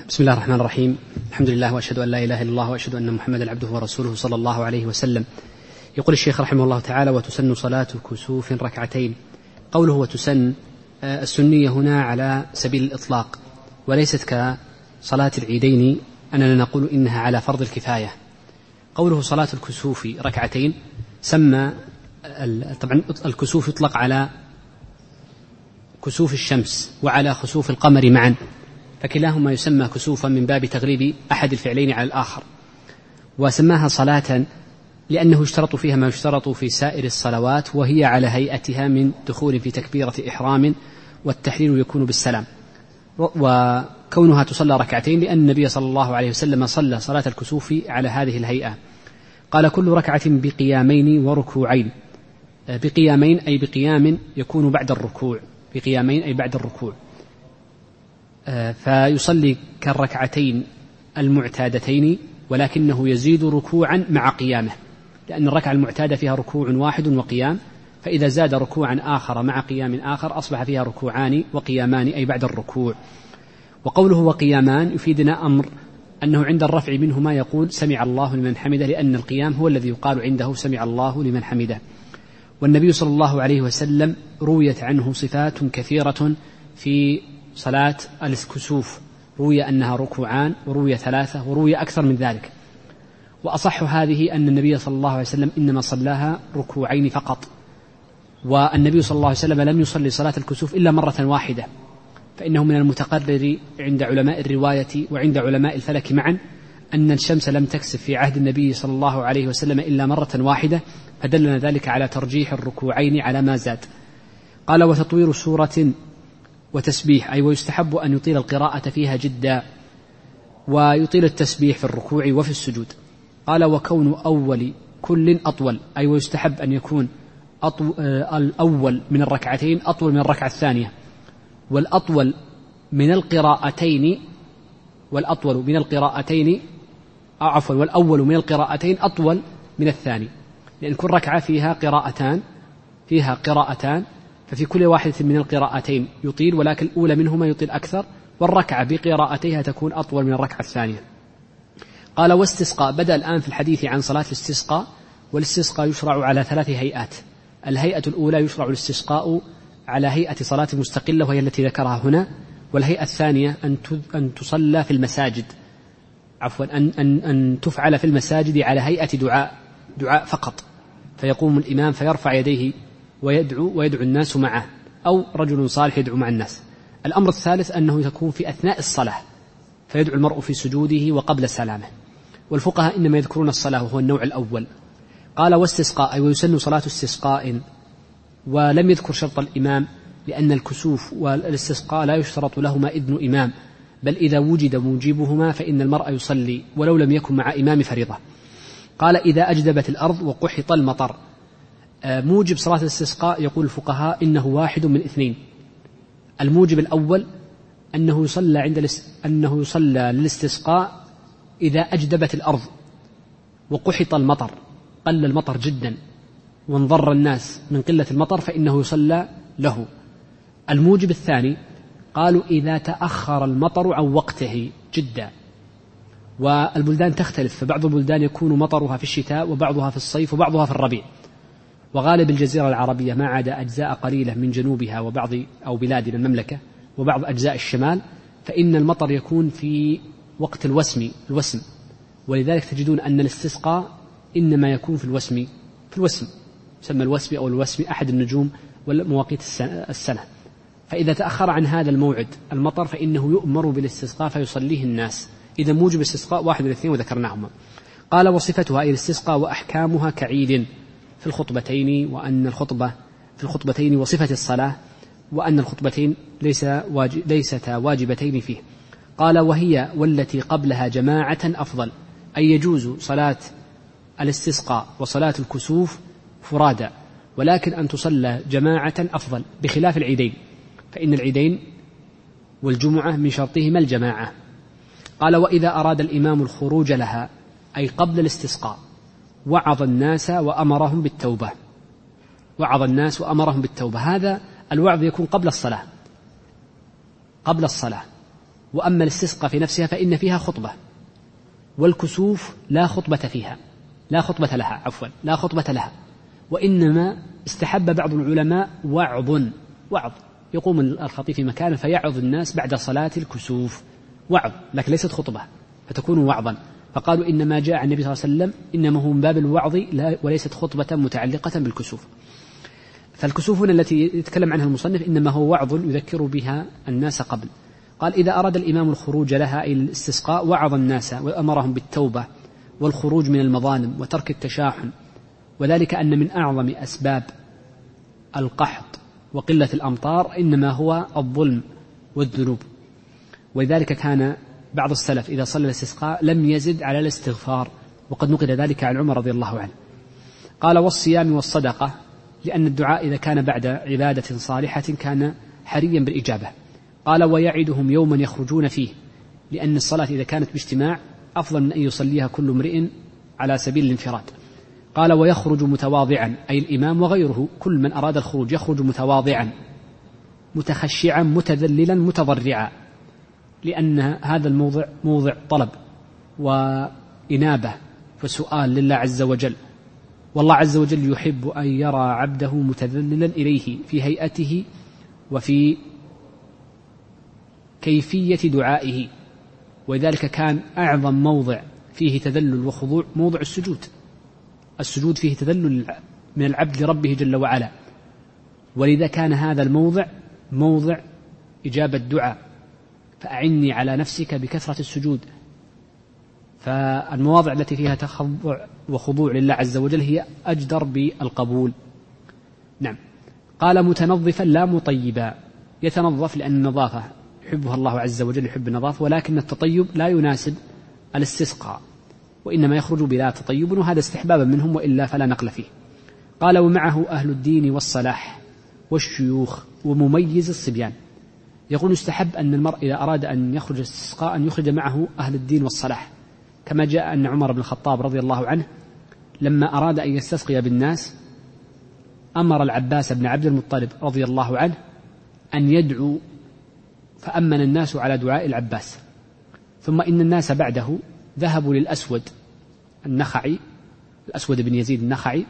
بسم الله الرحمن الرحيم. الحمد لله وأشهد أن لا إله إلا الله وأشهد أن محمدا عبده ورسوله صلى الله عليه وسلم. يقول الشيخ رحمه الله تعالى: وتسن صلاة كسوف ركعتين. قوله وتسن السنية هنا على سبيل الإطلاق، وليست كصلاة العيدين أننا نقول إنها على فرض الكفاية. قوله صلاة الكسوف ركعتين سمى طبعا الكسوف يطلق على كسوف الشمس وعلى خسوف القمر معا، فكلاهما يسمى كسوفا من باب تغليب أحد الفعلين على الآخر. وسماها صلاة لأنه يشترط فيها ما يشترط في سائر الصلوات، وهي على هيئتها من دخول في تكبيرة إحرام، والتحليل يكون بالسلام. وكونها تصلى ركعتين لأن النبي صلى الله عليه وسلم صلى صلاة الكسوف على هذه الهيئة. قال: كل ركعة بقيامين وركوعين. بقيامين أي بقيام يكون بعد الركوع، بقيامين أي بعد الركوع. فيصلي كالركعتين المعتادتين، ولكنه يزيد ركوعا مع قيامه، لأن الركعة المعتادة فيها ركوع واحد وقيام، فإذا زاد ركوعا آخر مع قيام آخر أصبح فيها ركوعان وقيامان أي بعد الركوع. وقوله وقيامان يفيدنا أمر أنه عند الرفع منهما يقول سمع الله لمن حمده، لأن القيام هو الذي يقال عنده سمع الله لمن حمده. والنبي صلى الله عليه وسلم رويت عنه صفات كثيرة في صلاة الكسوف، روي أنها ركوعان، وروي ثلاثة، وروي أكثر من ذلك. وأصح هذه أن النبي صلى الله عليه وسلم إنما صلاها ركوعين فقط، والنبي صلى الله عليه وسلم لم يصلي صلاة الكسوف إلا مرة واحدة، فإنه من المتقرر عند علماء الرواية وعند علماء الفلك معا أن الشمس لم تكسف في عهد النبي صلى الله عليه وسلم إلا مرة واحدة، فدلنا ذلك على ترجيح الركوعين على ما زاد. قال: وتطوير سورة وتسبيح، أي ويستحب أن يطيل القراءة فيها جدا، ويطيل التسبيح في الركوع وفي السجود. قال: وكون أول كل أطول، أي ويستحب أن يكون الأول من الركعتين أطول من الركعة الثانية، والأطول من القراءتين والأول من القراءتين أطول من الثاني، لأن كل ركعة فيها قراءتان، ففي كل واحدة من القراءتين يطيل، ولكن الأولى منهما يطيل أكثر، والركعة بقراءتيها تكون أطول من الركعة الثانية. قال: واستسقاء. بدأ الآن في الحديث عن صلاة الاستسقاء، والاستسقاء يشرع على 3 هيئات. الهيئة الأولى يشرع الاستسقاء على هيئة صلاة مستقلة، وهي التي ذكرها هنا. والهيئة الثانية أن تصلى في المساجد، أن تفعل في المساجد على هيئة دعاء فقط، فيقوم الإمام فيرفع يديه ويدعو الناس معه، أو رجل صالح يدعو مع الناس. الأمر الثالث أنه يكون في أثناء الصلاة، فيدعو المرء في سجوده وقبل سلامه. والفقهاء إنما يذكرون الصلاة وهو النوع الأول. قال: واستسقاء، أي ويسن صلاة استسقاء، ولم يذكر شرط الإمام، لأن الكسوف والاستسقاء لا يشترط لهما إذن إمام، بل إذا وجد موجبهما فإن المرء يصلي ولو لم يكن مع إمام فريضة. قال: إذا أجدبت الأرض وقحط المطر. موجب صلاة الاستسقاء يقول الفقهاء إنه واحد من 2. الموجب الأول أنه يصلى للاستسقاء إذا أجدبت الأرض وقحط المطر، قل المطر جدا وانضر الناس من قلة المطر، فإنه يصلى له. الموجب الثاني قالوا إذا تأخر المطر عن وقته جدا، والبلدان تختلف، فبعض البلدان يكون مطرها في الشتاء، وبعضها في الصيف، وبعضها في الربيع. وغالب الجزيرة العربية ما عدا أجزاء قليلة من جنوبها أو بلادنا المملكة وبعض أجزاء الشمال، فإن المطر يكون في وقت الوسم، ولذلك تجدون أن الاستسقاء إنما يكون في الوسم، يسمى الوسم أو الوسم أحد النجوم والمواقيت السنة. فإذا تأخر عن هذا الموعد المطر فإنه يؤمر بالاستسقاء فيصليه الناس. إذا موجب الاستسقاء 1 من 2 وذكرناهما. قال: وصفتها أي الاستسقاء وأحكامها كعيد في الخطبتين، وأن الخطبة في الخطبتين وصفة الصلاة، وأن الخطبتين ليستا واجبتين فيه. قال: وهي والتي قبلها جماعة أفضل، أي يجوز صلاة الاستسقاء وصلاة الكسوف فرادا، ولكن أن تصلى جماعة أفضل، بخلاف العيدين، فإن العيدين والجمعة من شرطهما الجماعة. قال: وإذا أراد الإمام الخروج لها، أي قبل الاستسقاء، وعظ الناس وأمرهم بالتوبة. هذا الوعظ يكون قبل الصلاة، وأما الاستسقاء في نفسها فإن فيها خطبة، والكسوف لا خطبة فيها، لا خطبة لها، وإنما استحب بعض العلماء وعظ يقوم الخطيب في مكانه فيعظ الناس بعد صلاة الكسوف، وعظ لكن ليست خطبة فتكون وعظا، فقالوا إنما جاء عن النبي صلى الله عليه وسلم إنما هو من باب الوعظ وليست خطبة متعلقة بالكسوف. فالكسوف هنا التي يتكلم عنها المصنف إنما هو وعظ يذكر بها الناس قبل. قال إذا أراد الإمام الخروج لها إلى الاستسقاء وعظ الناس وأمرهم بالتوبة والخروج من المظالم وترك التشاحن، وذلك أن من أعظم أسباب القحط وقلة الأمطار إنما هو الظلم والذنوب، ولذلك كان بعض السلف إذا صلى الاستسقاء لم يزد على الاستغفار، وقد نقل ذلك عن عمر رضي الله عنه. قال والصيام والصدقة، لأن الدعاء إذا كان بعد عبادة صالحة كان حريا بالإجابة. قال ويعدهم يوما يخرجون فيه، لأن الصلاة إذا كانت باجتماع أفضل من أن يصليها كل امرئ على سبيل الانفراد. قال ويخرج متواضعا، أي الإمام وغيره كل من أراد الخروج يخرج متواضعا متخشعا متذللا متضرعا، لأن هذا الموضع موضع طلب وإنابة وسؤال لله عز وجل، والله عز وجل يحب أن يرى عبده متذللا إليه في هيئته وفي كيفية دعائه، ولذلك كان أعظم موضع فيه تذلل وخضوع موضع السجود فيه تذلل من العبد لربه جل وعلا، ولذا كان هذا الموضع موضع إجابة دعاء، فأعني على نفسك بكثرة السجود. فالمواضع التي فيها تخضع وخضوع لله عز وجل هي أجدر بالقبول. نعم. قال متنظفا لا مطيبا، يتنظف لأن النظافة يحبها الله عز وجل، يحب النظافة، ولكن التطيب لا يناسب الاستسقاء، وإنما يخرج بلا تطيب، وهذا استحبابا منهم وإلا فلا نقل فيه. قال ومعه أهل الدين والصلاح والشيوخ ومميز الصبيان. يقول يستحب أن المرء إذا أراد أن يخرج استسقاء أن يخرج معه أهل الدين والصلاح، كما جاء أن عمر بن الخطاب رضي الله عنه لما أراد أن يستسقي بالناس أمر العباس بن عبد المطلب رضي الله عنه أن يدعو، فأمن الناس على دعاء العباس، ثم إن الناس بعده ذهبوا للأسود النخعي، الأسود بن يزيد النخعي،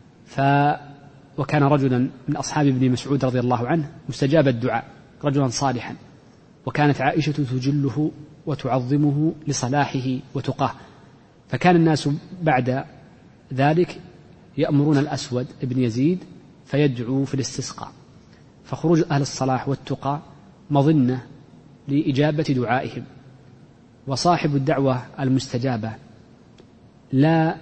وكان رجلا من أصحاب ابن مسعود رضي الله عنه مستجاب الدعاء، رجلا صالحا، وكانت عائشة تجله وتعظمه لصلاحه وتقاه، فكان الناس بعد ذلك يأمرون الأسود بن يزيد فيدعو في الاستسقاء، فخروج أهل الصلاح والتقى مظنة لإجابة دعائهم. وصاحب الدعوة المستجابة لا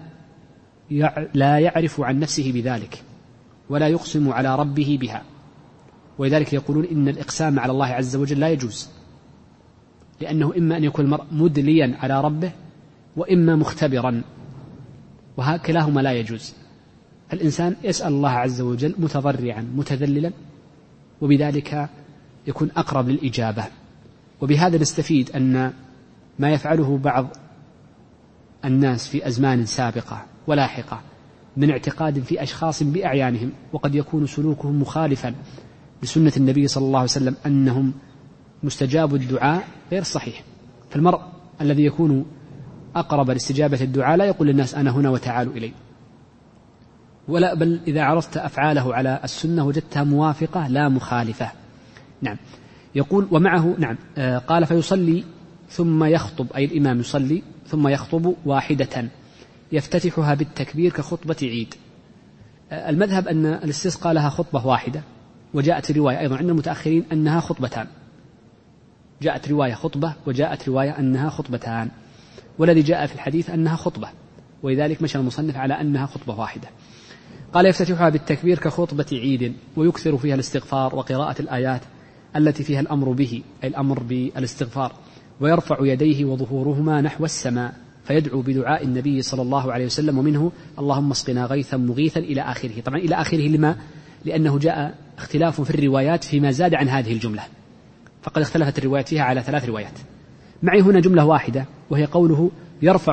يعرف عن نفسه بذلك ولا يقسم على ربه بها، ولذلك يقولون إن الإقسام على الله عز وجل لا يجوز، لأنه إما أن يكون المرء مدليا على ربه وإما مختبرا، وكلاهما لا يجوز. فالإنسان يسأل الله عز وجل متضرعا متذللا، وبذلك يكون أقرب للإجابة. وبهذا نستفيد أن ما يفعله بعض الناس في أزمان سابقة ولاحقة من اعتقاد في أشخاص بأعيانهم، وقد يكون سلوكهم مخالفا لسنة النبي صلى الله عليه وسلم أنهم مستجاب الدعاء، غير صحيح. فالمرء الذي يكون أقرب لاستجابة الدعاء لا يقول للناس أنا هنا وتعالوا إلي، ولا بل إذا عرفت أفعاله على السنة وجدتها موافقة لا مخالفة. نعم. يقول ومعه نعم قال فيصلي ثم يخطب، أي الإمام يصلي ثم يخطب واحدة يفتتحها بالتكبير كخطبة عيد. المذهب أن الاستسقاء لها خطبة واحدة، وجاءت رواية أيضا عند المتأخرين أنها خطبتان، جاءت رواية خطبة وجاءت رواية أنها خطبتان، والذي جاء في الحديث أنها خطبة، ولذلك مشى المصنف على أنها خطبة واحدة. قال يفتتحها بالتكبير كخطبة عيد، ويكثر فيها الاستغفار وقراءة الآيات التي فيها الأمر به، أي الأمر بالاستغفار، ويرفع يديه وظهورهما نحو السماء فيدعو بدعاء النبي صلى الله عليه وسلم، ومنه اللهم اسقنا غيثا مغيثا إلى آخره. طبعا إلى آخره لما؟ لأنه جاء اختلاف في الروايات فيما زاد عن هذه الجملة، فقد اختلفت الروايات فيها على 3 روايات. معي هنا جملة واحدة وهي قوله يرفع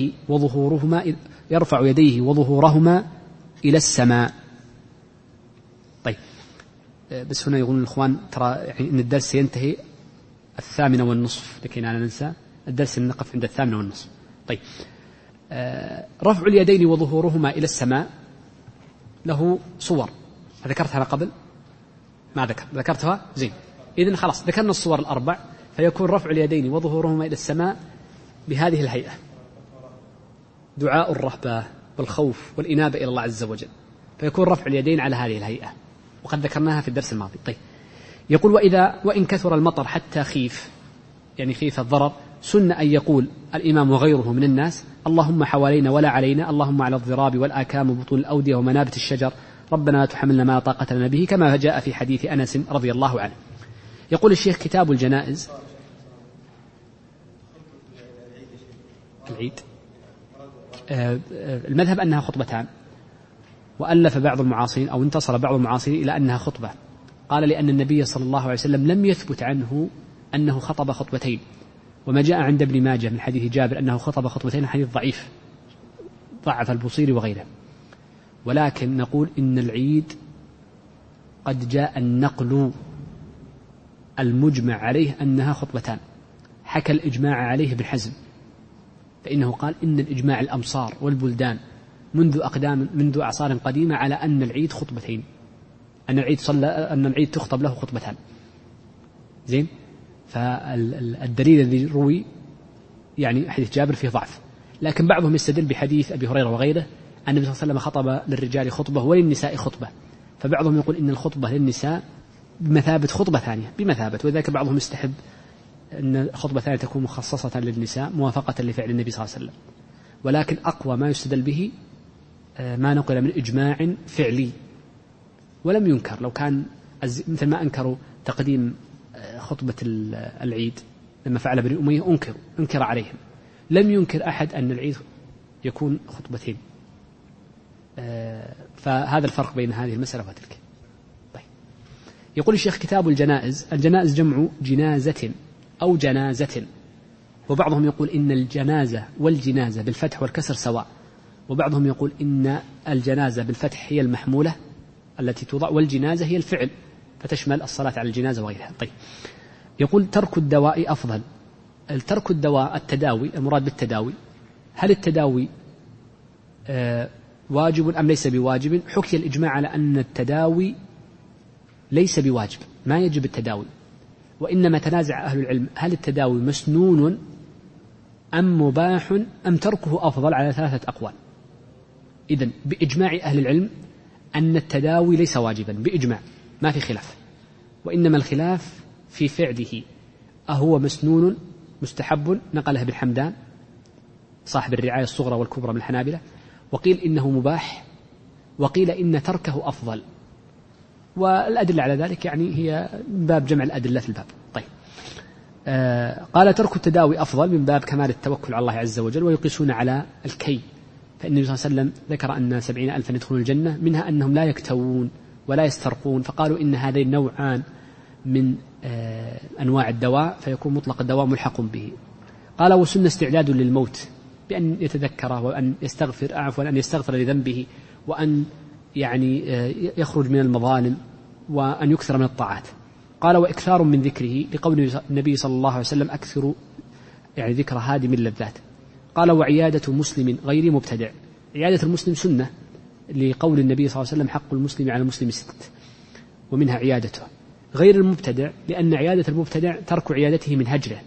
يديه وظهورهما إلى السماء. طيب بس هنا يقولون الإخوان ترى يعني إن الدرس سينتهي 18:30 لكي لا ننسى الدرس، نقف عند 18:30. طيب، رفع اليدين وظهورهما إلى السماء له صور، ذكرتها قبل؟ ما ذكرتها؟ زين، إذن خلاص ذكرنا الصور الأربع. فيكون رفع اليدين وظهورهما إلى السماء بهذه الهيئة: دعاء الرهبة والخوف والإنابة إلى الله عز وجل. فيكون رفع اليدين على هذه الهيئة، وقد ذكرناها في الدرس الماضي. طيب، يقول: وإن كثر المطر حتى خيف، يعني خيف الضرر، سن أن يقول الإمام وغيره من الناس: اللهم حوالينا ولا علينا، اللهم على الضراب والآكام وبطون الأودية ومنابت الشجر، ربنا لا تحملنا ما لا طاقة لنا به، كما جاء في حديث أنس رضي الله عنه. يقول الشيخ: كتاب الجنائز. العيد المذهب أنها خطبتان، وألف بعض المعاصرين أو انتصر بعض المعاصرين إلى أنها خطبة. قال: لأن النبي صلى الله عليه وسلم لم يثبت عنه أنه خطب خطبتين، وما جاء عند ابن ماجه من حديث جابر أنه خطب خطبتين حديث ضعيف، ضعف البصيري وغيره. ولكن نقول إن العيد قد جاء النقل المجمع عليه أنها خطبتان، حكى الإجماع عليه ابن حزم، فإنه قال إن الإجماع الأمصار والبلدان منذ أعصار قديمة على أن العيد خطبتين، أن العيد تخطب له خطبتان. زين، فالدليل الذي روي يعني حديث جابر فيه ضعف، لكن بعضهم يستدل بحديث أبي هريرة وغيره أن النبي صلى الله عليه وسلم خطب للرجال خطبة وللنساء خطبة، فبعضهم يقول إن الخطبة للنساء بمثابة خطبة ثانية بمثابة، وذلك بعضهم يستحب أن خطبة ثانية تكون مخصصة للنساء موافقة لفعل النبي صلى الله عليه وسلم. ولكن أقوى ما يستدل به ما نقل من إجماع فعلي ولم ينكر، لو كان مثل ما أنكروا تقديم خطبة العيد لما فعل بني أمية أنكر عليهم، لم ينكر أحد أن العيد يكون خطبتين. فهذا الفرق بين هذه المسألة وتلك. طيب، يقول الشيخ: كتاب الجنائز. الجنائز جمع جنازة أو جنازة، وبعضهم يقول إن الجنازة والجنازة بالفتح والكسر سواء، وبعضهم يقول إن الجنازة بالفتح هي المحمولة التي توضع، والجنازة هي الفعل فتشمل الصلاة على الجنازة وغيرها. طيب، يقول: ترك الدواء أفضل. ترك الدواء التداوي، المراد بالتداوي، هل التداوي واجب أم ليس بواجب؟ حكي الإجماع على أن التداوي ليس بواجب، ما يجب التداوي، وإنما تنازع أهل العلم هل التداوي مسنون أم مباح أم تركه أفضل، على 3 أقوال. إذن بإجماع أهل العلم أن التداوي ليس واجبا بإجماع، ما في خلاف، وإنما الخلاف في فعله، أهو مسنون مستحب، نقله ابن حمدان صاحب الرعاية الصغرى والكبرى من الحنابلة، وقيل إنه مباح، وقيل إن تركه أفضل، والأدلة على ذلك يعني هي من باب جمع الأدلة في الباب. طيب، قال: ترك التداوي أفضل من باب كمال التوكل على الله عز وجل، ويقيسون على الكي، فإن النبي صلى الله عليه وسلم ذكر أن 70,000 يدخلون الجنة، منها أنهم لا يكتوون ولا يسترقون، فقالوا إن هذين نوعان من أنواع الدواء، فيكون مطلق الدواء ملحق به. قال: وسن استعداد للموت بأن يتذكره وأن يستغفر، عفوا أن يستغفر لذنبه، وأن يعني يخرج من المظالم، وأن يكثر من الطاعات. قال: وإكثار من ذكره، لقول النبي صلى الله عليه وسلم: أكثر يعني ذكر هادم اللذات. قال: وعيادة مسلم غير مبتدع. عيادة المسلم سنة، لقول النبي صلى الله عليه وسلم: حق المسلم على المسلم 6، ومنها عيادته. غير المبتدع، لأن عيادة المبتدع ترك عيادته من هجره،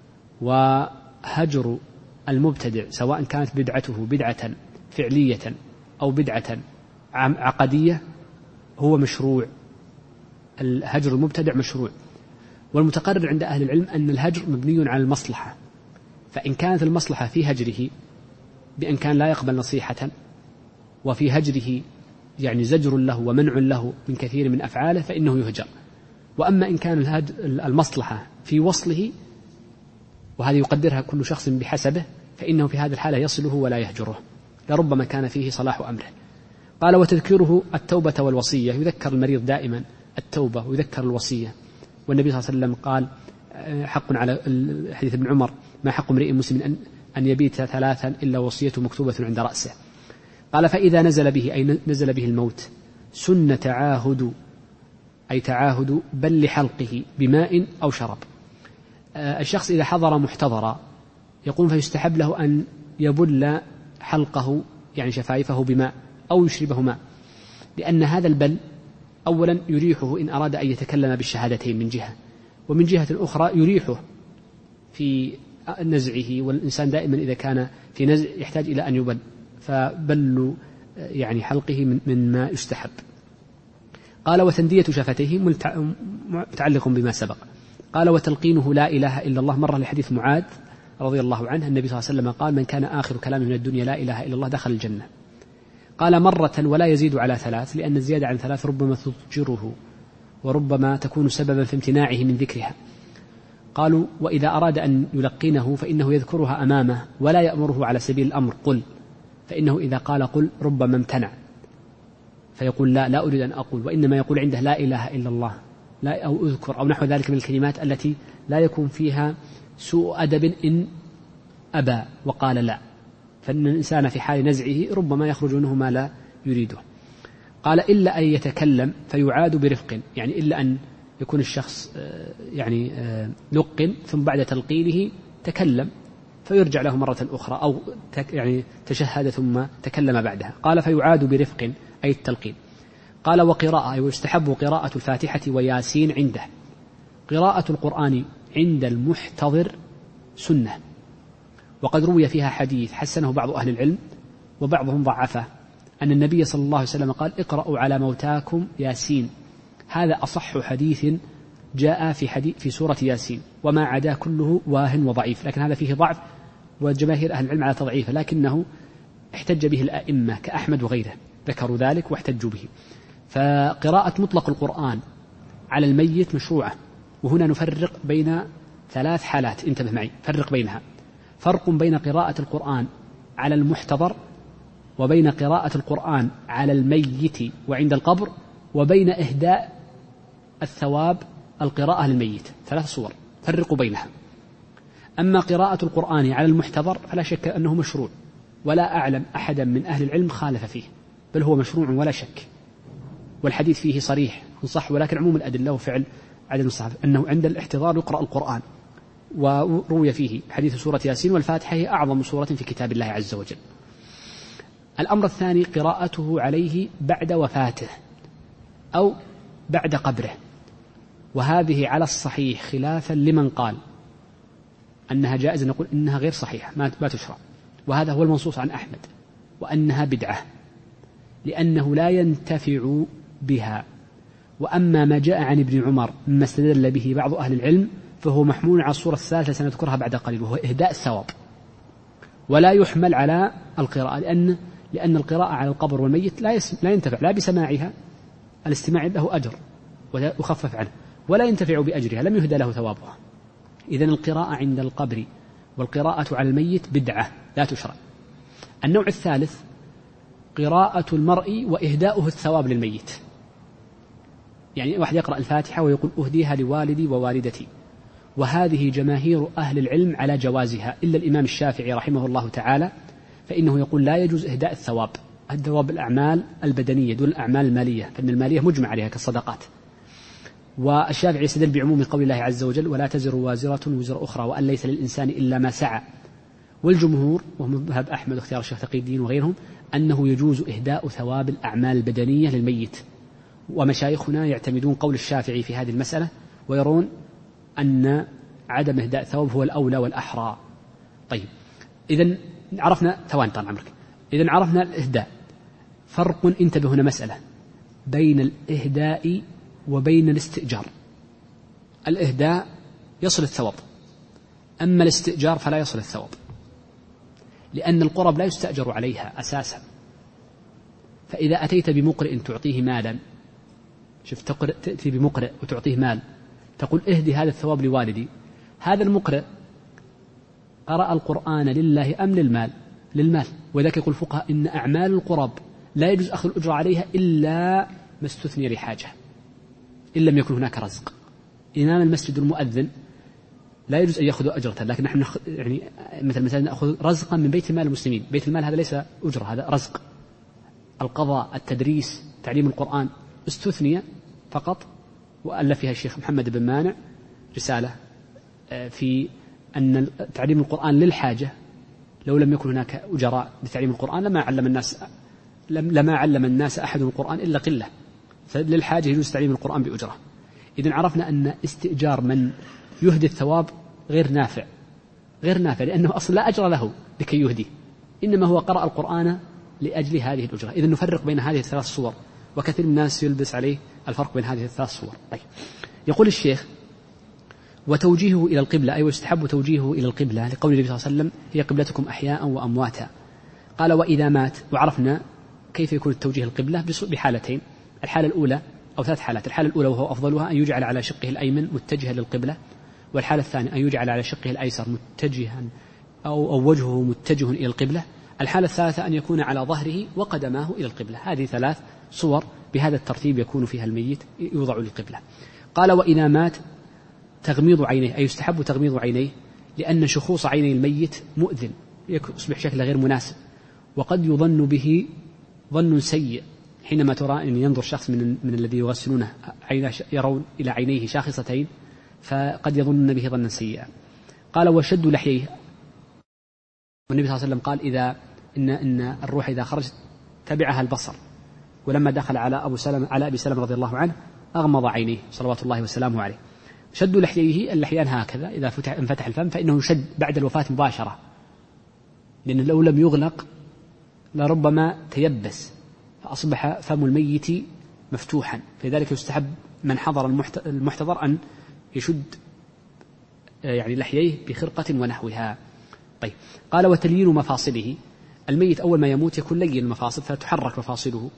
وهجر المبتدع سواء كانت بدعته بدعة فعلية أو بدعة عقدية هو مشروع. الهجر المبتدع مشروع، والمتقرر عند أهل العلم أن الهجر مبني على المصلحة، فإن كانت المصلحة في هجره بأن كان لا يقبل نصيحة، وفي هجره يعني زجر له ومنع له من كثير من أفعاله، فإنه يهجر. وأما إن كان المصلحة في وصله، وهذه يقدرها كل شخص بحسبه، فإنه في هذه الحالة يصله ولا يهجره، لربما كان فيه صلاح أمره. قال: وتذكره التوبة والوصية. يذكر المريض دائما التوبة ويذكر الوصية، والنبي صلى الله عليه وسلم قال: حق على حديث ابن عمر: ما حق امرئ مسلم أن يبيت 3 إلا وصيته مكتوبة عند رأسه. قال: فإذا نزل به، أي نزل به الموت، سن تعاهد، أي تعاهد بل حلقه بماء أو شرب. الشخص إذا حضر محتضرا يقول فيستحب له أن يبل حلقه يعني شفايفه بماء أو يشربه ماء، لأن هذا البل أولا يريحه إن أراد أن يتكلم بالشهادتين من جهة، ومن جهة أخرى يريحه في نزعه، والإنسان دائما إذا كان في نزع يحتاج إلى أن يبل، فبل يعني حلقه من ما يستحب. قال وتندية شفتيه متعلق بما سبق. قال وتلقينه لا إله إلا الله، مرة لحديث معاذ رضي الله عنه النبي صلى الله عليه وسلم قال من كان آخر كلامه من الدنيا لا إله إلا الله دخل الجنة. قال مرة ولا يزيد على 3، لأن الزيادة عن 3 ربما تضجره وربما تكون سببا في امتناعه من ذكرها. قالوا وإذا أراد أن يلقنه فإنه يذكرها أمامه ولا يأمره على سبيل الأمر قل، فإنه إذا قال قل ربما امتنع فيقول لا أريد أن أقول، وإنما يقول عنده لا إله إلا الله لا أو أذكر أو نحو ذلك من الكلمات التي لا يكون فيها سوء أدب إن أبى وقال لا، فإن الإنسان في حال نزعه ربما يخرج منه ما لا يريده. قال إلا أن يتكلم فيعاد برفق، يعني إلا أن يكون الشخص يعني لقن ثم بعد تلقينه تكلم فيرجع له مرة أخرى، أو يعني تشهد ثم تكلم بعدها. قال فيعاد برفق أي التلقين. قال وقراءة ويستحب قراءة الفاتحة وياسين عنده. قراءة القرآن عند المحتضر سنة، وقد روي فيها حديث حسنه بعض أهل العلم وبعضهم ضعفه، أن النبي صلى الله عليه وسلم قال اقرأوا على موتاكم ياسين. هذا أصح حديث جاء في سورة ياسين، وما عدا كله واهن وضعيف، لكن هذا فيه ضعف وجماهير أهل العلم على تضعيفه، لكنه احتج به الأئمة كأحمد وغيره ذكروا ذلك واحتجوا به. فقراءة مطلق القرآن على الميت مشروعة، وهنا نفرق بين 3 حالات، انتبه معي فرق بينها، فرق بين قراءة القرآن على المحتضر، وبين قراءة القرآن على الميت وعند القبر، وبين إهداء الثواب القراءة للميت. 3 صور فرقوا بينها. أما قراءة القرآن على المحتضر فلا شك أنه مشروع، ولا أعلم أحدا من أهل العلم خالف فيه، بل هو مشروع ولا شك، والحديث فيه صريح صح، ولكن عموم الأدلة وفعل عدد الصحابة أنه عند الاحتضار يقرأ القرآن، وروي فيه حديث سورة ياسين، والفاتحة هي أعظم سورة في كتاب الله عز وجل. الأمر الثاني قراءته عليه بعد وفاته أو بعد قبره، وهذه على الصحيح خلافا لمن قال أنها جائزة، نقول إنها غير صحيحة ما تشرع، وهذا هو المنصوص عن أحمد، وأنها بدعة لأنه لا ينتفع بها. وأما ما جاء عن ابن عمر مما استدل به بعض أهل العلم فهو محمول على الصورة الثالثة سنذكرها بعد قليل، وهو إهداء الثواب، ولا يحمل على القراءة، لأن القراءة على القبر والميت لا ينتفع لا بسماعها، الاستماع له أجر ويخفف عنه، ولا ينتفع بأجرها لم يهدى له ثوابها. إذن القراءة عند القبر والقراءة على الميت بدعة لا تشرع. النوع الثالث قراءة المرء وإهداؤه الثواب للميت، يعني واحد يقرأ الفاتحة ويقول أهديها لوالدي ووالدتي، وهذه جماهير أهل العلم على جوازها إلا الإمام الشافعي رحمه الله تعالى، فإنه يقول لا يجوز إهداء الثواب الأعمال البدنية دون الأعمال المالية، فإن المالية مجمع عليها كالصدقات. والشافعي يستدل بعموم قول الله عز وجل ولا تزر وازرة وزر أخرى وأن ليس للإنسان إلا ما سعى. والجمهور وهم مذهب أحمد واختيار الشيخ تقي الدين وغيرهم أنه يجوز إهداء ثواب الأعمال البدنية للميت، ومشايخنا يعتمدون قول الشافعي في هذه المسألة ويرون أن عدم إهداء ثواب هو الأولى والأحرى. طيب إذن عرفنا ثواني طال عمرك، إذن عرفنا الإهداء. فرق انتبه هنا مسألة بين الإهداء وبين الاستئجار. الإهداء يصل الثواب، أما الاستئجار فلا يصل الثواب، لأن القرب لا يستأجر عليها أساسا. فإذا أتيت بمقرئ تعطيه مالا، شفت تأتي بمقرئ وتعطيه مال تقول اهدي هذا الثواب لوالدي، هذا المقرئ قرأ القرآن لله أم للمال؟ وذلك يقول الفقهاء إن أعمال القرب لا يجوز أخذ الأجر عليها إلا ما استثني لحاجة، إن لم يكن هناك رزق. إمام المسجد المؤذن لا يجوز أن يأخذ أجرة، لكن نحن يعني مثلا نأخذ رزقا من بيت المال المسلمين، بيت المال هذا ليس أجرة، هذا رزق. القضاء، التدريس، تعليم القرآن استثني فقط، وألف فيها الشيخ محمد بن مانع رسالة في أن تعليم القرآن للحاجة، لو لم يكن هناك أجراء لتعليم القرآن لما علم الناس أحد القرآن إلا قلة، فللحاجة يجوز تعليم القرآن بأجرة. إذن عرفنا أن استئجار من يهدي الثواب غير نافع لأنه أصلا لا أجر له لكي يهدي، إنما هو قرأ القرآن لأجل هذه الأجرة. إذن نفرق بين هذه الثلاث صور، وكثير من الناس يلبس عليه الفرق بين هذه الثلاث صور. طيب، يقول الشيخ: وتوجيهه إلى القبلة، أي ويستحب توجيهه إلى القبلة لقول النبي صلى الله عليه وسلم: هي قبلتكم أحياء وأمواتا. قال: وإذا مات. وعرفنا كيف يكون التوجيه القبلة بحالتين، الحالة الأولى أو ثلاث حالات. الحالة الأولى وهو أفضلها أن يجعل على شقه الأيمن متجها للقبلة، والحالة الثانية أن يجعل على شقه الأيسر متجها أو وجهه متجه إلى القبلة. الحالة الثالثة أن يكون على ظهره وقدماه إلى القبلة. هذه ثلاث صور بهذا الترتيب يكون فيها الميت يوضع للقبلة. قال: وإذا مات تغميض عينيه، أي يستحب تغميض عينيه، لأن شخوص عيني الميت مؤذن، يصبح شكله غير مناسب، وقد يظن به ظن سيء حينما ترى أن ينظر شخص من الذي يغسلونه يرون إلى عينيه شاخصتين، فقد يظن به ظنا سيئا. قال: وشد لحييه، والنبي صلى الله عليه وسلم قال: إن الروح إذا خرجت تبعها البصر، ولما دخل على أبي سلمة رضي الله عنه أغمض عينيه صلوات الله وسلامه عليه. شد لحييه، اللحيان هكذا إذا انفتح الفم فإنه يشد بعد الوفاة مباشرة، لأنه لو لم يغلق لربما تيبس فأصبح فم الميت مفتوحا، فلذلك يستحب من حضر المحتضر أن يشد يعني لحييه بخرقة ونحوها. طيب، قال: وتليين مفاصله، الميت أول ما يموت يكون لين المفاصل فتحرك مفاصله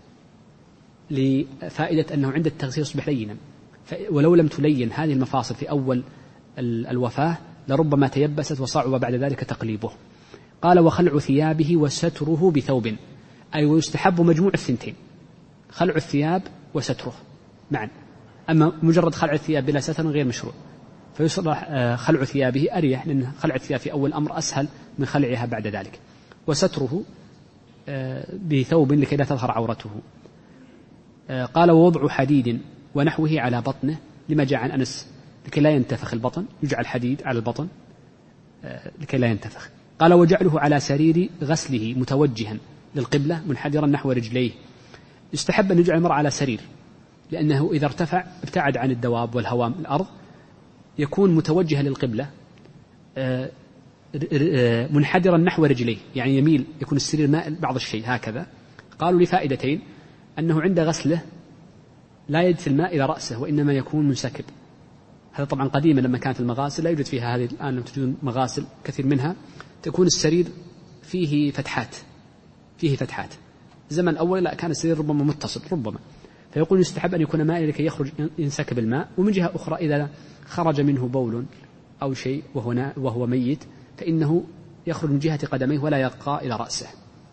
لفائدة أنه عند التغسيل يصبح لينا، ولو لم تلين هذه المفاصل في أول الوفاة لربما تيبست وصعب بعد ذلك تقليبه. قال: وخلع ثيابه وستره بثوب، أي ويستحب مجموع الثنتين، خلع الثياب وستره معا. أما مجرد خلع الثياب بلا ستر غير مشروع، فيصلح خلع ثيابه أريح، لأن خلع الثياب في أول أمر أسهل من خلعها بعد ذلك، وستره بثوب لكي لا تظهر عورته. قال: ووضع حديد ونحوه على بطنه، لما جاء عن أنس لكي لا ينتفخ البطن، يجعل حديد على البطن لكي لا ينتفخ. قال: وجعله على سرير غسله متوجها للقبلة منحدرا نحو رجليه، يستحب أن يجعل المرء على سرير، لأنه إذا ارتفع ابتعد عن الدواب والهوام الأرض، يكون متوجها للقبلة منحدرا نحو رجليه، يعني يميل، يكون السرير مائل بعض الشيء هكذا. قالوا لفائدتين: أنه عند غسله لا يجث الماء إلى رأسه وإنما يكون منسكب. هذا طبعا قديما لما كانت المغاسل لا يوجد فيها هذه، الآن لم توجد مغاسل كثير منها تكون السرير فيه فتحات. الزمن الأول لا، كان السرير ربما متصل ربما، فيقول يستحب أن يكون مائل لكي يخرج ينسكب الماء. ومن جهة أخرى إذا خرج منه بول أو شيء وهو ميت فإنه يخرج من جهة قدميه ولا يرقى إلى رأسه.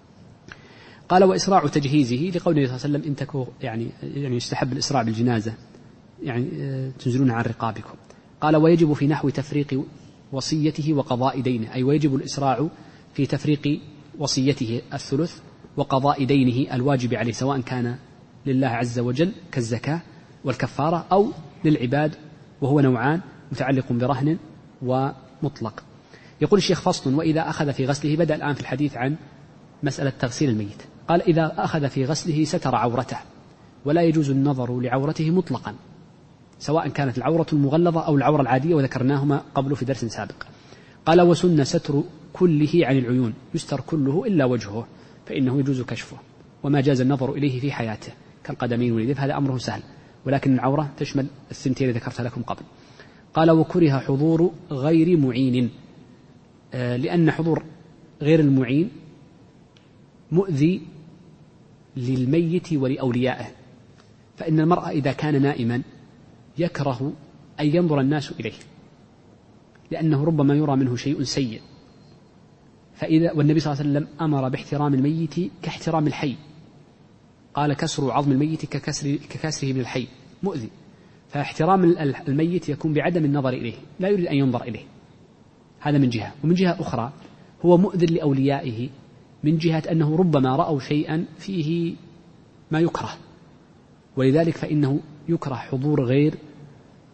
قال: وإسراع تجهيزه، لقول النبي صلى الله عليه وسلم: إن تكوا يعني يستحب الإسراع بالجنازة، يعني تنزلون عن رقابكم. قال: ويجب في نحو تفريق وصيته وقضاء دينه، أي ويجب الإسراع في تفريق وصيته الثلث وقضاء دينه الواجب عليه، سواء كان لله عز وجل كالزكاة والكفارة أو للعباد، وهو نوعان: متعلق برهن ومطلق. يقول الشيخ: فصل: وإذا أخذ في غسله، بدأ الآن في الحديث عن مسألة تغسيل الميت. قال: إذا أخذ في غسله ستر عورته، ولا يجوز النظر لعورته مطلقا، سواء كانت العورة المغلظة أو العورة العادية، وذكرناهما قبل في درس سابق. قال: وسن ستر كله عن العيون، يستر كله إلا وجهه فإنه يجوز كشفه، وما جاز النظر إليه في حياته كالقدمين واليدين، هذا أمره سهل، ولكن العورة تشمل الثنتين التي ذكرت لكم قبل. قال: وكره حضور غير معين، لأن حضور غير المعين مؤذي للميت ولأوليائه، فإن المرأة إذا كان نائما يكره أن ينظر الناس إليه، لأنه ربما يرى منه شيء سيء، والنبي صلى الله عليه وسلم أمر باحترام الميت كاحترام الحي، قال: كسر عظم الميت ككسره من الحي، مؤذي، فاحترام الميت يكون بعدم النظر إليه، لا يريد أن ينظر إليه، هذا من جهة. ومن جهة أخرى هو مؤذن لأوليائه، من جهة أنه ربما رأوا شيئا فيه ما يكره، ولذلك فإنه يكره حضور غير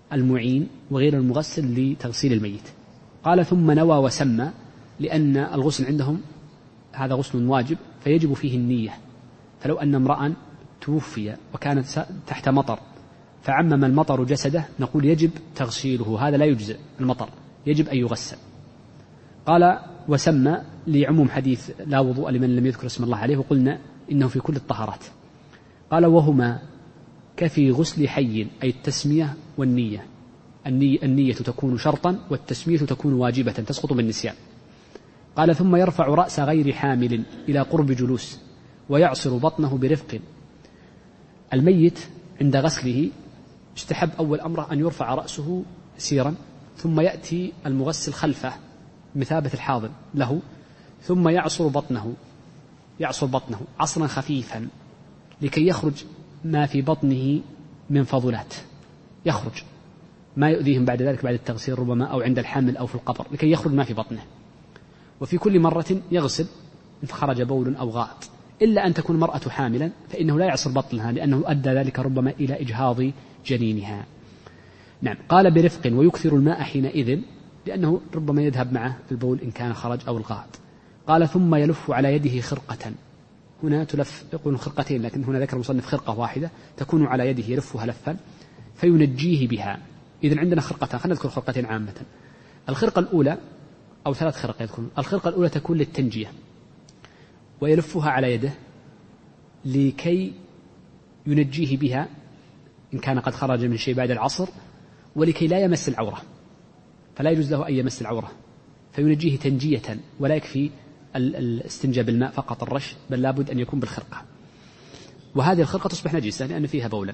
المعين وغير المغسل لتغسيل الميت. قال ثم نوى وسمى، لأن الغسل عندهم هذا غسل واجب فيجب فيه النية. فلو أن امرأ توفي وكانت تحت مطر فعمم المطر جسده نقول يجب تغسيله، هذا لا يجزئ المطر، يجب أن يغسل. قال وسمى لعموم حديث لا وضوء لمن لم يذكر اسم الله عليه، وقلنا إنه في كل الطهارات. قال وهما كفي غسل حي، أي التسمية والنية. النية تكون شرطا والتسمية تكون واجبة تسقط بالنسيان. قال ثم يرفع رأس غير حامل إلى قرب جلوس ويعصر بطنه برفق. الميت عند غسله يستحب أول أمره أن يرفع رأسه سيرا، ثم يأتي المغسل خلفه مثابة الحاضن له، ثم يعصر بطنه عصرا خفيفا لكي يخرج ما في بطنه من فضلات، يخرج ما يؤذيهم بعد ذلك بعد التغسيل ربما أو عند الحمل أو في القبر، لكي يخرج ما في بطنه. وفي كل مرة يغسل إن خرج بول أو غائط، إلا أن تكون المرأة حاملا فإنه لا يعصر بطنها لأنه أدى ذلك ربما إلى إجهاض جنينها. نعم. قال برفق ويكثر الماء حينئذ لأنه ربما يذهب معه في البول إن كان خرج أو الغائط. قال ثم يلف على يده خرقة، هنا تلف يقول خرقتين لكن هنا ذكر المصنف خرقة واحدة تكون على يده يلفها لفا فينجيه بها. إذن عندنا خرقتان، خلينا نذكر خرقتين عامة. الخرقة الأولى أو 3 خرق يذكرون. الخرقة الأولى تكون للتنجية ويلفها على يده لكي ينجيه بها إن كان قد خرج من شيء بعد العصر، ولكي لا يمس العورة، فلا يجوز له أن يمس العورة، فينجيه تنجية، ولا يكفي الاستنجاء بالماء فقط الرش، بل لابد أن يكون بالخرقة. وهذه الخرقة تصبح نجسة لأن فيها بولا.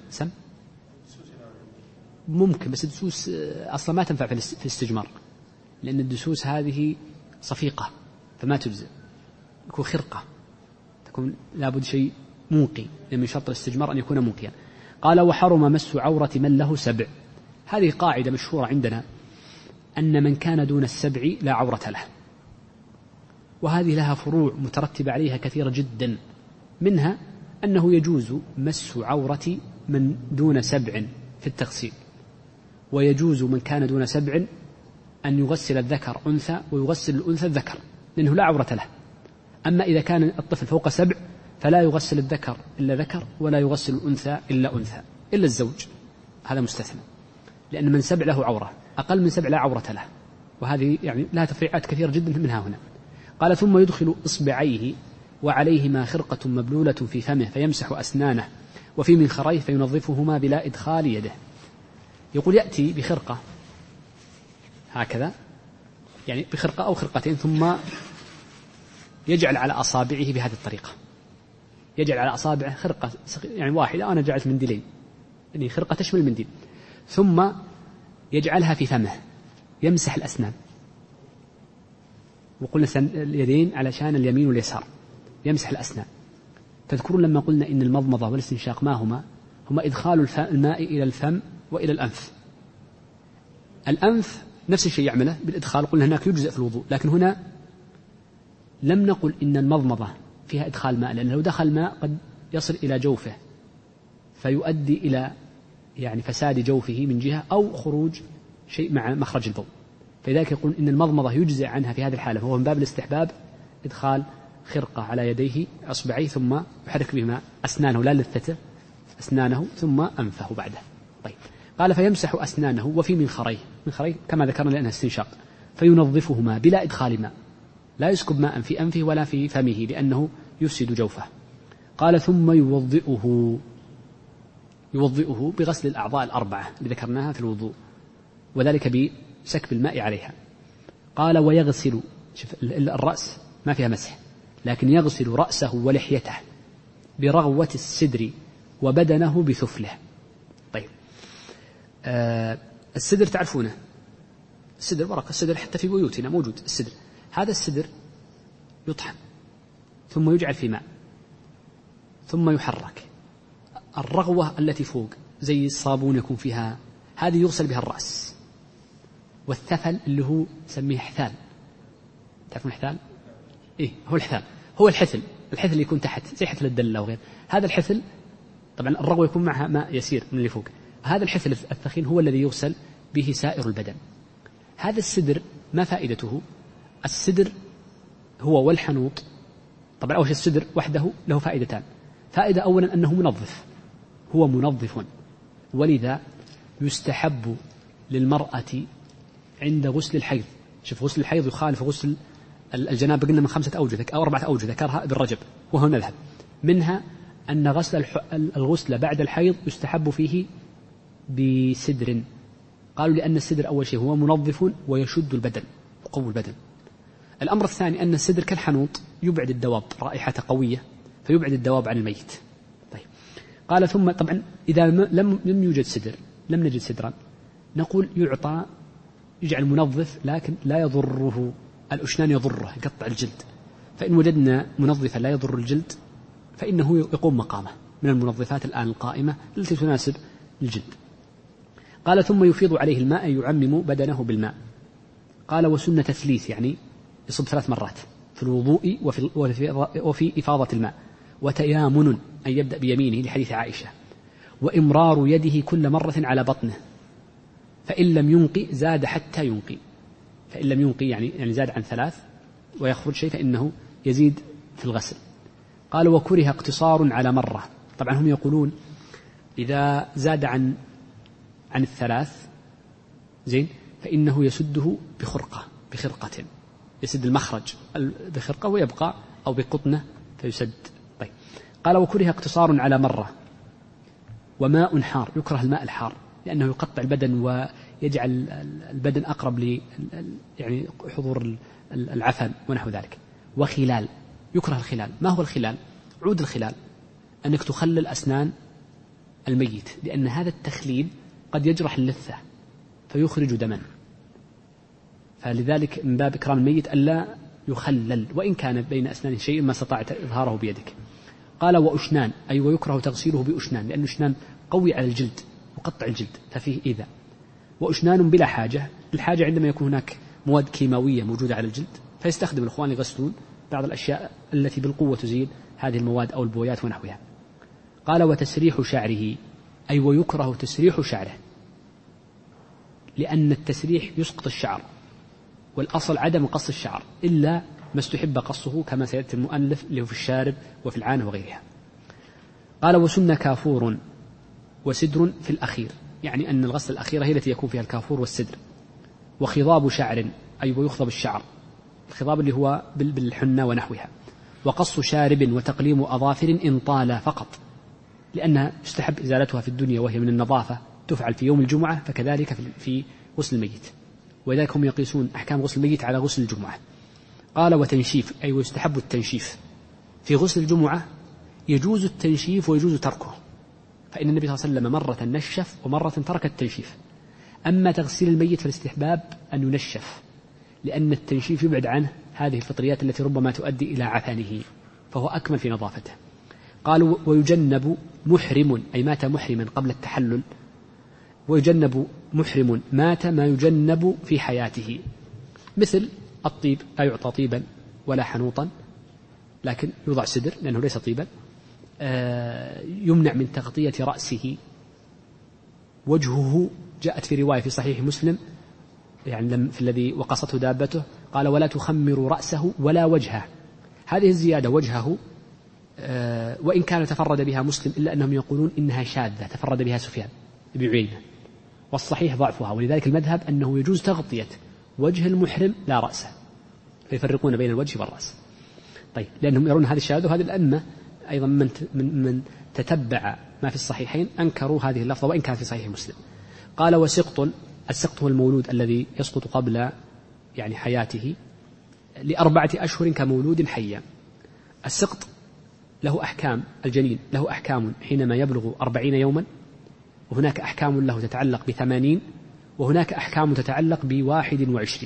ممكن، بس الدسوس أصلا ما تنفع في الاستجمار، لأن الدسوس هذه صفيقة فما تجزئ، يكون خرقة، تكون لابد شيء منقي، لأن من شرط الاستجمار أن يكون منقيا. قال وحرم مس عورة من له 7. هذه قاعدة مشهورة عندنا أن من كان دون 7 لا عورة له، وهذه لها فروع مترتبة عليها كثيرة جدا، منها أنه يجوز مس عورة من دون 7 في التغسيل، ويجوز من كان دون 7 أن يغسل الذكر أنثى ويغسل الأنثى الذكر لأنه لا عورة له. أما إذا كان الطفل فوق 7 فلا يغسل الذكر إلا ذكر ولا يغسل الأنثى إلا أنثى إلا الزوج، هذا مستثنى، لأن من 7 له عورة، أقل من 7 لا عورة له، وهذه يعني لها تفريعات كثيرة جدا منها هنا. قال ثم يدخل إصبعيه وعليهما خرقة مبلولة في فمه فيمسح أسنانه وفي منخريه فينظفهما بلا إدخال يده. يقول يأتي بخرقة هكذا، يعني بخرقة أو خرقتين، ثم يجعل على أصابعه بهذه الطريقة، يجعل على أصابعه خرقة يعني واحدة، أنا جعلت منديلين، يعني خرقة تشمل المنديل، ثم يجعلها في فمه يمسح الأسنان، وقلنا اليدين علشان اليمين واليسار، يمسح الأسنان. تذكرون لما قلنا إن المضمضة والاستنشاق ما هما إدخال الماء إلى الفم وإلى الأنف. الأنف نفس الشيء يعمله بالإدخال، قلنا هناك يجزئ في الوضوء، لكن هنا لم نقل إن المضمضة فيها إدخال ماء، لأن لو دخل ماء قد يصل إلى جوفه فيؤدي إلى يعني فساد جوفه من جهة أو خروج شيء مع مخرج البول، فلذلك يقول إن المضمضة يجزئ عنها في هذه الحالة، فهو من باب الاستحباب إدخال خرقة على يديه أصبعيه ثم يحرك بهما أسنانه، لا لثته أسنانه ثم أنفه بعده. طيب. قال فيمسح أسنانه وفي منخريه كما ذكرنا لأنها استنشاق، فينظفهما بلا إدخال ماء، لا يسكب ماء في أنفه ولا في فمه لأنه يفسد جوفه. قال ثم يوضئه بغسل الأعضاء 4 اللي ذكرناها في الوضوء، وذلك بسكب الماء عليها. قال ويغسل، الرأس ما فيها مسح، لكن يغسل رأسه ولحيته برغوة السدر وبدنه بثفله. طيب. السدر تعرفونه، السدر ورق السدر حتى في بيوتنا موجود السدر، هذا السدر يطحن ثم يجعل في ماء ثم يحرك. الرغوة التي فوق زي الصابون يكون فيها، هذه يغسل بها الرأس، والثفل اللي هو سميه حثال، تعرفون الحثال؟ إيه هو الحثال، هو الحثل اللي يكون تحت زي حثل الدلة وغير هذا الحثل. طبعا الرغوة يكون معها ماء يسير من اللي فوق، هذا الحفل الثخين هو الذي يغسل به سائر البدن. هذا السدر ما فائدته؟ السدر هو والحنوط. طبعا أول شيء السدر وحده له فائدتان. فائدة أولا أنه منظف، هو منظف، ولذا يستحب للمرأة عند غسل الحيض. شوف، غسل الحيض يخالف غسل الجنابة، قلنا من 5 أوجه أو 4 أوجه ذكرها ابن رجب وهو نذهب منها أن غسل الغسل بعد الحيض يستحب فيه بسدر. قالوا لأن السدر أول شيء هو منظف ويشد البدن وقوي البدن. الأمر الثاني أن السدر كالحنوط يبعد الدواب، رائحة قوية فيبعد الدواب عن الميت. طيب، قال ثم طبعا إذا لم يوجد سدر، لم نجد سدرا، نقول يجعل منظف لكن لا يضره الأشنان، يضره يقطع الجلد. فإن وجدنا منظفا لا يضر الجلد فإنه يقوم مقامه من المنظفات الآن القائمة التي تناسب الجلد. قال ثم يفيض عليه الماء، يعمم بدنه بالماء. قال وسنة تثليث، يعني يصب 3 مرات في الوضوء وفي إفاضة الماء. وتيامن أن يبدأ بيمينه لحديث عائشة. وإمرار يده كل مرة على بطنه، فإن لم ينقي زاد حتى ينقي. فإن لم ينقي يعني زاد عن 3 ويخرج شيء فإنه يزيد في الغسل. قال وكره اقتصار على مرة. طبعا هم يقولون إذا زاد عن 3 زين فإنه يسده بخرقة يسد المخرج بخرقة ويبقى، أو بقطنة فيسد. طيب، قال وكره اقتصار على مرة. وماء حار، يكره الماء الحار لأنه يقطع البدن ويجعل البدن أقرب يعني حضور العفن ونحو ذلك. وخلال، يكره الخلال. ما هو الخلال؟ عود الخلال أنك تخلل أسنان الميت، لأن هذا التخليل قد يجرح اللثة فيخرج دما، فلذلك من باب إكرام الميت ألا يخلل، وإن كان بين أسنانه شيء ما استطعت إظهاره بيدك. قال وأشنان، أي ويكره تغسيله بأشنان، لأن أشنان قوي على الجلد يقطع الجلد ففيه إيذاء. وأشنان بلا حاجة، الحاجة عندما يكون هناك مواد كيماوية موجودة على الجلد فيستخدم الإخوان يغسلون بعض الأشياء التي بالقوة تزيل هذه المواد أو البويات ونحوها. قال وتسريح شعره، أي ويكره تسريح شعره، لأن التسريح يسقط الشعر، والأصل عدم قص الشعر إلا ما استحب قصه كما سيأتي المؤلف اللي هو في الشارب وفي العانة وغيرها. قال وسن كافور وسدر في الأخير، يعني أن الغسل الأخيرة هي التي يكون فيها الكافور والسدر. وخضاب شعر، أي ويخضب الشعر، الخضاب اللي هو بالحنة ونحوها. وقص شارب وتقليم أظافر إن طال فقط، لأنها يستحب إزالتها في الدنيا وهي من النظافة، تفعل في يوم الجمعة، فكذلك في غسل الميت، ولذلك هم يقيسون أحكام غسل الميت على غسل الجمعة. قال وتنشيف، أي ويستحب التنشيف. في غسل الجمعة يجوز التنشيف ويجوز تركه، فإن النبي صلى الله عليه وسلم مرة نشف ومرة ترك التنشيف. أما تغسيل الميت فالاستحباب أن ينشف، لأن التنشيف يبعد عنه هذه الفطريات التي ربما تؤدي إلى عفنه، فهو أكمل في نظافته. قالوا ويجنب محرم، أي مات محرما قبل التحلل. ويجنب محرم مات ما يجنب في حياته، مثل الطيب، لا يعطى طيبا ولا حنوطا لكن يوضع سدر لأنه ليس طيبا. يمنع من تغطية رأسه. وجهه جاءت في رواية في صحيح مسلم يعني في الذي وقصته دابته، قال ولا تخمر رأسه ولا وجهه. هذه الزيادة وجهه وإن كان تفرد بها مسلم إلا أنهم يقولون إنها شاذة تفرد بها سفيان بن عيينة، والصحيح ضعفها، ولذلك المذهب أنه يجوز تغطية وجه المحرم لا رأسه، فيفرقون بين الوجه والرأس. طيب، لأنهم يرون هذه الشهادة، وهذه الأئمة أيضا من تتبع ما في الصحيحين أنكروا هذه اللفظة وإن كان في صحيح مسلم. قال وسقط، السقط هو المولود الذي يسقط قبل يعني حياته ل4 أشهر كمولود حيا. السقط له أحكام، الجنين له أحكام حينما يبلغ 40 يوما، وهناك أحكام له تتعلق ب80، وهناك أحكام تتعلق ب21.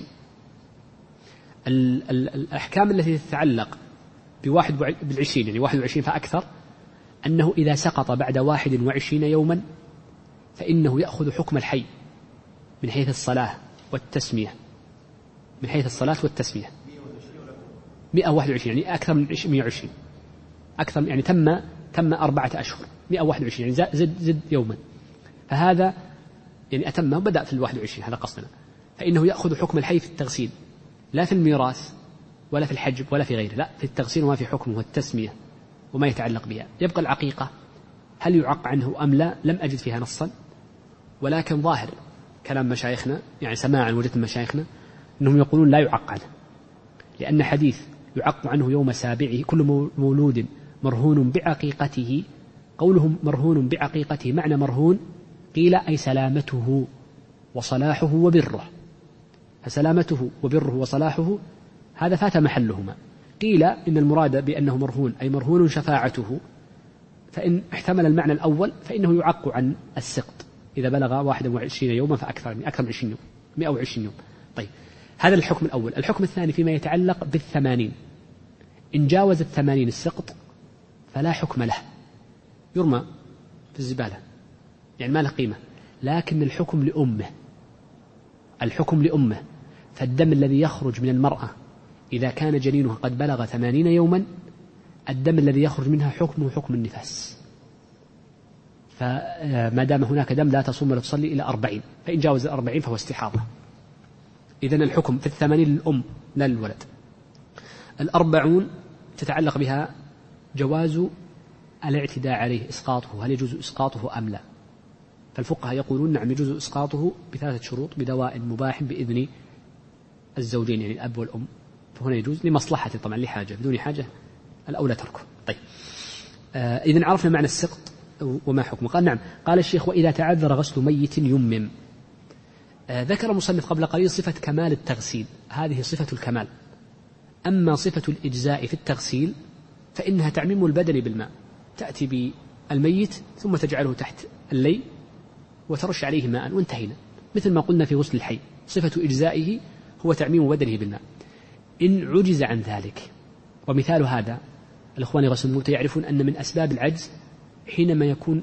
الأحكام التي تتعلق ب21 يعني 21 فأكثر، أنه إذا سقط بعد 21 يوما فإنه يأخذ حكم الحي من حيث الصلاة والتسمية، من حيث الصلاة والتسمية 121 يعني أكثر من 120، أكثر يعني تم 4 أشهر 121 يعني زد يوما. فهذا يعني أتمه بدأ في 21 هذا قصدنا، فإنه يأخذ حكم الحي في التغسيل لا في الميراث ولا في الحجب ولا في غيره، لا في التغسيل وما في حكمه والتسمية وما يتعلق بها. يبقى العقيقة هل يعق عنه أم لا؟ لم أجد فيها نصا، ولكن ظاهر كلام مشايخنا يعني سماعا وجدت مشايخنا أنهم يقولون لا يعق عنه، لأن حديث يعق عنه يوم سابعه كل مولود مرهون بعقيقته، قولهم مرهون بعقيقته معنى مرهون قيل أي سلامته وصلاحه وبره، فسلامته وبره وصلاحه هذا فات محلهما. قيل إن المراد بأنه مرهون أي مرهون شفاعته، فإن احتمل المعنى الأول فإنه يعق عن السقط إذا بلغ 21 يوما فأكثر من 20 يوم 120 يوم. طيب هذا الحكم الأول. الحكم الثاني فيما يتعلق بالثمانين، إن جاوز 80 السقط فلا حكم له، يرمى في الزبالة يعني ما له قيمة، لكن الحكم لأمه. فالدم الذي يخرج من المرأة إذا كان جنينها قد بلغ 80 يوما الدم الذي يخرج منها حكمه حكم النفاس، فما دام هناك دم لا تصوم ولا تصلي إلى 40، فإن جاوز 40 فهو استحاضة. إذن الحكم في 80 للأم لا للولد. 40 تتعلق بها جواز الاعتداء عليه إسقاطه، هل يجوز إسقاطه أم لا؟ فالفقهاء يقولون نعم يجوز إسقاطه ب3 شروط، بدواء مباح بإذن الزوجين يعني الأب والأم، فهنا يجوز لمصلحة طبعا لحاجة، بدون حاجة الأولى تركه. طيب إذن عرفنا معنى السقط وما حكمه. قال نعم. قال الشيخ وإذا تعذر غسل ميت يمم. ذكر المصنف قبل قليل صفة كمال التغسيل، هذه صفة الكمال. أما صفة الإجزاء في التغسيل فإنها تعميم البدن بالماء، تأتي بالميت ثم تجعله تحت اللي وترش عليه ماء وانتهينا، مثل ما قلنا في غسل الحي صفة إجزائه هو تعميم بدنه بالماء. إن عجز عن ذلك، ومثال هذا الإخوان غسل الموتى يعرفون أن من أسباب العجز حينما يكون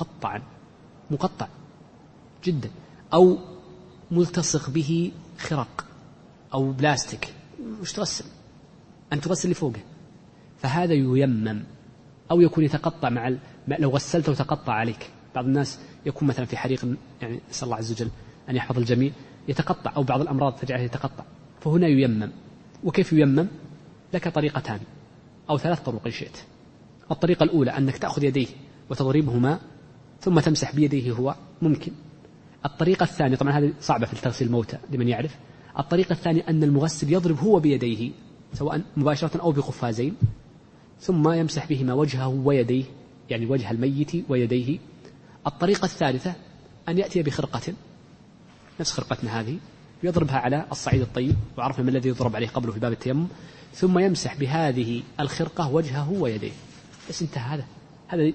مقطع جدا أو ملتصق به خرق أو بلاستيك، مش تغسل أن تغسل اللي فوقه، فهذا ييمم. أو يكون يتقطع لو غسلته وتقطع عليك. بعض الناس يكون مثلا في حريق يعني نسأل الله عز وجل أن يحفظ الجميع يتقطع، أو بعض الأمراض تجعله يتقطع، فهنا ييمم. وكيف ييمم؟ لك طريقتان أو 3 طرق إن شئت. الطريقة الأولى أنك تأخذ يديه وتضربهما ثم تمسح بيديه، هو ممكن. الطريقة الثانية طبعا هذه صعبة في تغسيل الموتى لمن يعرف. الطريقة الثانية أن المغسل يضرب هو بيديه سواء مباشرة أو بقفازين، ثم يمسح بهما وجهه ويديه يعني وجه الميت ويديه. الطريقة الثالثة أن يأتي بخرقة نفس خرقتنا هذه يضربها على الصعيد الطيب، وعرفنا ما الذي يضرب عليه قبله في باب التيمم، ثم يمسح بهذه الخرقة وجهه ويديه، بس انتهى. هذا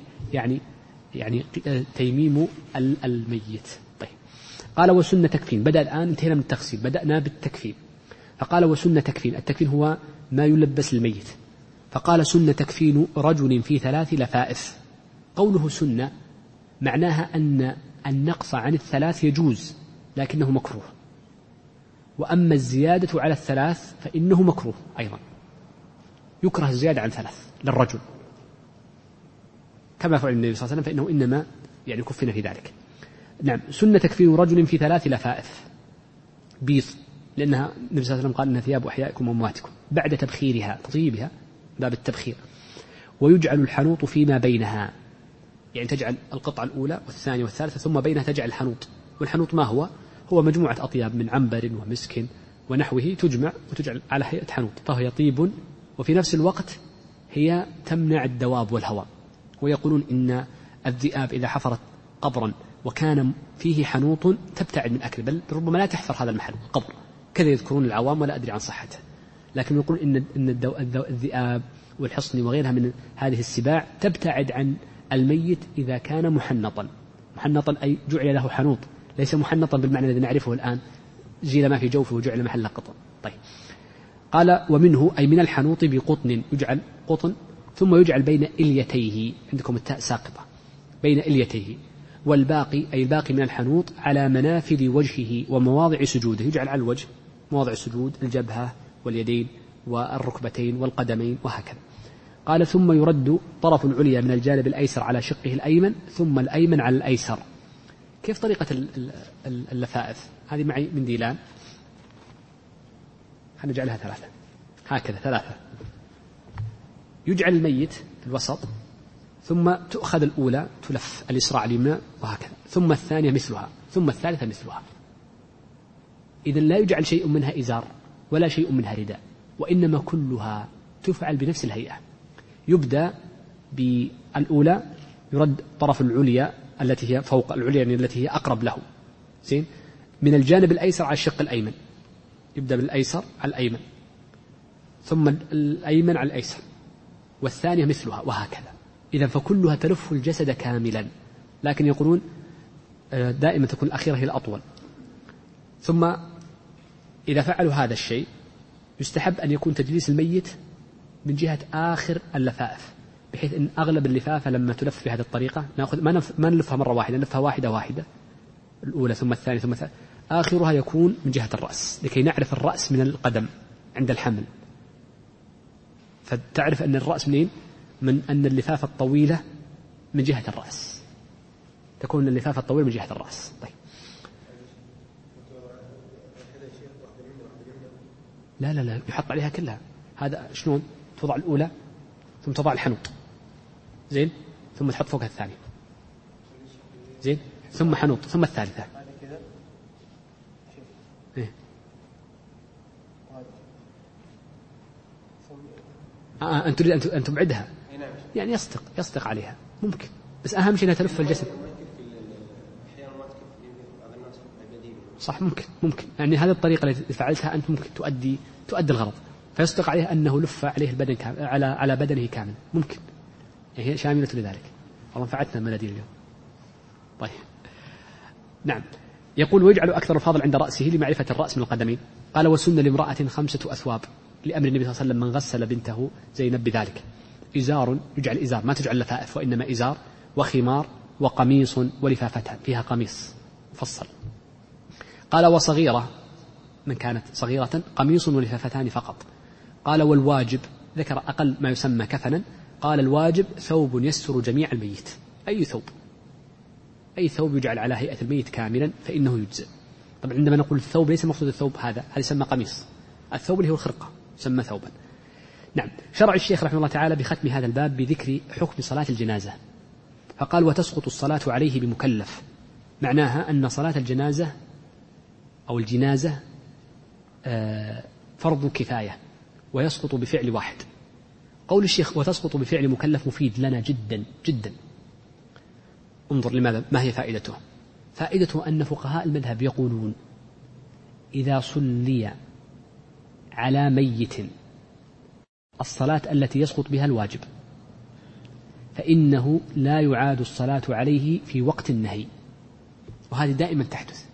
يعني تيميم الميت. طيب قال وسنة تكفين. بدأ الآن انتهينا من التغسيل، بدأنا بالتكفين. فقال وسنة تكفين. التكفين هو ما يلبس الميت. فقال سنة تكفين رجل في 3 لفائف. قوله سنة معناها أن النقص عن 3 يجوز لكنه مكروه، وأما الزيادة على 3 فإنه مكروه أيضا، يكره الزيادة عن 3 للرجل كما فعل النبي صلى الله عليه وسلم، فإنه إنما يعني كفنا في ذلك. نعم. سنة تكفين رجل في 3 لفائف بيض، لأنها النبي صلى الله عليه وسلم قال إن ثياب أحيائكم وأمواتكم، بعد تبخيرها تطيبها باب التبخير. ويجعل الحنوط فيما بينها، يعني تجعل القطعة الأولى والثانية والثالثة ثم بينها تجعل الحنوط. والحنوط ما هو؟ هو مجموعة أطياب من عنبر ومسك ونحوه تجمع وتجعل على هيئة حنوط، فهي طيب وفي نفس الوقت هي تمنع الدواب والهواء. ويقولون إن الذئاب إذا حفرت قبرا وكان فيه حنوط تبتعد من أكل، بل ربما لا تحفر هذا المحل قبر، كذا يذكرون العوام ولا أدري عن صحته. لكن يقول إن الذئاب والحصن وغيرها من هذه السباع تبتعد عن الميت إذا كان محنطا أي جعل له حنوط، ليس محنطا بالمعنى الذي نعرفه الآن جيل ما في جوفه وجعل محل قطن. طيب قال ومنه أي من الحنوط بقطن، يجعل قطن ثم يجعل بين إليتيه، عندكم التاء ساقطة، بين إليتيه. والباقي أي الباقي من الحنوط على منافذ وجهه ومواضع سجوده، يجعل على الوجه مواضع السجود، الجبهة واليدين والركبتين والقدمين وهكذا. قال ثم يرد طرف العليا من الجانب الأيسر على شقه الأيمن ثم الأيمن على الأيسر، كيف طريقة اللفائف؟ هذه معي من ديلان، خلينا نجعلها 3 هكذا 3. يجعل الميت في الوسط، ثم تؤخذ الأولى تلف اليسرى على اليمنى وهكذا، ثم الثانية مثلها، ثم الثالثة مثلها. إذن لا يجعل شيء منها إزار ولا شيء منها رداء، وإنما كلها تفعل بنفس الهيئة. يبدأ بالأولى، يرد طرف العليا التي هي فوق العليا، يعني التي هي أقرب له، زين، من الجانب الأيسر على الشق الأيمن. يبدأ بالأيسر على الأيمن، ثم الأيمن على الأيسر، والثانية مثلها وهكذا. إذن فكلها تلف الجسد كاملا، لكن يقولون دائما تكون الأخيرة هي الأطول. ثم إذا فعلوا هذا الشيء يستحب أن يكون تجليس الميت من جهة آخر اللفائف، بحيث أن أغلب اللفافة لما تلف بهذه الطريقة نأخذ ما نلفها مرة واحدة، نلفها واحدة واحدة، الأولى ثم الثانية ثم الثالثة، آخرها يكون من جهة الرأس، لكي نعرف الرأس من القدم عند الحمل. فتعرف أن الرأس منين؟ من أن اللفافة الطويلة من جهة الرأس، تكون اللفافة الطويلة من جهة الرأس. طيب. لا لا لا، يحط عليها كلها. هذا شلون؟ توضع الأولى ثم توضع الحنوط، زين، ثم تحط فوقها الثانية، زين، ثم حنوط، ثم الثالثة. إيه؟ أنت تريد أن تبعدها، يعني يصدق عليها ممكن، بس أهم شيء أنها تلف الجسد. صح، ممكن يعني هذه الطريقة التي فعلتها أنت ممكن تؤدي الغرض، فيصدق عليه أنه لف عليه البدن على بدنه كامل، ممكن، يعني هي شاملة لذلك. والله فعلتنا المناديل اليوم. طيب، نعم. يقول: ويجعل أكثر الفاضل عند رأسه لمعرفة الرأس من القدمين. قال: وسن لامرأة 5 أثواب، لأمر النبي صلى الله عليه وسلم من غسل بنته زينب بذلك: إزار، يجعل إزار، ما تجعل لفائف وإنما إزار، وخمار، وقميص، ولفافتان، فيها قميص مفصل. قال: وصغيرة، من كانت صغيرة، قميص ولفافتان فقط. قال: والواجب، ذكر أقل ما يسمى كفنا. قال: الواجب ثوب يستر جميع الميت. أي ثوب يجعل على هيئة الميت كاملا فإنه يجزئ. طبعا عندما نقول الثوب ليس مقصود الثوب هذا يسمى قميص، الثوب اللي هو الخرقة يسمى ثوبا. نعم. شرع الشيخ رحمه الله تعالى بختم هذا الباب بذكر حكم صلاة الجنازة، فقال: وتسقط الصلاة عليه بمكلف. معناها أن صلاة الجنازة أو الجنازة فرض كفاية، ويسقط بفعل واحد. قول الشيخ وتسقط بفعل مكلف مفيد لنا جدا جدا. انظر لماذا، ما هي فائدته؟ فائدته أن فقهاء المذهب يقولون: إذا صلي على ميت الصلاة التي يسقط بها الواجب فإنه لا يعاد الصلاة عليه في وقت النهي، وهذه دائما تحدث.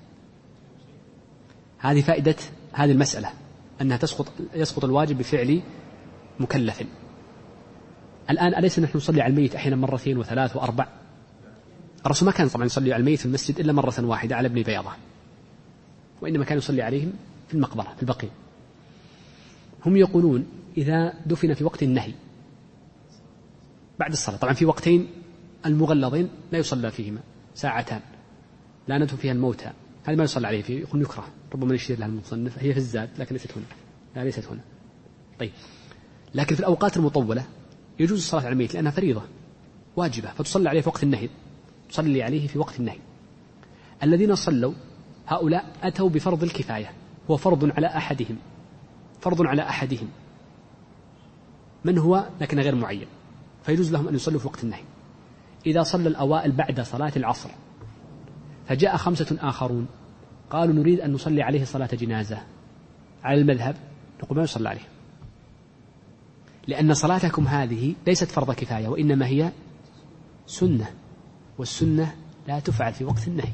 هذه فائدة هذه المسألة، أنها يسقط الواجب بفعل مكلف. الآن أليس نحن نصلي على الميت أحيانا 2 و3 و4؟ الرسول ما كان طبعا يصلي على الميت في المسجد إلا مرة واحدة على ابن بيضة، وإنما كان يصلي عليهم في المقبرة في البقيع. هم يقولون إذا دفن في وقت النهي بعد الصلاة، طبعا في وقتين المغلظين لا يصلى فيهما، 2 ساعات لا ندفن فيها الموتى، هذا ما يصلى عليه فيه، يقول يكره، ربما يشير لها المصنف، هي في الزاد لكن ليست هنا، لا ليست هنا. طيب، لكن في الأوقات المطولة يجوز الصلاة على الميت لأنها فريضة واجبة، فتصلي عليه في وقت النهي، تصلي عليه في وقت النهي. الذين صلوا هؤلاء أتوا بفرض الكفاية، هو فرض على أحدهم من هو، لكن غير معين، فيجوز لهم أن يصلوا في وقت النهي. إذا صلى الأوائل بعد صلاة العصر فجاء 5 آخرون قالوا نريد أن نصلي عليه صلاة جنازة، على المذهب نقول ما يصلى عليه، لأن صلاتكم هذه ليست فرض كفاية وإنما هي سنة، والسنة لا تفعل في وقت النهي.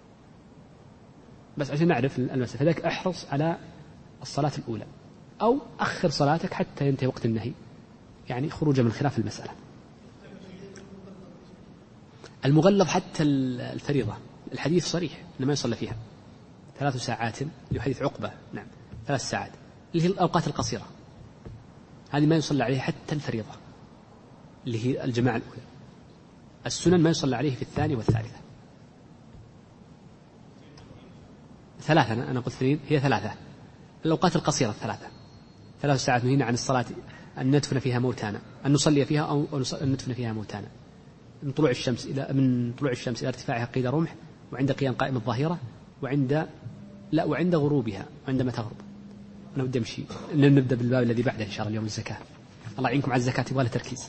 بس عشان نعرف المسألة، فذلك احرص على الصلاة الأولى، أو أخر صلاتك حتى ينتهي وقت النهي، يعني خروجا من خلاف المسألة. المغلظ حتى الفريضة الحديث صريح أنه ما يصلى فيها 3 ساعات، لحديث عقبة، نعم 3 ساعات اللي هي الأوقات القصيرة، هذه ما يصلى عليها حتى الفريضة اللي هي الجماعة الأولى. السنن ما يصلى عليه في 2 والثالثة. ثلاثة، أنا قلت اثنين، هي ثلاثة. الأوقات القصيرة الثلاثة، 3 ساعات نهينا عن الصلاة أن ندفن فيها موتانا، أن نصلي فيها أو أن ندفن فيها موتانا، من طلوع الشمس إلى ارتفاعها قيد رمح، وعند قيام قائم الظهيرة، وعند غروبها عندما تغرب. أنا بدي أمشي، نبدأ بالباب الذي بعده إن شاء الله اليوم، الزكاة. الله يعينكم على الزكاة، يبغى لها تركيز.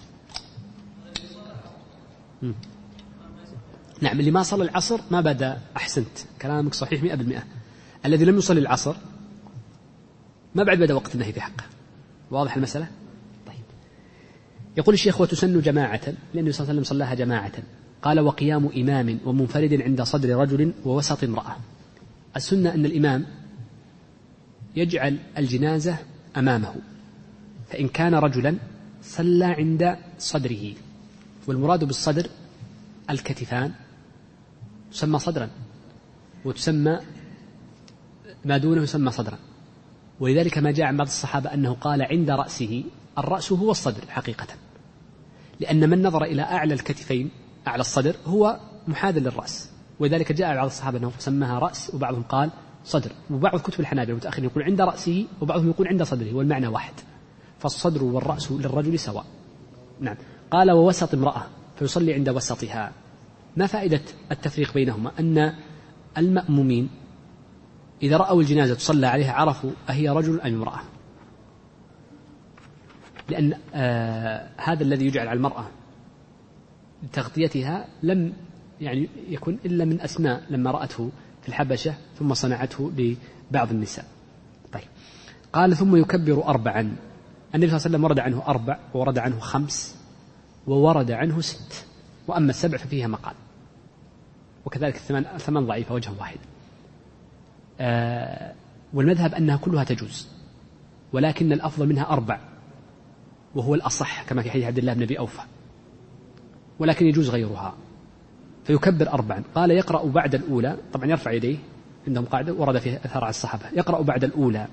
نعم، اللي ما صلى العصر ما بدأ، أحسنت، كلامك صحيح 100%. الذي لم يصلي العصر ما بعد بدأ وقت النهي في حقه. واضح المسألة؟ طيب. يقول الشيخ: وتسن جماعة، لأنه صلى الله عليه وسلم صلاها جماعة. قال: وقيام إمام ومنفرد عند صدر رجل ووسط امرأة. السنة أن الإمام يجعل الجنازة أمامه، فإن كان رجلا صلى عند صدره، والمراد بالصدر الكتفان، تسمى صدرا، وتسمى ما دونه يسمى صدرا. ولذلك ما جاء عن بعض الصحابة أنه قال عند رأسه، الرأس هو الصدر حقيقة، لأن من نظر إلى أعلى الكتفين، أعلى الصدر، هو محاذ للرأس. ولذلك جاء بعض الصحابة أنه سماها رأس، وبعضهم قال صدر. وبعض كتب الحنابلة المتأخرين يقول عند رأسه، وبعضهم يقول عند صدره، والمعنى واحد، فالصدر والرأس للرجل سواء. نعم. قال: ووسط امرأة، فيصلي عند وسطها. ما فائدة التفريق بينهما؟ أن المأمومين إذا رأوا الجنازة تصلى عليها عرفوا أهي رجل أم امرأة، لأن هذا الذي يجعل على المرأة لتغطيتها لم يعني يكن إلا من أسماء لما رأته في الحبشة، ثم صنعته لبعض النساء. طيب. قال: ثم يكبر 4. النبي صلى الله عليه وسلم ورد عنه 4، وورد عنه 5، وورد عنه 6، وأما 7 ففيها مقال، وكذلك 8 ضعيفة وجه واحد. والمذهب أنها كلها تجوز، ولكن الأفضل منها 4، وهو الأصح كما في حديث عبد الله بن أبي أوفى، ولكن يجوز غيرها. فيكبر 4. قال: يقرأ بعد الأولى، طبعا يرفع يديه، عندهم قاعدة ورد فيها أثار على الصحابة، يقرأ بعد الأولى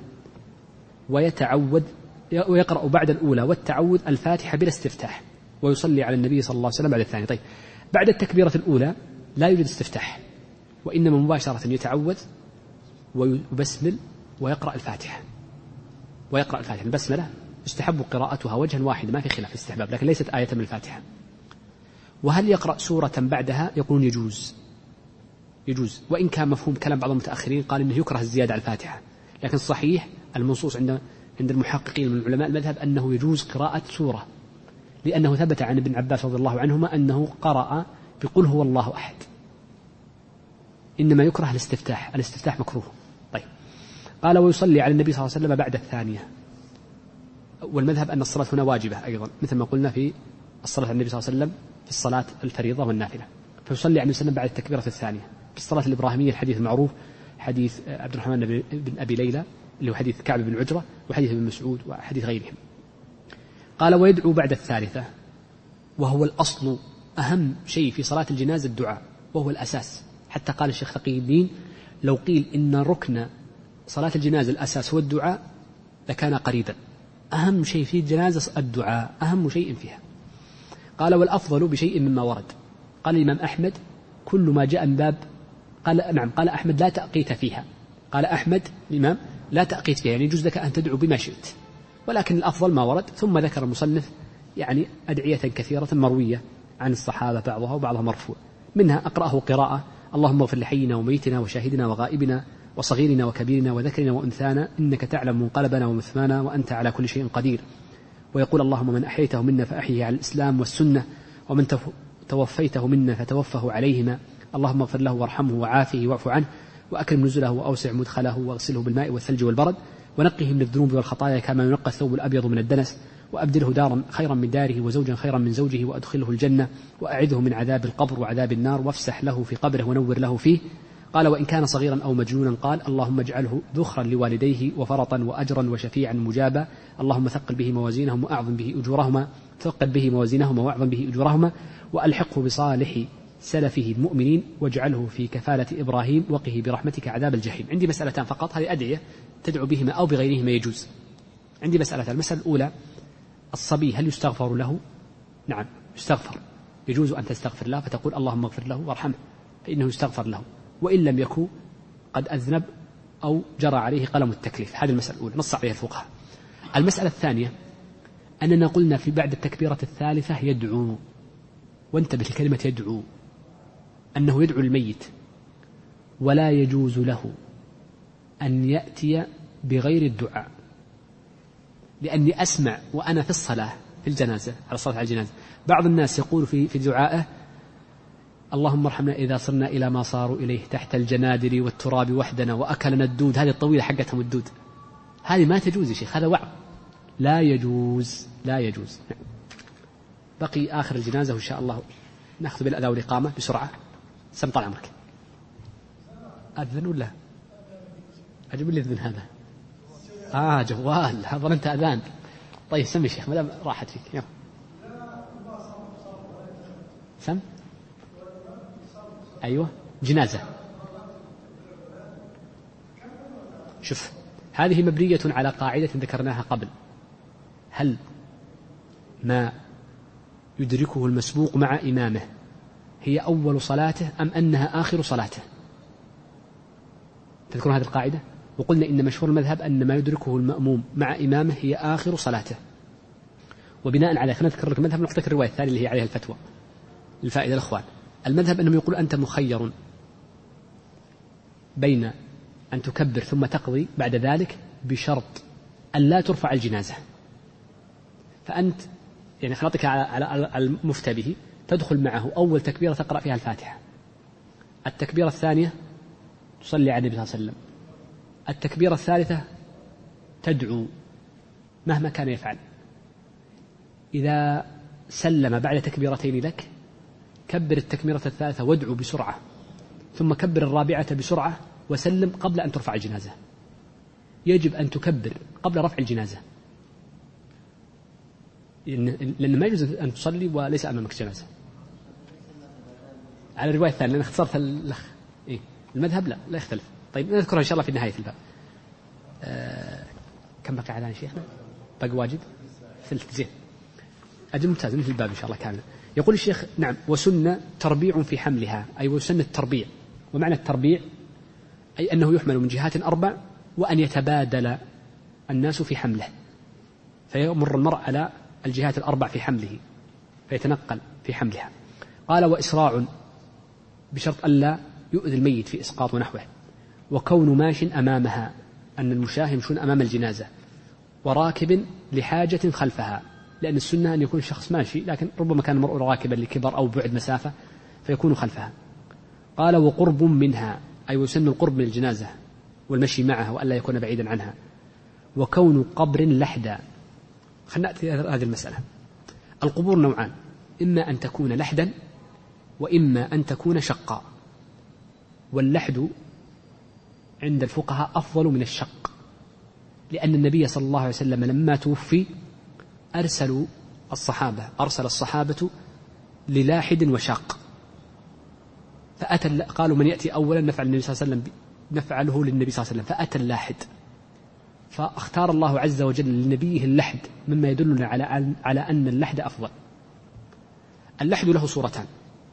ويقرأ بعد الأولى والتعوذ الفاتحة بلا استفتاح، ويصلي على النبي صلى الله عليه وسلم بعد الثاني. طيب، بعد التكبيرة الأولى لا يوجد استفتاح، وإنما مباشرة يتعوذ ويبسمل ويقرأ الفاتحة. البسملة يستحب قراءتها وجها واحد، ما في خلاف الاستحباب، لكن ليست آية من الفاتحة. وهل يقرأ سورة بعدها؟ يقولون يجوز، وإن كان مفهوم كلام بعض المتأخرين قال إنه يكره الزيادة على الفاتحة، لكن صحيح المنصوص عند المحققين من علماء المذهب أنه يجوز قراءة سورة، لأنه ثبت عن ابن عباس رضي الله عنهما أنه قرأ بقل هو الله أحد. إنما يكره الاستفتاح مكروه. طيب. قال: ويصلي على النبي صلى الله عليه وسلم بعد الثانية. والمذهب أن الصلاة هنا واجبة أيضا، مثل ما قلنا في الصلاة على النبي صلى الله عليه وسلم في الصلاة الفريضة والنافلة. فيصلي على النبي صلى الله عليه وسلم بعد التكبيرة الثانية. في الصلاة الإبراهيمية الحديث المعروف حديث عبد الرحمن بن أبي ليلى، اللي هو حديث كعب بن عجرة، وحديث ابن مسعود، وحديث غيرهم. قال: ويدعو بعد الثالثة، وهو الأصل، أهم شيء في صلاة الجنازة الدعاء، وهو الأساس. حتى قال الشيخ تقي الدين: لو قيل إن ركن صلاة الجنازة الأساس هو الدعاء لكان قريبا. أهم شيء في الجنازة الدعاء، أهم شيء فيها. قال: والأفضل بشيء مما ورد. قال الإمام أحمد: كل ما جاء من باب، قال أحمد: لا تأقيت فيها. قال أحمد الإمام: لا تأقيت فيها، يعني يجوز لك أن تدعو بما شئت، ولكن الأفضل ما ورد. ثم ذكر المصنف يعني أدعية كثيرة مروية عن الصحابة، بعضها وبعضها مرفوع، منها أقرأه قراءة: اللهم اغفر لحينا وميتنا وشاهدنا وغائبنا وصغيرنا وكبيرنا وذكرنا وأنثانا، إنك تعلم منقلبنا ومثوانا، وأنت على كل شيء قدير. ويقول: اللهم من أحييته منا فأحيه على الإسلام والسنة، ومن توفيته منا فتوفه عليهما، اللهم اغفر له وارحمه وعافه واعف عنه، وأكرم نزله وأوسع مدخله، واغسله بالماء والثلج والبرد، ونقه من الذنوب والخطايا كما ينقى الثوب الأبيض من الدنس، وأبدله دارا خيرا من داره وزوجا خيرا من زوجه، وأدخله الجنة، وأعذه من عذاب القبر وعذاب النار، وافسح له في قبره ونور له فيه. قال: وإن كان صغيرا أو مجنونا قال: اللهم اجعله ذخرا لوالديه وفرطا وأجرا وشفيعا مجابا، اللهم ثقل به موازينهم وأعظم به أجورهما، ثقل به موازينهما وأعظم به أجورهما، وألحقه بصالح سلفه المؤمنين، واجعله في كفالة إبراهيم، وقه برحمتك عذاب الجحيم. عندي مسألتان فقط، هذه أدعية تدعو بهما أو بغيرهما يجوز. عندي مسألتان. المسألة الأولى: الصبي هل يستغفر له؟ نعم يستغفر، يجوز أن تستغفر له، فتقول: اللهم اغفر له وارحمه، فإنه يستغفر له، وإن لم يكن قد أذنب أو جرى عليه قلم التكليف. هذه المسألة الأولى نص عليها الفقهاء. المسألة الثانية أننا قلنا في بعد التكبيرة الثالثة يدعو، وانتبه لكلمة يدعو، أنه يدعو الميت، ولا يجوز له أن يأتي بغير الدعاء، لأني أسمع وأنا في الصلاة في الجنازة على الصلاة على الجنازة بعض الناس يقول في دعائه: اللهم ارحمنا إذا صرنا إلى ما صاروا إليه تحت الجنادر والتراب وحدنا وأكلنا الدود. هذه الطويلة حقتهم الدود، هذه ما تجوز يا شيخ، هذا وعظ، لا يجوز لا يجوز. بقي آخر الجنازة وإن شاء الله نأخذ بالأذان والإقامة بسرعة. سم طال عمرك. أذن ولا أجيب لي الأذن هذا؟ جوال، هذا ظننت أذان. طيب سمي شيخ ما دام راحت فيك. يلا سم. أيوة جنازة. شوف هذه مبنية على قاعدة ذكرناها قبل: هل ما يدركه المسبوق مع إمامه هي أول صلاته أم أنها آخر صلاته؟ تذكرون هذه القاعدة؟ وقلنا إن مشهور المذهب أن ما يدركه المأموم مع إمامه هي آخر صلاته. وبناء على خلينا نذكر لك المذهب نعطيك الرواية الثانية اللي هي عليها الفتوى للفائدة الأخوان. المذهب أنهم يقول أنت مخير بين أن تكبر ثم تقضي بعد ذلك بشرط أن لا ترفع الجنازة. فأنت يعني خلطك على المفتى به تدخل معه أول تكبيرة تقرأ فيها الفاتحة، التكبيرة الثانية تصلي على النبي صلى الله عليه وسلم، التكبيرة الثالثة تدعو مهما كان يفعل. إذا سلم بعد تكبيرتين لك كبر التكبيرة الثالثة وادعو بسرعة، ثم كبر الرابعة بسرعة وسلم قبل أن ترفع الجنازة. يجب أن تكبر قبل رفع الجنازة، لأن ما يجوز أن تصلي وليس أمامك جنازة. على الرواية الثانية لأن اختصرت المذهب لا يختلف. طيب نذكرها إن شاء الله في نهاية الباب. كم بقي على شيخنا؟ باقي واجد ثلث. زين أجل ممتاز مثل الباب إن شاء الله كامل. يقول الشيخ: نعم وسنة تربيع في حملها، أي وسنة التربيع. ومعنى التربيع أي أنه يحمل من جهات أربع وأن يتبادل الناس في حمله، فيمر المرء على الجهات الأربع في حمله فيتنقل في حملها. قال: وإسراع بشرط ألا يؤذي الميت في إسقاط ونحوه، وكون ماش أمامها، أن المشاه يمشون أمام الجنازة، وراكب لحاجة خلفها، لأن السنة أن يكون شخص ماشي لكن ربما كان المرء راكبا لكبر أو بعد مسافة فيكون خلفها. قال: وقرب منها، أي وسن القرب من الجنازة والمشي معها وألا يكون بعيدا عنها. وكون قبر لحدا. خلنا نأتي هذه المسألة. القبور نوعان: إما أن تكون لحدا وإما أن تكون شقا. واللحد عند الفقهاء أفضل من الشق، لأن النبي صلى الله عليه وسلم لما توفي أرسل الصحابة للاحد وشاق، قالوا من يأتي أولا نفعله للنبي صلى الله عليه وسلم، فأتى اللاحد، فاختار الله عز وجل لنبيه اللحد، مما يدلنا على أن اللحد أفضل. اللحد له صورتان،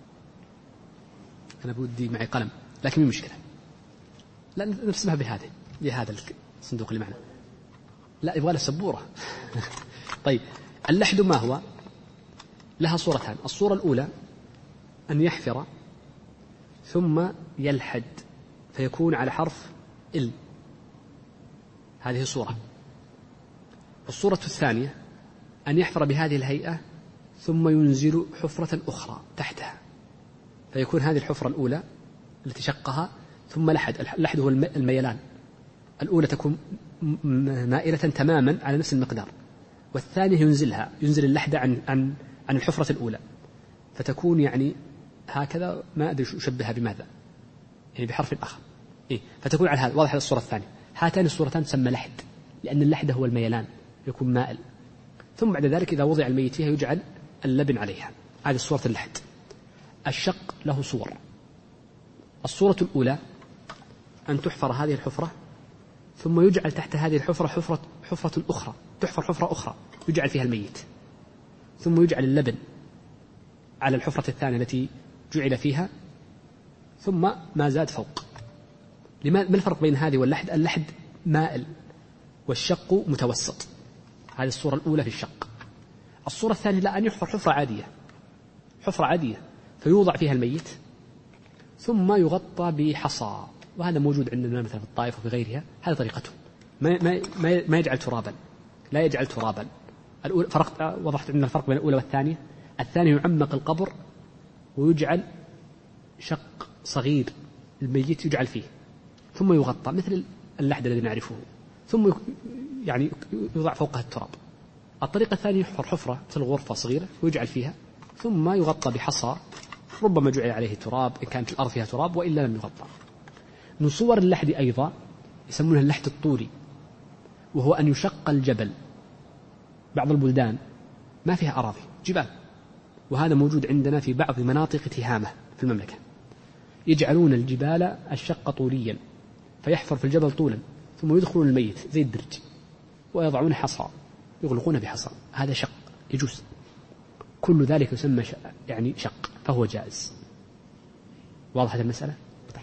أنا بودي معي قلم لكن مين مشكلة، لا نرسمها بهذا الصندوق اللي معنا، لا يبغى له سبورة. طيب اللحد ما هو؟ لها صورتان. الصورة الأولى أن يحفر ثم يلحد فيكون على حرف ال، هذه صورة. الصورة الثانية أن يحفر بهذه الهيئة ثم ينزل حفرة أخرى تحتها فيكون هذه الحفرة الأولى التي شقها ثم لحد. اللحد هو الميلان، الأولى تكون مائلة تماما على نفس المقدار، والثانية ينزل اللحد عن الحفرة الأولى فتكون يعني هكذا، ما أدري أشبهها بماذا، يعني بحرف آخر فتكون على هذا. واضح على الصورة الثانية. هاتان الصورتان تسمى لحد، لأن اللحد هو الميلان يكون مائل، ثم بعد ذلك إذا وضع الميت فيها يجعل اللبن عليها. هذه الصورة اللحد. الشق له صور. الصورة الأولى أن تحفر هذه الحفرة ثم يجعل تحت هذه الحفرة حفرة أخرى، تحفر حفرة أخرى يجعل فيها الميت، ثم يجعل اللبن على الحفرة الثانية التي جعل فيها، ثم ما زاد فوق. ما الفرق بين هذه واللحد؟ اللحد مائل والشق متوسط. هذه الصورة الأولى في الشق. الصورة الثانية لا، أن يحفر حفرة عادية فيوضع فيها الميت ثم يغطى بحصى، وهذا موجود عندنا مثلا في الطائف وفي غيرها. هذه طريقته، ما يجعل ترابا، لا يجعل ترابا. وضحت عندنا الفرق بين الأولى والثانية. الثانية يعمق القبر ويجعل شق صغير الميت يجعل فيه ثم يغطى مثل اللحد الذي نعرفه، ثم يعني يوضع فوقها التراب. الطريقة الثانية يحفر حفرة مثل غرفة صغيرة ويجعل فيها ثم يغطى بحصى، ربما جعل عليه تراب إن كانت الأرض فيها تراب، وإلا لم يغطى. من صور اللحد أيضا يسمونها اللحد الطولي، وهو أن يشق الجبل. بعض البلدان ما فيها أراضي، جبال، وهذا موجود عندنا في بعض مناطق تهامة في المملكة. يجعلون الجبال الشق طوليا، فيحفر في الجبل طولا ثم يدخلون الميت زي الدرج ويضعون حصى يغلقون بحصى. هذا شق يجوز، كل ذلك يسمى يعني شق، فهو جائز. واضح هذه المسألة؟ طيب.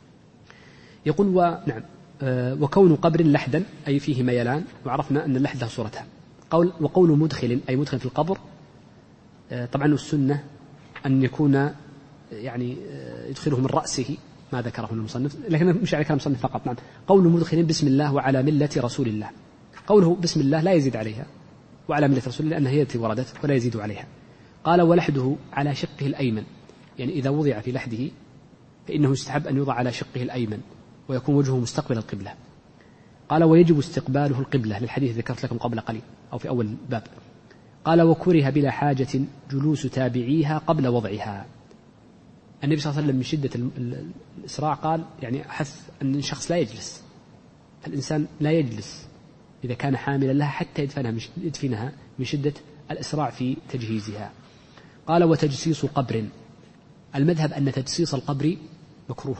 يقول نعم وكون قبر لحدا أي فيه ميلان، وعرفنا أن اللحد له صورتها. وقول مدخل أي مدخل في القبر، طبعا السنة أن يكون يعني يدخله من رأسه، ما ذكره المصنف، لكن مش على كلام المصنف فقط. نعم قول مدخل بسم الله وعلى ملة رسول الله. قوله بسم الله لا يزيد عليها، وعلى ملة رسول الله لأنها هي التي وردت ولا يزيد عليها. قال ولحده على شقه الأيمن، يعني إذا وضع في لحده فإنه يستحب أن يوضع على شقه الأيمن ويكون وجهه مستقبل القبلة. قال ويجب استقباله القبلة، للحديث ذكرت لكم قبل قليل أو في أول باب. قال وكره بلا حاجة جلوس تابعيها قبل وضعها. النبي صلى الله عليه وسلم من شدة الإسراع قال يعني حث أن الشخص لا يجلس، الإنسان لا يجلس إذا كان حاملا لها حتى يدفنها من شدة الإسراع في تجهيزها. قال وتجسيس قبر، المذهب أن تجسيس القبر مكروه،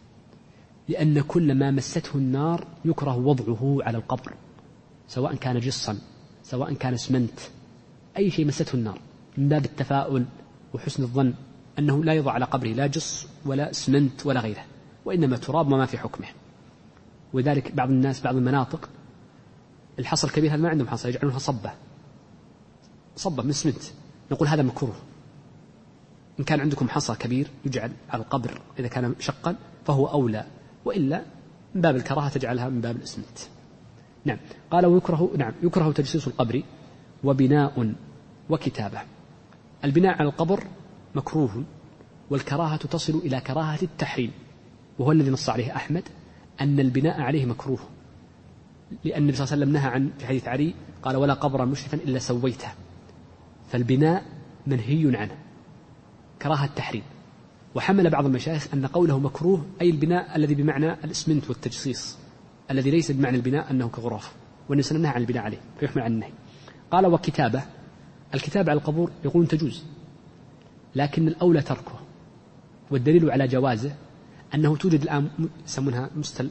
لأن كل ما مسته النار يكره وضعه على القبر، سواء كان جصا سواء كان اسمنت، أي شيء مسته النار، من باب التفاؤل وحسن الظن أنه لا يضع على قبره لا جص ولا اسمنت ولا غيره، وإنما تراب وما في حكمه. وذلك بعض الناس بعض المناطق الحصى الكبير هذا ما عندهم حصى، يجعلونها صبة من اسمنت، نقول هذا مكروه. إن كان عندكم حصى كبير يجعل على القبر إذا كان شقا فهو أولى، وإلا من باب الكراهة تجعلها من باب الاسمنت. نعم قال يكره تجسيس القبر وبناء وكتابة. البناء على القبر مكروه، والكراهة تصل إلى كراهة التحريم، وهو الذي نص عليه أحمد أن البناء عليه مكروه، لأن النبي صلى الله عليه وسلم نهى عن في حديث علي قال ولا قبرا مشرفا إلا سويته، فالبناء منهي عنه كراهة التحريم. وحمل بعض المشايخ أن قوله مكروه أي البناء الذي بمعنى الإسمنت والتجصيص، الذي ليس بمعنى البناء أنه كغرف، والنبي صلى الله عليه وسلم نهى عن البناء عليه فيحمل عن النهي. قال وكتابة، الكتابة على القبور يقولون تجوز، لكن الأولى تركه، والدليل على جوازه أنه توجد الآن يسمونها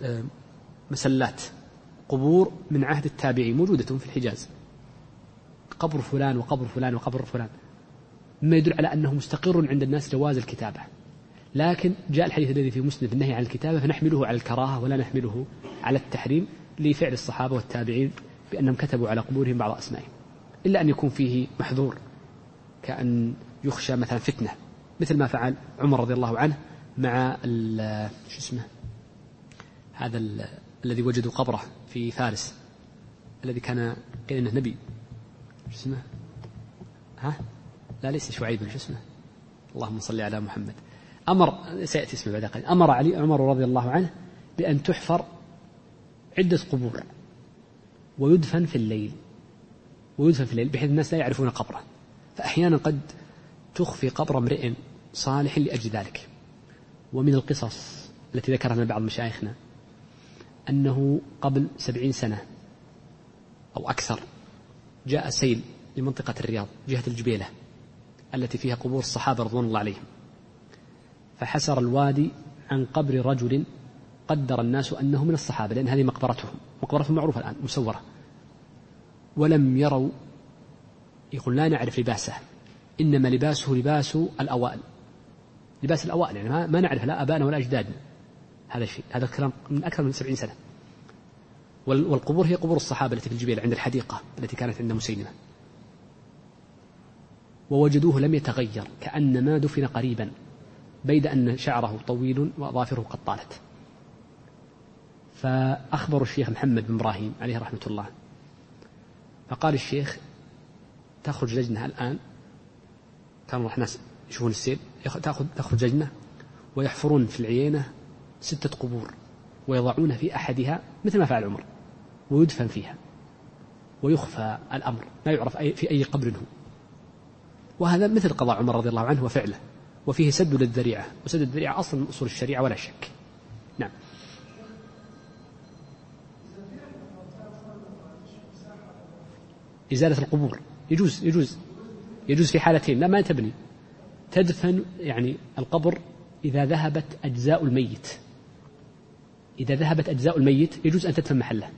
مسلات قبور من عهد التابعين موجودة في الحجاز، قبر فلان وقبر فلان وقبر فلان، مما يدل على أنه مستقر عند الناس جواز الكتابة. لكن جاء الحديث الذي في مسند النهي عن الكتابة فنحمله على الكراهة ولا نحمله على التحريم لفعل الصحابة والتابعين بأنهم كتبوا على قبورهم بعض أسمائهم، إلا أن يكون فيه محظور كأن يخشى مثلا فتنة، مثل ما فعل عمر رضي الله عنه مع هذا الذي وجدوا قبره في فارس، الذي كان قيل إنه نبي، لا ليس شعيب، اللهم صل على محمد. أمر سيأتي اسمه بعد قليل. أمر عمر رضي الله عنه بأن تحفر عدة قبور ويدفن في الليل بحيث الناس لا يعرفون قبره، فأحيانا قد تخفي قبر امرئ صالح لأجل ذلك. ومن القصص التي ذكرها بعض مشايخنا أنه قبل 70 سنة أو أكثر جاء سيل لمنطقة الرياض جهة الجبيلة التي فيها قبور الصحابة رضوان الله عليهم، فحسر الوادي عن قبر رجل قدر الناس أنه من الصحابة، لأن هذه مقبرتهم معروفة الآن مسورة، ولم يروا، يقول لا نعرف لباسه، إنما لباسه لباس الأوائل، يعني ما نعرف لا أبانا ولا أجدادنا، هذا الشيء، هذا الكلام من أكثر من 70 سنة. والقبور هي قبور الصحابة التي في الجبيل عند الحديقة التي كانت عند مسيلمة، ووجدوه لم يتغير كأنما دفن قريبا، بيد أن شعره طويل وأظافره قد طالت. فأخبر الشيخ محمد بن إبراهيم عليه رحمة الله، فقال الشيخ تخرج لجنة الآن، كانوا راح ناس يشوفون السيل، تخرج لجنة ويحفرون في العيينة 6 قبور ويضعون في أحدها مثل ما فعل عمر ويدفن فيها ويخفى الأمر، لا يعرف في أي قبر هو. وهذا مثل قضاء عمر رضي الله عنه وفعله، وفيه سد للذريعة، وسد الذريعة أصل من أصول الشريعة ولا شك. نعم. إزالة القبور يجوز في حالتين، لا ما تبني، تدفن يعني القبر إذا ذهبت أجزاء الميت، إذا ذهبت أجزاء الميت يجوز أن تدفن محله.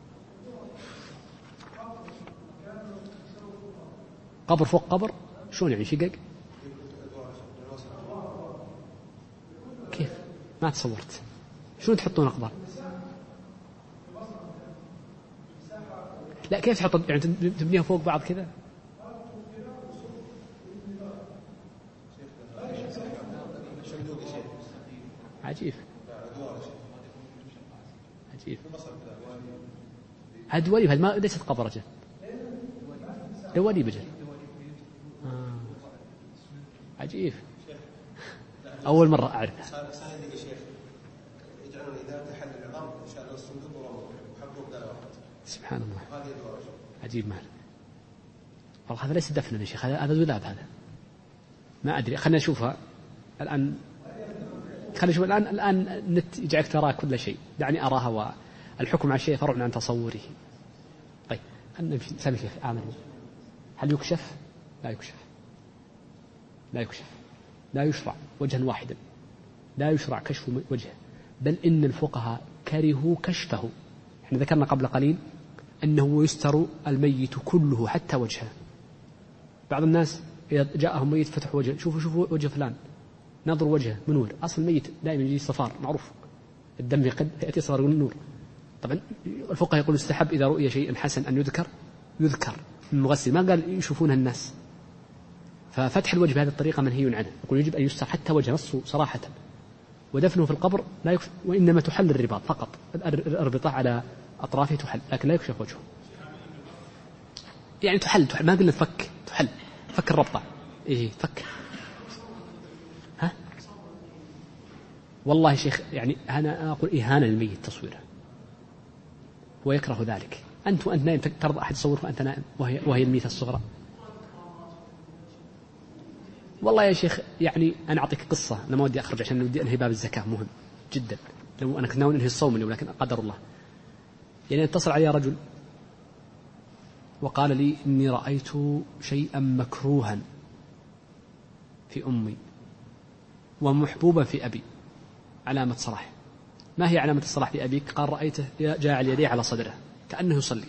قبر فوق قبر شلون يعني شقق؟ كيف؟ ما تصورت شلون تحطون أقبار؟ لا كيف تحط يعني تبنيها فوق بعض كذا؟ عجيب. هذا دواليب، هذا ما ليست قبر رجل، دواليب رجل. عجيب، أول مرة أعرفها. سبحان الله، عجيب مال. والله هذا ليس دفنا يا شيخ، هذا دولاب، هذا ما أدري. خلنا نشوفها الآن، خلنا نشوف الآن النت يجعلك ترى كل شيء. دعني أراها، والحكم على الشيء فرع عن تصوره. طيب خلنا نمشي. سامي شيخ آمن، هل يكشف؟ لا يكشف، لا يكشف، لا يشرع وجها واحدا، لا يشرع كشف وجهه، بل إن الفقهاء كرهوا كشفه. احنا ذكرنا قبل قليل أنه يستر الميت كله حتى وجهه. بعض الناس إذا جاءهم ميت فتحوا وجهه، شوفوا وجه فلان، نظر وجهه منور، أصل الميت دائما يجي صفار معروف، الدم يأتي صفار نور. طبعا الفقهاء يقول يستحب إذا رؤي شيء حسن أن يذكر من المغسل، ما قال يشوفونها الناس. ففتح الوجه بهذه الطريقة منهي عنه، يقول يجب أن يستر حتى وجه نصه صراحة. ودفنه في القبر لا يكشف، وإنما تحل الرباط فقط، الرباط على أطرافه تحل، لكن لا يكشف وجهه. يعني تحل ما قلنا تفك، تحل فك الربطة، إيه فك. ها والله يا شيخ يعني أنا أقول إهانة للميت تصويره، ويكره ذلك. أنت نائم ترضى أحد يصورك وأنت نائم وهي الميتة الصغرى؟ والله يا شيخ يعني أنا أعطيك قصة، أنا ما ودي أخرج عشان ودي أنهي باب الزكاة مهم جدا، لو أنا كنت ناوي أنهي الصوم اليوم لكن قدر الله. يعني اتصل علي رجل وقال لي إني رأيت شيئا مكروها في أمي ومحبوبا في أبي، علامة صلاح. ما هي علامة الصلاح في أبيك؟ قال رأيته جاعل يديه على صدره كأنه يصلي،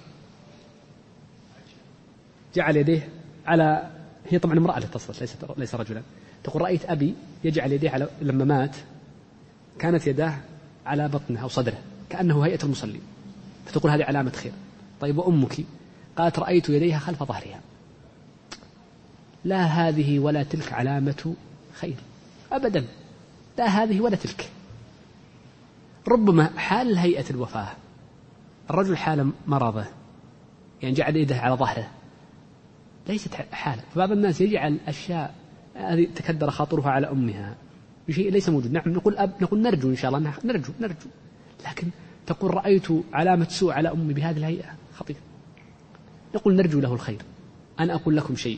جعل يديه على، هي طبعا امرأة اللي اتصلت ليس رجلا، تقول رأيت أبي يجعل يديه على، لما مات كانت يداه على بطنه أو صدره كأنه هيئة المصلي، فتقول هذه علامة خير. طيب وأمك؟ قالت رأيت يديها خلف ظهرها. لا هذه ولا تلك علامة خير أبدا، لا هذه ولا تلك. ربما حال هيئة الوفاة، الرجل حال مرضه يعني جعل يده على ظهره ليست حالة. فبعض الناس يجعل أشياء هذه تكدر خاطرها على أمها بشيء ليس موجود. نعم نقول نرجو إن شاء الله، نرجو، لكن تقول رأيت علامة سوء على أمي بهذه الهيئة خطير. نقول نرجو له الخير. أنا أقول لكم شيء،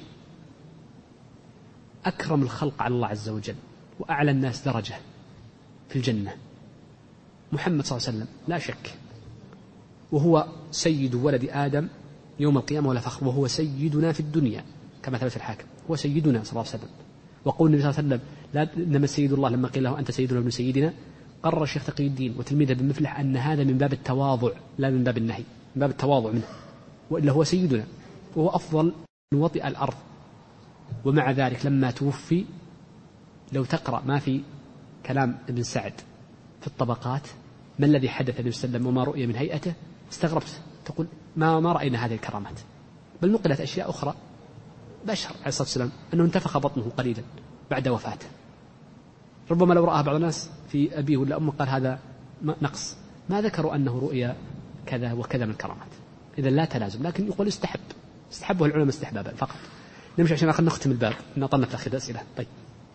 أكرم الخلق على الله عز وجل وأعلى الناس درجة في الجنة محمد صلى الله عليه وسلم لا شك، وهو سيد ولد آدم يوم القيامة ولا فخر، وهو سيدنا في الدنيا كما ثبت الحاكم، هو سيدنا صلى الله عليه وسلم. وقول النبي صلى الله عليه وسلم لا إنما سيد الله، لما قيل له أنت سيدنا ابن سيدنا، قرر الشيخ تقي الدين وتلميذه بن مفلح أن هذا من باب التواضع لا من باب النهي، من باب التواضع منه، وإلا هو سيدنا وهو أفضل من وطئ الأرض. ومع ذلك لما توفي، لو تقرأ ما في كلام ابن سعد في الطبقات ما الذي حدث النبي صلى الله عليه وسلم وما رؤي من هيئته، استغربت تقول ما رأينا هذه الكرامات، بل نقلت أشياء أخرى بشر عليه الصلاة والسلام أنه انتفخ بطنه قليلا بعد وفاته، ربما لو رآها بعض الناس في أبيه ولا أمه قال هذا نقص، ما ذكروا أنه رؤيا كذا وكذا من الكرامات. إذا لا تلازم، لكن يقول استحبه العلماء استحبابا فقط. نمشي عشان نختم الباب، نطلنا في آخر الأسئلة. طيب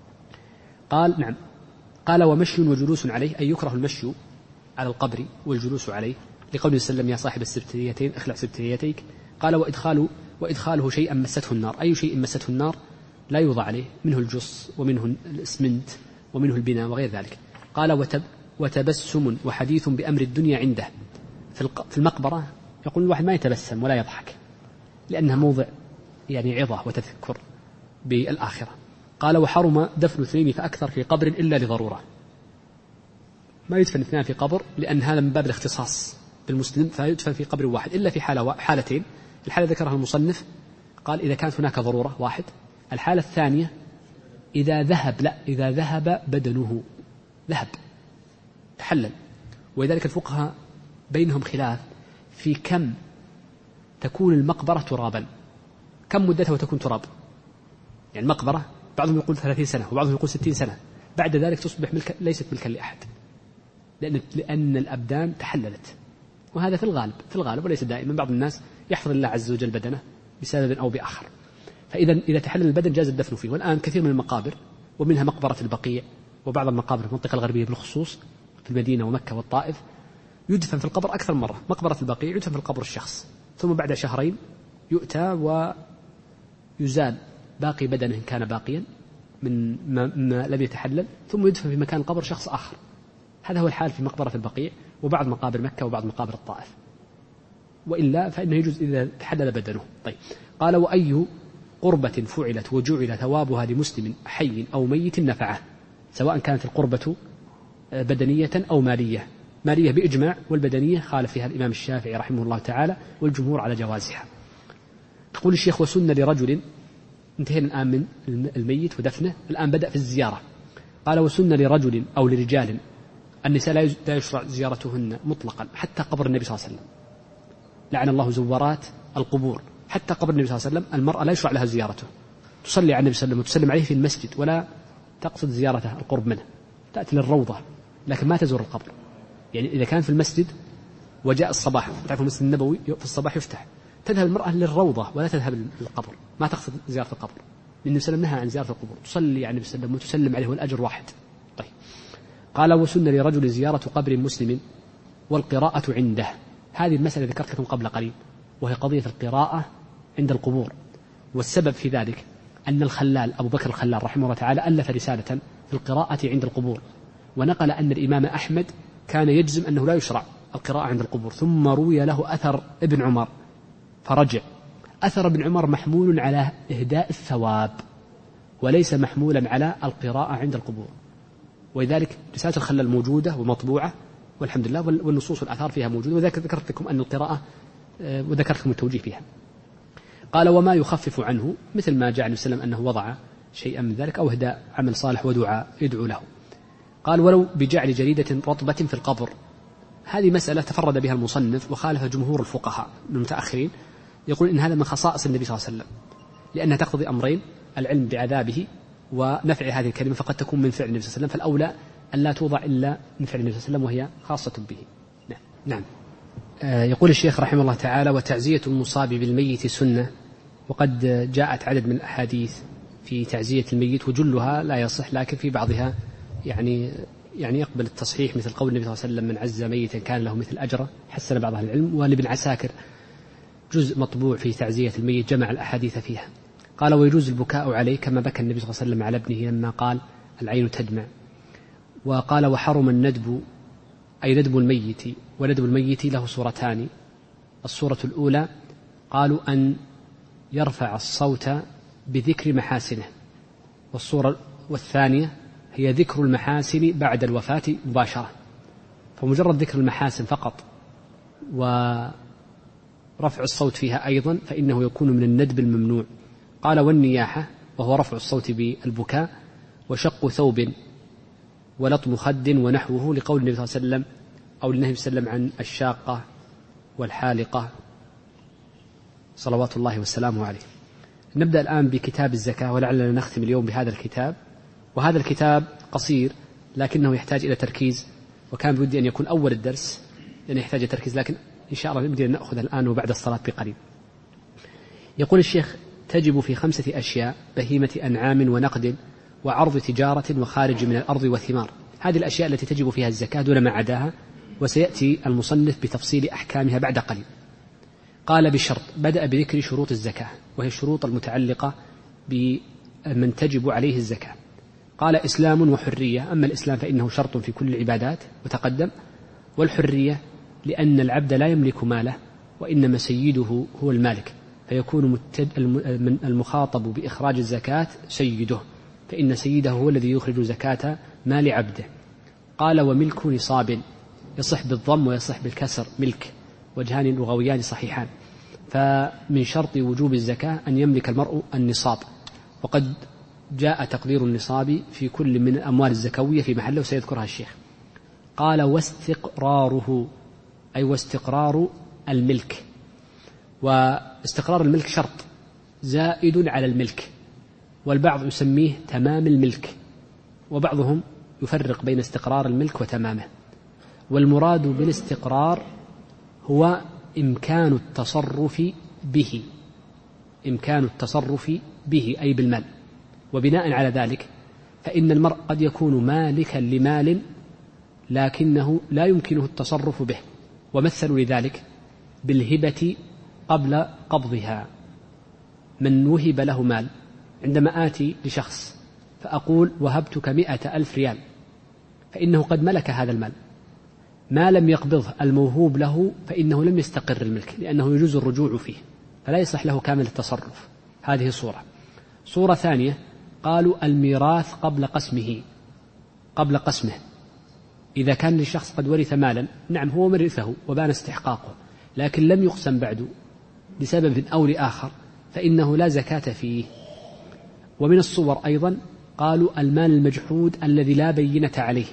قال نعم، قال ومشي وجلوس عليه، أي يكره المشي على القبر والجلوس عليه، لقوله صلى الله عليه وسلم يا صاحب السبتيتين اخلع سبتيتيك. قال وإدخاله شيئا مسته النار، أي شيء مسته النار لا يوضع عليه، منه الجص ومنه الإسمنت ومنه البناء وغير ذلك. قال وتبسم وحديث بأمر الدنيا عنده. في المقبرة يقول الواحد ما يتبسم ولا يضحك لأنها موضع يعني عظة وتذكر بالآخرة. قال وحرم دفن اثنين فأكثر في قبر إلا لضرورة، ما يدفن اثنان في قبر لأن هذا من باب الاختصاص بالمسلم، فيدفن في قبر واحد إلا في حالتين. الحالة ذكرها المصنف قال إذا كانت هناك ضرورة واحد، الحالة الثانية إذا ذهب بدنه، ذهب تحلل. ولذلك الفقهاء بينهم خلاف في كم تكون المقبرة ترابا، كم مدتها وتكون تراب. يعني المقبرة بعضهم يقول 30 سنة وبعضهم يقول 60 سنة، بعد ذلك تصبح ليست ملكا لأحد لأن الأبدان تحللت. وهذا في الغالب وليس دائما، بعض الناس يحفظ الله عز وجل بدنه بسبب أو بآخر، فإذا تحلل البدن جاز الدفن فيه. والآن كثير من المقابر ومنها مقبرة البقيع وبعض المقابر في المنطقة الغربية بالخصوص في المدينة ومكة والطائف يدفن في القبر أكثر مرة. مقبرة البقيع يدفن في القبر الشخص، ثم بعد شهرين يؤتى ويزال باقي بدنه إن كان باقيا من ما لم يتحلل، ثم يدفن في مكان القبر شخص آخر. هذا هو الحال في مقبرة البقيع وبعض مقابر مكة وبعض مقابر الطائف، وإلا فإنه يجوز إذا تحلل بدنه. طيب قال وأي قربة فعلت وجعل ثوابها لمسلم حي أو ميت نفعه، سواء كانت القربة بدنية أو مالية بإجماع، والبدنية خالف فيها الإمام الشافعي رحمه الله تعالى والجمهور على جوازها. يقول الشيخ وسن لرجل، انتهينا الآن من الميت ودفنه، الآن بدأ في الزيارة. قال وسن لرجل أو لرجال، النساء لا يشرع زيارتهن مطلقا حتى قبر النبي صلى الله عليه وسلم، لعن الله زوارات القبور. حتى قبر النبي صلى الله عليه وسلم المرأة لا يشرع لها زيارته، تصلي على النبي صلى الله عليه وسلم وتسلم عليه في المسجد ولا تقصد زيارته القرب منه، تأتي للروضة لكن ما تزور القبر. يعني إذا كان في المسجد وجاء الصباح، تعرفوا المسجد النبوي في الصباح يفتح، تذهب المرأة للروضة ولا تذهب للقبر، ما تقصد زيارة القبر، لأن النبي صلى الله عليه وسلم نهى عن زيارة القبور، تصلي على النبي صلى الله عليه وسلم وتسلم عليه والأجر واحد. طيب قال وسن لرجل زيارة قبر مسلم والقراءة عنده. هذه المسألة ذكرت لكم قبل قليل، وهي قضية القراءة عند القبور. والسبب في ذلك أن الخلال أبو بكر الخلال رحمه الله تعالى ألف رسالة في القراءة عند القبور، ونقل أن الإمام أحمد كان يجزم أنه لا يشرع القراءة عند القبور، ثم روي له أثر ابن عمر فرجع. أثر ابن عمر محمول على إهداء الثواب وليس محمولا على القراءة عند القبور، ولذلك رسالة الخلال موجودة ومطبوعة والحمد لله، والنصوص والآثار فيها موجودة، وذلك ذكرت لكم أن القراءة وذكرت لكم التوجيه فيها. قال وما يخفف عنه، مثل ما جاء النبي صلى الله عليه وسلم أنه وضع شيئا من ذلك، أو إهداء عمل صالح ودعاء يدعو له. قال ولو بجعل جريدة رطبة في القبر. هذه مسألة تفرد بها المصنف وخالف جمهور الفقهاء المتأخرين، يقول إن هذا من خصائص النبي صلى الله عليه وسلم، لأنها تقتضي أمرين: العلم بعذابه ونفع هذه الكلمة، فقد تكون من فعل النبي صلى الله عليه وسلم، فالأولى أن لا توضع إلا من فعل النبي صلى الله عليه وسلم وهي خاصة به. نعم. يقول الشيخ رحمه الله تعالى وتعزية المصاب بالميت سنة، وقد جاءت عدد من الأحاديث في تعزية الميت وجلها لا يصح، لكن في بعضها يعني يقبل التصحيح، مثل قول النبي صلى الله عليه وسلم من عز ميتا كان له مثل أجره، حسن بعض أهل العلم. ولابن عساكر جزء مطبوع في تعزية الميت جمع الأحاديث فيها. قال ويجوز البكاء عليه كما بكى النبي صلى الله عليه وسلم على ابنه لما قال العين تدمع. وقال وحرم الندب، أي ندب الميت، وندب الميت له صورتان: الصورة الأولى قالوا أن يرفع الصوت بذكر محاسنه، والثانية هي ذكر المحاسن بعد الوفاة مباشرة، فمجرد ذكر المحاسن فقط ورفع الصوت فيها أيضا فإنه يكون من الندب الممنوع. قال والنياحة وهو رفع الصوت بالبكاء، وشق ثوب ولطم خد ونحوه، لقول النبي صلى الله عليه وسلم أو للنبي صلى الله عليه وسلم عن الشاقة والحالقة صلوات الله والسلام عليه. نبدأ الآن بكتاب الزكاة، ولعلنا نختم اليوم بهذا الكتاب. وهذا الكتاب قصير لكنه يحتاج إلى تركيز، وكان بودي أن يكون أول الدرس لأنه يحتاج تركيز، لكن إن شاء الله نبدأ نأخذ الآن وبعد الصلاة بقليل. يقول الشيخ: تجب في 5 أشياء: بهيمة أنعام ونقد وعرض تجارة وخارج من الأرض وثمار. هذه الأشياء التي تجب فيها الزكاة دون ما عداها، وسيأتي المصنف بتفصيل أحكامها بعد قليل. قال: بشرط. بدأ بذكر شروط الزكاة، وهي الشروط المتعلقة بمن تجب عليه الزكاة. قال: إسلام وحرية. أما الإسلام فإنه شرط في كل العبادات وتقدم، والحرية لأن العبد لا يملك ماله، وإنما سيده هو المالك، فيكون المخاطب بإخراج الزكاة سيده، فإن سيده هو الذي يخرج زكاة مال عبده. قال: وملك نصاب. يصح بالضم ويصح بالكسر ملك، وجهان لغويان صحيحان. فمن شرط وجوب الزكاة أن يملك المرء النصاب، وقد جاء تقدير النصاب في كل من الأموال الزكوية في محله وسيذكرها الشيخ. قال: واستقراره، أي واستقرار الملك. واستقرار الملك شرط زائد على الملك، والبعض يسميه تمام الملك، وبعضهم يفرق بين استقرار الملك وتمامه. والمراد بالاستقرار هو إمكان التصرف به، إمكان التصرف به أي بالمال. وبناء على ذلك فإن المرء قد يكون مالكا لمال لكنه لا يمكنه التصرف به، ومثلوا لذلك بالهبة قبل قبضها. من وهب له مال، عندما آتي لشخص فأقول: وهبتك 100,000 ريال، فإنه قد ملك هذا المال. ما لم يقبضه الموهوب له فإنه لم يستقر الملك، لأنه يجوز الرجوع فيه، فلا يصح له كامل التصرف. هذه صورة ثانية، قالوا: الميراث قبل قسمه. إذا كان للشخص قد ورث مالا، نعم هو ورثه وبان استحقاقه، لكن لم يقسم بعد لسبب أو لآخر، فإنه لا زكاة فيه. ومن الصور أيضا قالوا: المال المجحود الذي لا بينة عليه.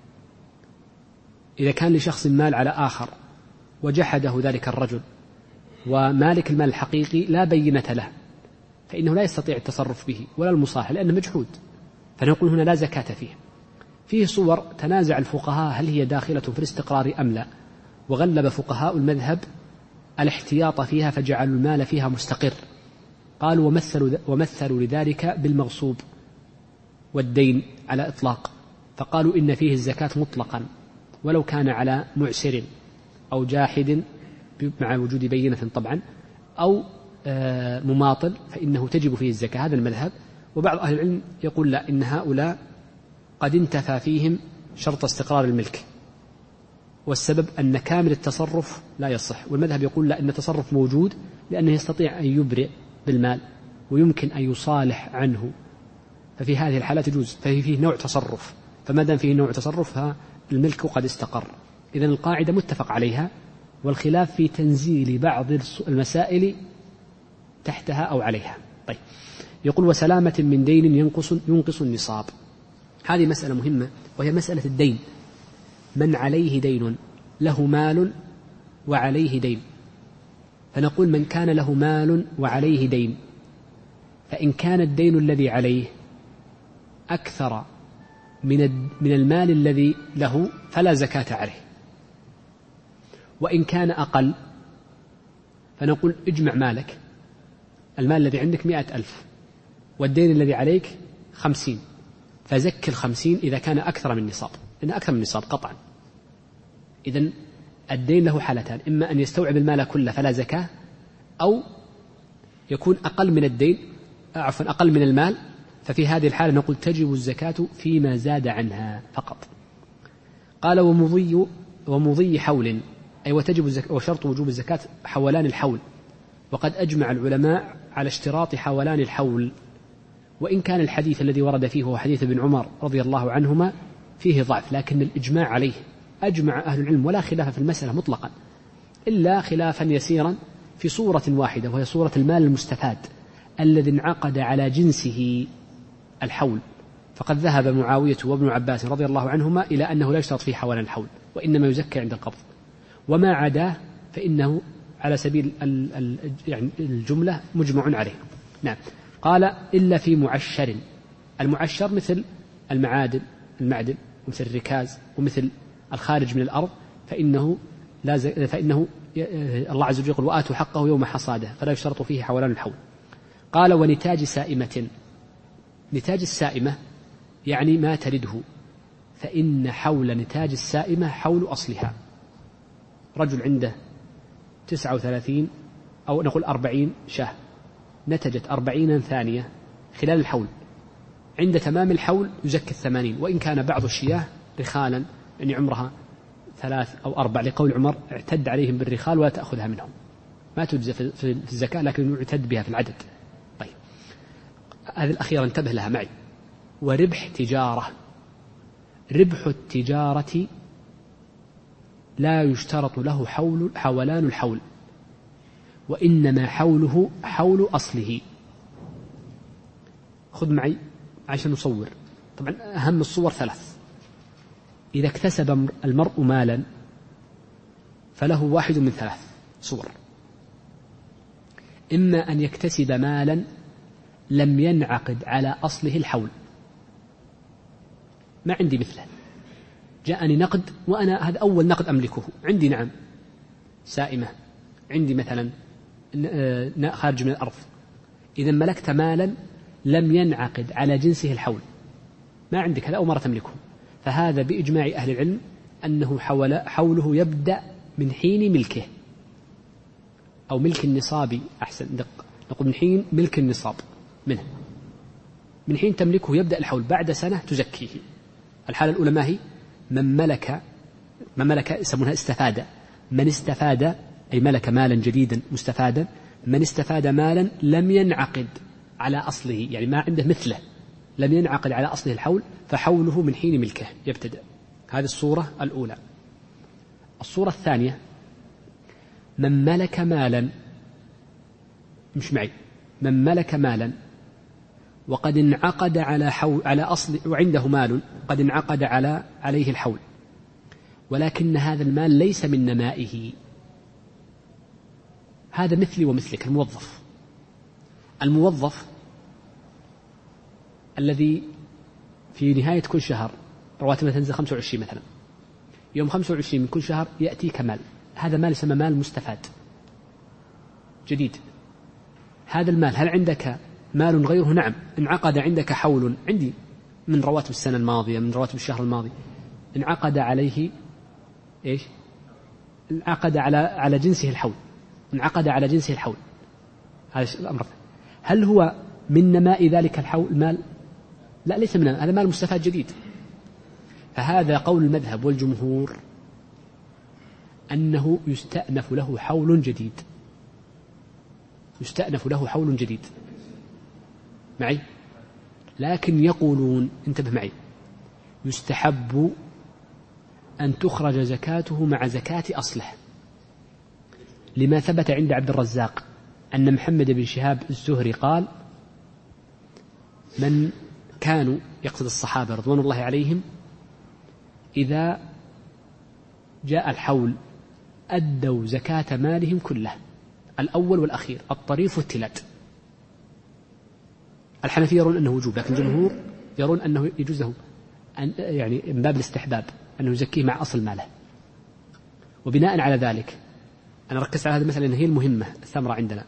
إذا كان لشخص مال على آخر وجحده ذلك الرجل، ومالك المال الحقيقي لا بينة له، فإنه لا يستطيع التصرف به ولا المصاحب لأنه مجحود، فنقول هنا لا زكاة فيه. فيه صور تنازع الفقهاء هل هي داخلة في الاستقرار أم لا، وغلب فقهاء المذهب الاحتياط فيها فجعلوا المال فيها مستقر. قالوا: ومثلوا لذلك بالمغصوب والدين على إطلاق، فقالوا إن فيه الزكاة مطلقا ولو كان على معسر أو جاحد مع وجود بينة طبعا، أو مماطل، فإنه تجب فيه الزكاة. هذا المذهب. وبعض أهل العلم يقول لا، إن هؤلاء قد انتفى فيهم شرط استقرار الملك، والسبب أن كامل التصرف لا يصح. والمذهب يقول لا، إن التصرف موجود لأنه يستطيع أن يبرئ بالمال ويمكن أن يصالح عنه، ففي هذه الحالة تجوز، فيه نوع تصرف، فما دام فيه نوع تصرف فالملك قد استقر. إذن القاعدة متفق عليها، والخلاف في تنزيل بعض المسائل تحتها أو عليها. طيب، يقول: وسلامة من دين ينقص النصاب. هذه مسألة مهمة، وهي مسألة الدين. من عليه دين، له مال وعليه دين، فنقول: من كان له مال وعليه دين، فإن كان الدين الذي عليه أكثر من المال الذي له فلا زكاة عليه، وإن كان أقل فنقول: اجمع مالك، المال الذي عندك 100,000 والدين الذي عليك 50، فزك 50 إذا كان أكثر من نصاب، إن أكثر من نصاب قطعا. إذن الدين له حالتان: إما أن يستوعب المال كله فلا زكاة، أو يكون أقل من الدين، أقل من المال، ففي هذه الحالة نقول تجب الزكاة فيما زاد عنها فقط. قال: ومضي حول، أي وشرط وجوب الزكاة حولان الحول، وقد أجمع العلماء على اشتراط حولان الحول، وإن كان الحديث الذي ورد فيه هو حديث ابن عمر رضي الله عنهما فيه ضعف، لكن الإجماع عليه أجمع أهل العلم ولا خلاف في المسألة مطلقا، إلا خلافا يسيرا في صورة واحدة، وهي صورة المال المستفاد الذي انعقد على جنسه الحول، فقد ذهب معاوية وابن عباس رضي الله عنهما إلى أنه لا يشترط فيه حولان الحول، وإنما يزكى عند القبض، وما عداه فإنه على سبيل يعني الجملة مجمع عليه. نعم. قال إلا في معشر. المعشر مثل المعادن ومثل الركاز ومثل الخارج من الأرض، فإنه الله عز وجل يقول وآتوا حقه يوم حصاده، فلا يشترط فيه حولان الحول. قال ونتاج سائمة. نتاج السائمة يعني ما تلده، فإن حول نتاج السائمة حول أصلها. رجل عنده 39 أو نقول 40 شاة، نتجت 40 ثانية خلال الحول، عند تمام الحول يزكي 80، وإن كان بعض الشياه رخالا يعني عمرها 3 أو 4، لقول عمر اعتد عليهم بالرخال ولا تأخذها منهم، ما تجزى في الزكاة لكن يعتد بها في العدد. طيب هذه الأخيرة انتبه لها معي. وربح تجارة. ربح التجارة لا يشترط له حولان الحول، وإنما حوله حول أصله. خذ معي عشان نصور. طبعا أهم الصور 3. إذا اكتسب المرء مالا فله واحد من 3 صور: إما أن يكتسب مالا لم ينعقد على أصله الحول، ما عندي مثله، جاءني نقد وأنا هذا أول نقد أملكه عندي، نعم سائمة عندي مثلا خارج من الأرض، إذا ملكت مالا لم ينعقد على جنسه الحول، ما عندك هذا أول مرة تملكه، فهذا بإجماع أهل العلم أنه حوله يبدأ من حين ملكه، أو ملك النصاب أحسن نقول من حين ملك النصاب منه، من حين تملكه يبدأ الحول، بعد سنة تزكيه. الحالة الأولى ما هي؟ من ملك يسمونها استفاد، من استفاد أي ملك مالا جديدا مستفادا، من استفاد مالا لم ينعقد على أصله يعني ما عنده مثله، لم ينعقد على أصله الحول، فحوله من حين ملكه يبتدأ. هذه الصورة الأولى. الصورة الثانية من ملك مالا، مش معي، من ملك مالا وقد انعقد على أصل، وعنده مال قد انعقد عليه الحول، ولكن هذا المال ليس من نمائه. هذا مثلي ومثلك. الموظف الذي في نهاية كل شهر رواتبه تنزل 25 مثلا، يوم 25 من كل شهر يأتيك مال، هذا مال يسمى مال مستفاد جديد. هذا المال هل عندك مال غيره؟ نعم، انعقد عندك حول، عندي من رواتب السنة الماضية، من رواتب الشهر الماضي، انعقد عليه إيش؟ انعقد على جنسه الحول، انعقد على جنسه الحول. هذا الأمر. هل هو من نماء ذلك الحول المال؟ لا، ليس من نماء، هذا مال مستفاد جديد. فهذا قول المذهب والجمهور أنه يستأنف له حول جديد، يستأنف له حول جديد معي. لكن يقولون، انتبه معي، يستحب أن تخرج زكاته مع زكاة أصله، لما ثبت عند عبد الرزاق أن محمد بن شهاب الزهري قال: من كانوا، يقصد الصحابة رضوان الله عليهم، إذا جاء الحول أدوا زكاة مالهم كله، الأول والأخير، الطريف والتلاد. الحنفية يرون أنه وجوب، لكن الجمهور يرون أنه يجوز له يعني من باب الاستحباب أنه يزكيه مع أصل ماله. وبناء على ذلك أنا ركزت على هذه المسألة لأن هي المهمة، الثمرة عندنا.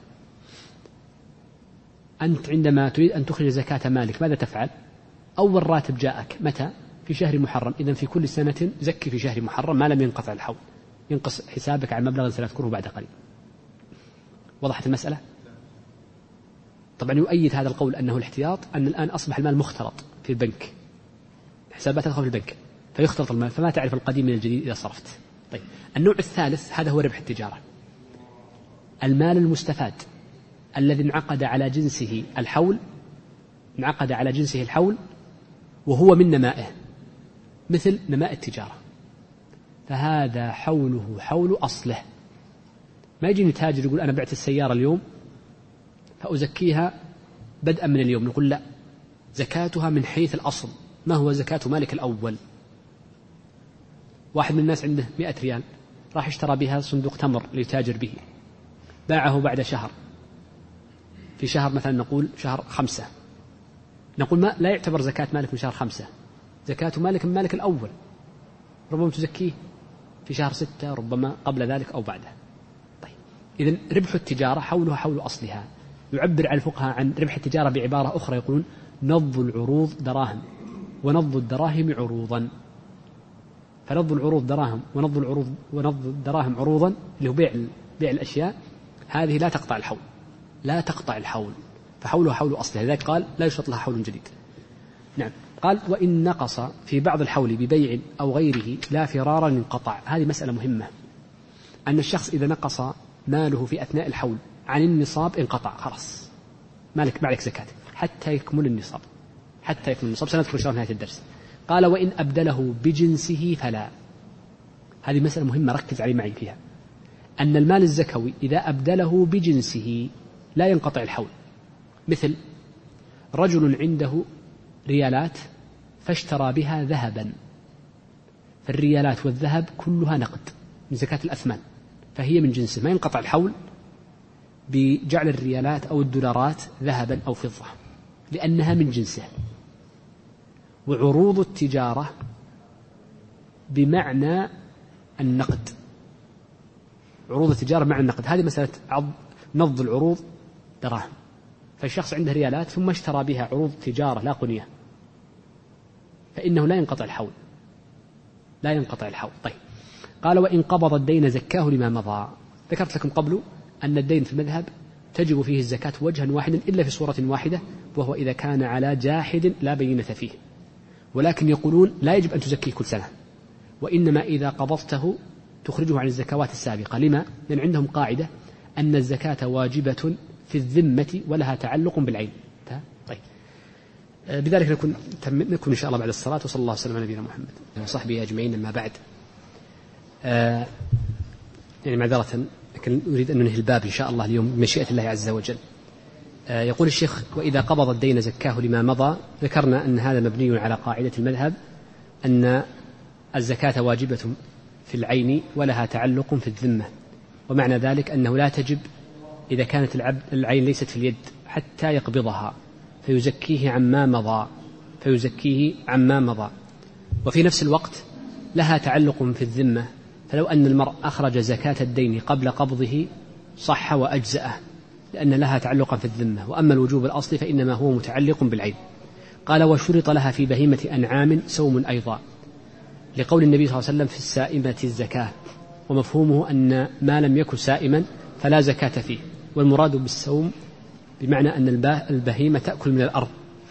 أنت عندما تريد أن تخرج زكاة مالك ماذا تفعل؟ أول راتب جاءك متى؟ في شهر محرم، إذن في كل سنة زكي في شهر محرم ما لم ينقطع الحول، ينقص حسابك عن مبلغ سنذكره بعد قليل. وضحت المسألة؟ طبعا يؤيد هذا القول أنه الاحتياط، أن الآن أصبح المال مختلط في البنك، حسابات تدخل في البنك فيختلط المال، فما تعرف القديم من الجديد إذا صرفت. طيب، النوع الثالث هذا هو ربح التجارة، المال المستفاد الذي انعقد على جنسه الحول، انعقد على جنسه الحول وهو من نمائه، مثل نماء التجارة، فهذا حوله حول أصله. ما يجيني تاجر يقول أنا بعت السيارة اليوم فأزكيها بدءا من اليوم، نقول لا، زكاتها من حيث الأصل. ما هو زكاة مالك الأول؟ واحد من الناس عنده 100 ريال، راح اشترى بها صندوق تمر ليتاجر به، باعه بعد شهر، في شهر مثلا نقول شهر 5، نقول ما لا يعتبر زكاة مالك من شهر 5، زكاة مالك من مالك الأول، ربما تزكيه في شهر 6، ربما قبل ذلك أو بعده. طيب، إذن ربح التجارة حولها حول أصلها. يعبر عن الفقهاء عن ربح التجارة بعبارة أخرى، يقولون نض العروض دراهم ونض الدراهم عروضا. فنض العروض دراهم ونض الدراهم عروضا، اللي هو بيع الأشياء، هذه لا تقطع الحول، لا تقطع الحول، فحولها حول أصلها، لذلك قال لا يشرط لها حول جديد. نعم. قال وإن نقص في بعض الحول ببيع أو غيره لا فرارا انقطع. هذه مسألة مهمة، أن الشخص إذا نقص ماله في أثناء الحول عن النصاب انقطع، خلاص مالك ما عليك زكاة حتى يكمل النصاب، حتى يكمل النصاب. سنذكر في نهاية الدرس. قال وإن أبدله بجنسه فلا. هذه مسألة مهمة، ركز علي معي فيها، أن المال الزكوي إذا أبدله بجنسه لا ينقطع الحول. مثل رجل عنده ريالات فاشترى بها ذهبا، فالريالات والذهب كلها نقد من زكاة الأثمان، فهي من جنسه، ما ينقطع الحول بجعل الريالات أو الدولارات ذهبا أو فضة، لأنها من جنسه. وعروض التجارة بمعنى النقد، عروض التجارة مع النقد، هذه مسألة نض العروض دراهم. فالشخص عنده ريالات ثم اشترى بها عروض تجارة لا قنية، فإنه لا ينقطع الحول، لا ينقطع الحول. طيب، قال وإن قبض الدين زكاه لما مضى. ذكرت لكم قبل أن الدين في المذهب تجب فيه الزكاة وجها واحدا إلا في صورة واحدة، وهو إذا كان على جاحد لا بينة فيه، ولكن يقولون لا يجب أن تزكيه كل سنة، وإنما إذا قبضته تخرجه عن الزكوات السابقة. لما؟ لأن عندهم قاعدة أن الزكاة واجبة في الذمة ولها تعلق بالعين. طيب، بذلك نكون إن شاء الله بعد الصلاة، وصلى الله وسلم على نبينا محمد وصحبه أجمعين. أما بعد، يعني معذرة، لكن أريد أن ننهي الباب إن شاء الله اليوم بمشيئة الله عز وجل. يقول الشيخ وإذا قبض الدين زكاه لما مضى. ذكرنا أن هذا مبني على قاعدة المذهب أن الزكاة واجبة في العين ولها تعلق في الذمة، ومعنى ذلك أنه لا تجب إذا كانت العين ليست في اليد حتى يقبضها، فيزكيه عما مضى، وفي نفس الوقت لها تعلق في الذمة، فلو أن المرء أخرج زكاة الدين قبل قبضه صح وأجزأه، لأن لها تعلقا في الذمة. وأما الوجوب الأصلي فإنما هو متعلق بالعين. قال وشرط لها في بهيمة أنعام سوم أيضا، لقول النبي صلى الله عليه وسلم في السائمة الزكاة، ومفهومه أن ما لم يكن سائما فلا زكاة فيه. والمراد بالسوم بمعنى أن البهيمة تأكل من الأرض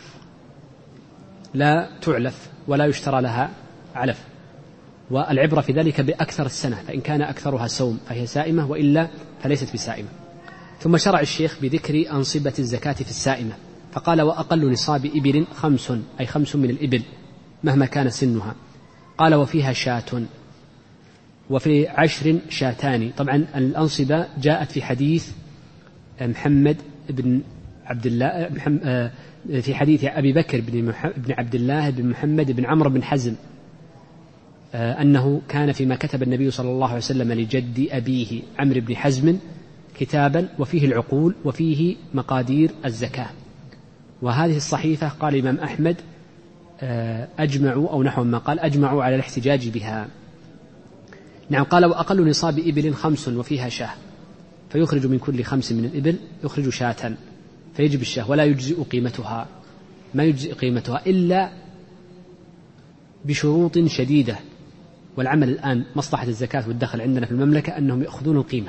لا تعلف ولا يشترى لها علف، والعبرة في ذلك بأكثر السنة، فإن كان أكثرها سوم فهي سائمة، وإلا فليست بسائمة. ثم شرع الشيخ بذكر أنصبة الزكاة في السائمة، فقال وأقل نصاب إبل 5، أي 5 من الإبل مهما كان سنها. قال وفيها شاة، وفي 10 شاتان. طبعا الأنصبة جاءت في حديث محمد بن عبد الله، في حديث أبي بكر بن عبد الله بن محمد بن عمرو بن حزم، أنه كان فيما كتب النبي صلى الله عليه وسلم لجد أبيه عمرو بن حزم كتابا وفيه العقول وفيه مقادير الزكاة. وهذه الصحيفة قال الإمام أحمد أجمعوا، أو نحو ما قال أجمعوا على الاحتجاج بها. نعم. قال وأقل نصاب إبل 5 وفيها شاه، فيخرج من كل 5 من الإبل يخرج شاة، فيجب الشاه ولا يجزئ قيمتها، ما يجزئ قيمتها إلا بشروط شديدة. والعمل الآن مصلحة الزكاة والدخل عندنا في المملكة أنهم يأخذون القيمة،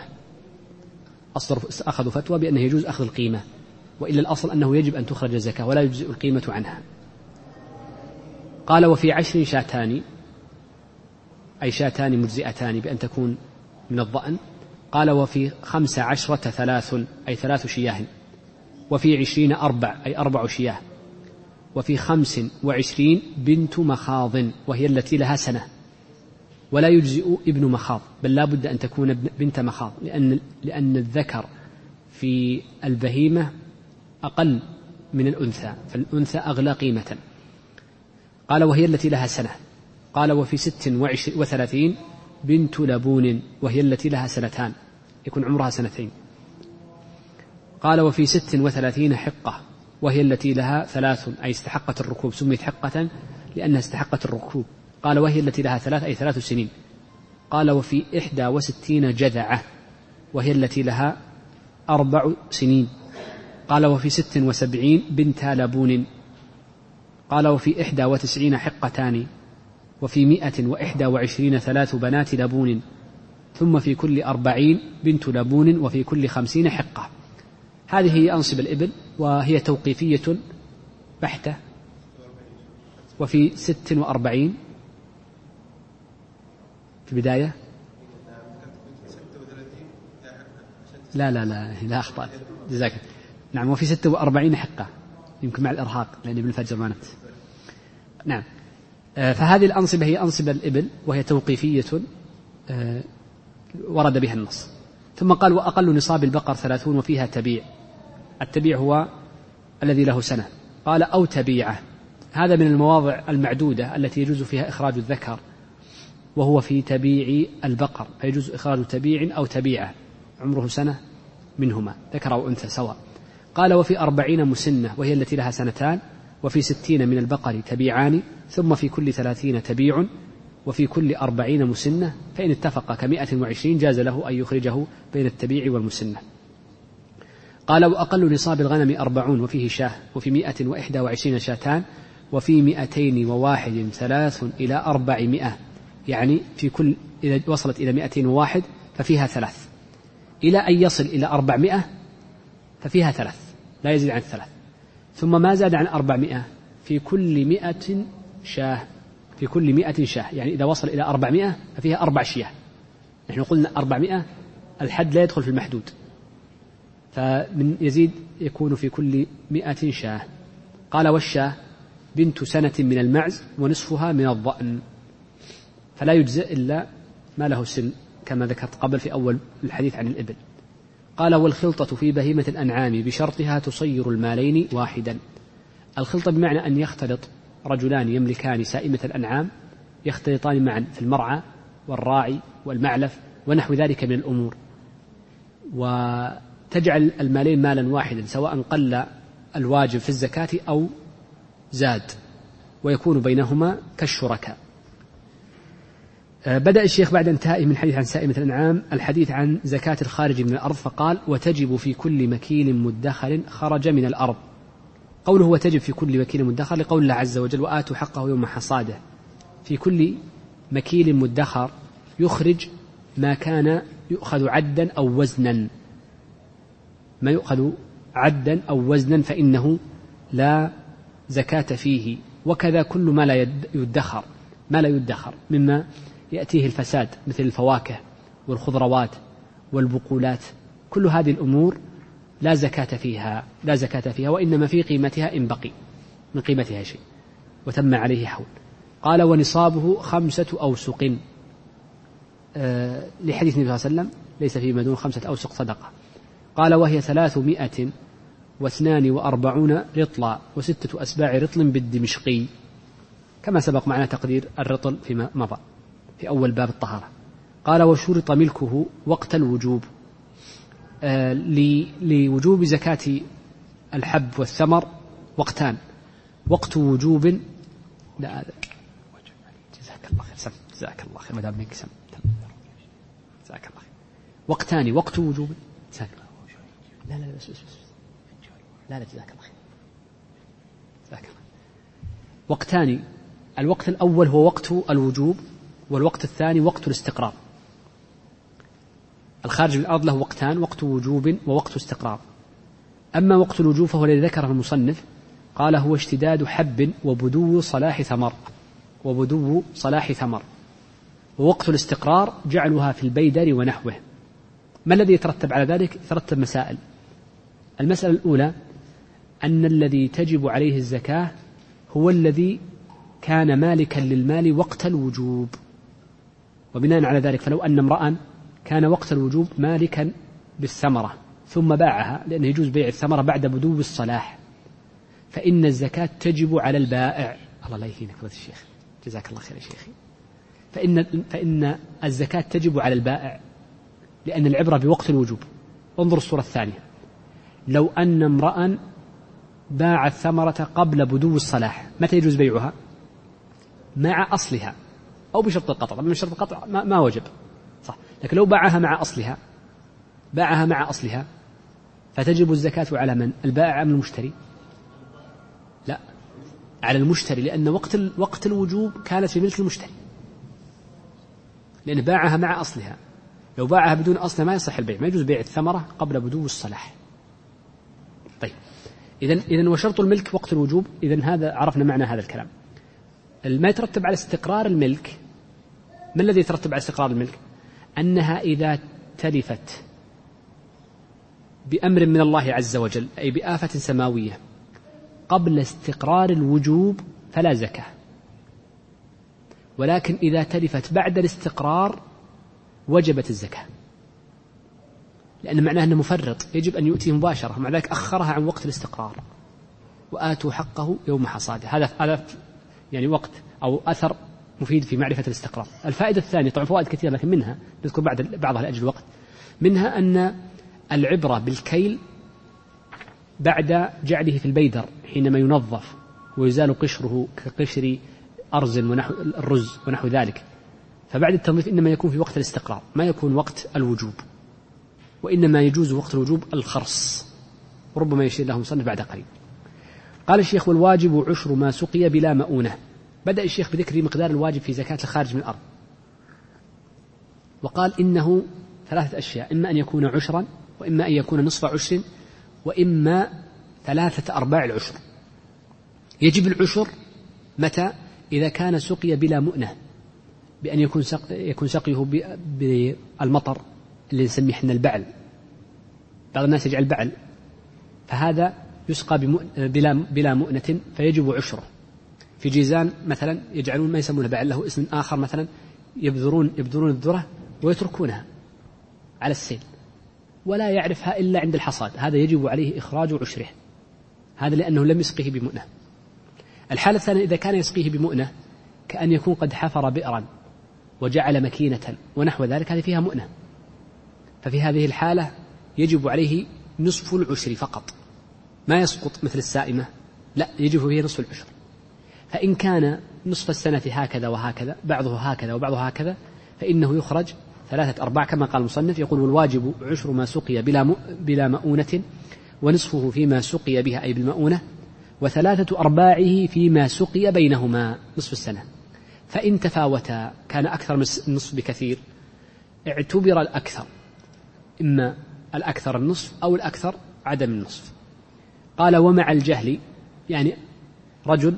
أخذوا فتوى بأنه يجوز أخذ القيمة، وإلا الأصل أنه يجب أن تخرج الزكاة ولا يجزئ القيمة عنها. قال وفي 10 شاتان، أي شاتان مجزئتان بأن تكون من الضأن. قال وفي 15 3، أي 3 شياه. وفي 20 4، أي 4 شياه. وفي 25 بنت مخاض، وهي التي لها سنة، ولا يجزئ ابن مخاض، بل لا بد أن تكون بنت مخاض، لأن الذكر في البهيمة أقل من الأنثى، فالأنثى أغلى قيمة. قال وهي التي لها سنة. قال وفي 36 بنت لبون، وهي التي لها سنتان، يكون عمرها 2 سنين. قال وفي 36 حقة، وهي التي لها 3، أي استحقت الركوب، سميت حقة لأنها استحقت الركوب. قال وهي التي لها 3، أي 3 سنين. قال وفي 61 جذعة، وهي التي لها 4 سنين. قال وفي 76 بنت لبون. قال وفي 91 حقتان، وفي 121 3 بنات لبون، ثم في كل 40 بنت لبون، وفي كل 50 حقة. هذه هي أنصب الإبل، وهي توقيفية بحتة. وفي 46 في البداية، لا أخطأت، جزاك. نعم، وفي 46 حقة، يمكن مع الإرهاق لأن ابن الفجر ما نفس. نعم. فهذه الأنصبة هي أنصبة الإبل، وهي توقيفية ورد بها النص. ثم قال وأقل نصاب البقر 30، وفيها تبيع. التبيع هو الذي له سنة. قال أو تبيعة، هذا من المواضع المعدودة التي يجوز فيها إخراج الذكر، وهو في تبيع البقر، فيجوز إخراج تبيع أو تبيعة عمره 1 منهما، ذكر أو أنثى سواء. قال وفي 40 مسنة، وهي التي لها 2، وفي 60 من البقر تبيعان، ثم في كل 30 تبيع، وفي كل 40 مسنة، فإن اتفق ك120 جاز له أن يخرجه بين التبيع والمسنة. قال وأقل نصاب الغنم 40، وفيه شاه، وفي 121 شاتان، وفي 201 3 إلى 400، يعني في كل إذا وصلت إلى 201 ففيها 3، إلى أن يصل إلى 400 ففيها 3، لا يزيد عن 3، ثم ما زاد عن 400 في كل 100 شاه، في كل 100 شاه، يعني إذا وصل إلى 400 ففيها 4 شياه. نحن قلنا 400 الحد لا يدخل في المحدود، فمن يزيد يكون في كل 100 شاه. قال والشاه بنت 1 من المعز، ونصفها من الضأن، فلا يجزئ إلا ما له سن، كما ذكرت قبل في أول الحديث عن الإبل. قال والخلطة في بهيمة الأنعام بشرطها تصير المالين واحدا. الخلطة بمعنى أن يختلط رجلان يملكان سائمة الأنعام، يختلطان معا في المرعى والراعي والمعلف ونحو ذلك من الأمور، وتجعل المالين مالا واحدا، سواء قل الواجب في الزكاة أو زاد، ويكون بينهما كالشركاء. بدأ الشيخ بعد انتهائه من حديث عن سائمة الأنعام الحديث عن زكاة الخارج من الأرض، فقال وتجب في كل مكيل مدخر خرج من الأرض. قوله وتجب في كل مكيل مدخر لقول الله عز وجل وآتوا حقه يوم حصاده. في كل مكيل مدخر يخرج ما كان يؤخذ عدا أو وزنا، ما يؤخذ عدا أو وزنا فإنه لا زكاة فيه، وكذا كل ما لا يدخر مما يأتيه الفساد مثل الفواكه والخضروات والبقولات، كل هذه الأمور لا زكاة فيها، وإنما في قيمتها إن بقي من قيمتها شيء وتم عليه حول. قال ونصابه 5 أوسق، لحديث النبي صلى الله عليه وسلم ليس فيما دون 5 أوسق صدقة. قال وهي 342 رطلا، و6 أسباع رطل بالدمشقي، كما سبق معنا تقدير الرطل فيما مضى في أول باب الطهارة. قال وشرط ملكه وقت الوجوب، لوجوب زكاة الحب والثمر وقتان، وقت وجوب لا جزاك الله خير، جزاك الله خير، مدام منك سم، جزاك الله خير. وقتان، وقت وجوب، جزاك الله. لا بس لا جزاك الله خير، جزاك الله. وقتان، الوقت الأول هو وقت الوجوب، والوقت الثاني وقت الاستقرار. الخارج من الأرض له وقتان، وقت وجوب ووقت استقرار. أما وقت الوجوب فهو الذي ذكره المصنف، قال هو اشتداد حب وبدو صلاح ثمر، ووقت الاستقرار جعلها في البيدر ونحوه. ما الذي يترتب على ذلك؟ يترتب مسائل. المسألة الأولى أن الذي تجب عليه الزكاة هو الذي كان مالكا للمال وقت الوجوب، وبناء على ذلك فلو أن امرأ كان وقت الوجوب مالكا بالثمرة ثم باعها، لأنه يجوز بيع الثمرة بعد بدو الصلاح، فإن الزكاة تجب على البائع. الله لا يهينك فضيلة الشيخ، جزاك الله خير يا شيخي. فإن الزكاة تجب على البائع لأن العبرة بوقت الوجوب. انظر الصورة الثانية: لو أن امرأ باع الثمرة قبل بدو الصلاح، متى يجوز بيعها؟ مع أصلها أو بشرط القطع. طبعا شرط القطع ما وجب صح، لكن لو باعها مع أصلها فتجب الزكاة على من؟ البائع أم المشتري؟ لا، على المشتري، لأن وقت الوجوب كانت في ملك المشتري، لأن باعها مع أصلها. لو باعها بدون أصلها ما يصح البيع، ما يجوز بيع الثمرة قبل بدو الصلاح. طيب، إذن وشرط الملك وقت الوجوب. إذن هذا عرفنا معنى هذا الكلام. ما يترتب على استقرار الملك، ما الذي يترتب على استقرار الملك؟ أنها إذا تلفت بأمر من الله عز وجل، أي بآفة سماوية، قبل استقرار الوجوب فلا زكاة، ولكن إذا تلفت بعد الاستقرار وجبت الزكاة، لأن معناه أنه مفرط يجب أن يؤتيه مباشرة، مع ذلك أخرها عن وقت الاستقرار. وآتوا حقه يوم حصاده. هذا يعني وقت أو أثر مفيد في معرفة الاستقرار. الفائدة الثانية، طبعا فوائد كثيرة لكن منها نذكر بعضها لأجل الوقت. منها أن العبرة بالكيل بعد جعله في البيدر حينما ينظف ويزال قشره كقشر أرز ونحو الرز ونحو ذلك، فبعد التنظيف إنما يكون في وقت الاستقرار، ما يكون وقت الوجوب، وإنما يجوز وقت الوجوب الخرص، ربما يشير له مصنف بعد قليل. قال الشيخ: والواجب عشر ما سقي بلا مؤونة. بدأ الشيخ بذكر مقدار الواجب في زكاة الخارج من الأرض، وقال إنه 3 أشياء: إما أن يكون عشرا، وإما أن يكون نصف عشر، وإما 3/4 العشر. يجب العشر متى؟ إذا كان سقي بلا مؤنة، بأن يكون سقيه بالمطر اللي نسميه احنا البعل. بعض الناس يجعل بعل، فهذا يسقى بلا مؤنة فيجب عشره. في جيزان مثلا يجعلون ما يسمونه بعل، له اسم آخر، مثلا يبذرون الذرة ويتركونها على السيل ولا يعرفها إلا عند الحصاد، هذا يجب عليه إخراج عشره، هذا لأنه لم يسقيه بمؤنة. الحالة الثانية: إذا كان يسقيه بمؤنة، كأن يكون قد حفر بئرا وجعل مكينة ونحو ذلك، هذه فيها مؤنة، ففي هذه الحالة يجب عليه نصف العشر فقط، ما يسقط مثل السائمة، لا، يجب فيه نصف العشر. فإن كان نصف السنة هكذا وهكذا، بعضه هكذا وبعضه هكذا، فإنه يخرج 3/4 كما قال المصنف. يقول: والواجب عشر ما سقي بلا مؤونة، ونصفه فيما سقي بها أي بالمؤونة، و3/4 فيما سقي بينهما نصف السنة. فإن تفاوتا كان أكثر من النصف بكثير، اعتبر الأكثر، إما الأكثر النصف أو الأكثر عدم النصف. قال: ومع الجهل، يعني رجل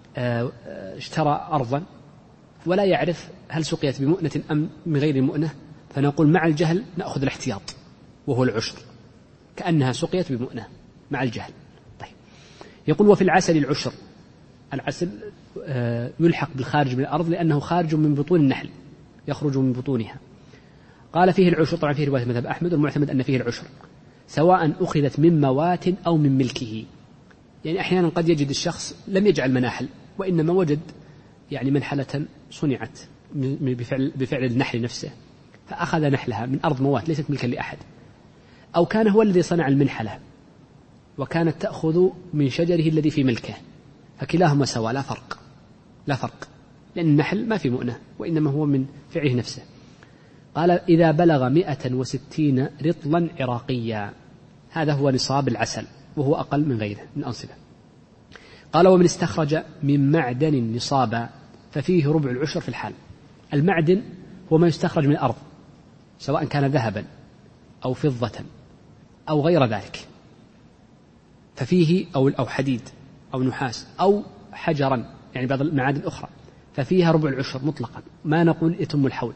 اشترى أرضا ولا يعرف هل سقيت بمؤنة أم من غير مؤنة، فنقول مع الجهل نأخذ الاحتياط وهو العشر، كأنها سقيت بمؤنة مع الجهل. طيب، يقول: وفي العسل العشر. العسل يلحق بالخارج من الأرض لأنه خارج من بطون النحل، يخرج من بطونها. قال: فيه العشر، طبعا فيه رواية مذهب أحمد، والمعتمد أن فيه العشر سواء أخذت من موات أو من ملكه. يعني أحيانا قد يجد الشخص لم يجعل مناحل، وإنما وجد يعني منحلة صنعت بفعل النحل نفسه، فأخذ نحلها من أرض موات ليست ملكا لأحد، أو كان هو الذي صنع المنحلة وكانت تأخذ من شجره الذي في ملكه، فكلاهما سواء، لا فرق، لأن النحل ما في مؤنة وإنما هو من فعله نفسه. قال: إذا بلغ 160 رطلا عراقيا، هذا هو نصاب العسل، وهو أقل من غيره من أنصبة. قال: ومن استخرج من معدن نصابا ففيه ربع العشر في الحال. المعدن هو ما يستخرج من الأرض، سواء كان ذهبا أو فضة أو غير ذلك، ففيه أو حديد أو نحاس أو حجرا، يعني بعض المعادن الأخرى، ففيها ربع العشر مطلقا، ما نقول يتم الحول.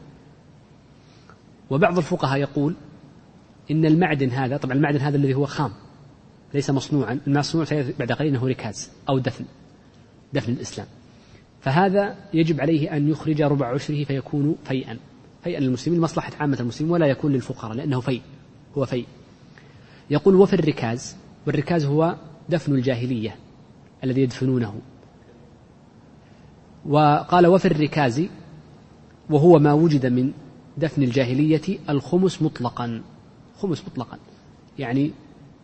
وبعض الفقهاء يقول إن المعدن هذا، طبعا المعدن هذا الذي هو خام ليس مصنوعا، المصنوع بعد قليل أنه ركاز أو دفن الإسلام، فهذا يجب عليه أن يخرج ربع عشره فيكون فيئا للمسلمين، لمصلحة عامة المسلمين، ولا يكون للفقراء لأنه هو فيء. يقول: وفي الركاز، والركاز هو دفن الجاهلية، الذي يدفنونه. وقال وفي الركاز وهو ما وجد من دفن الجاهلية الخمس مطلقا، خمس مطلقا يعني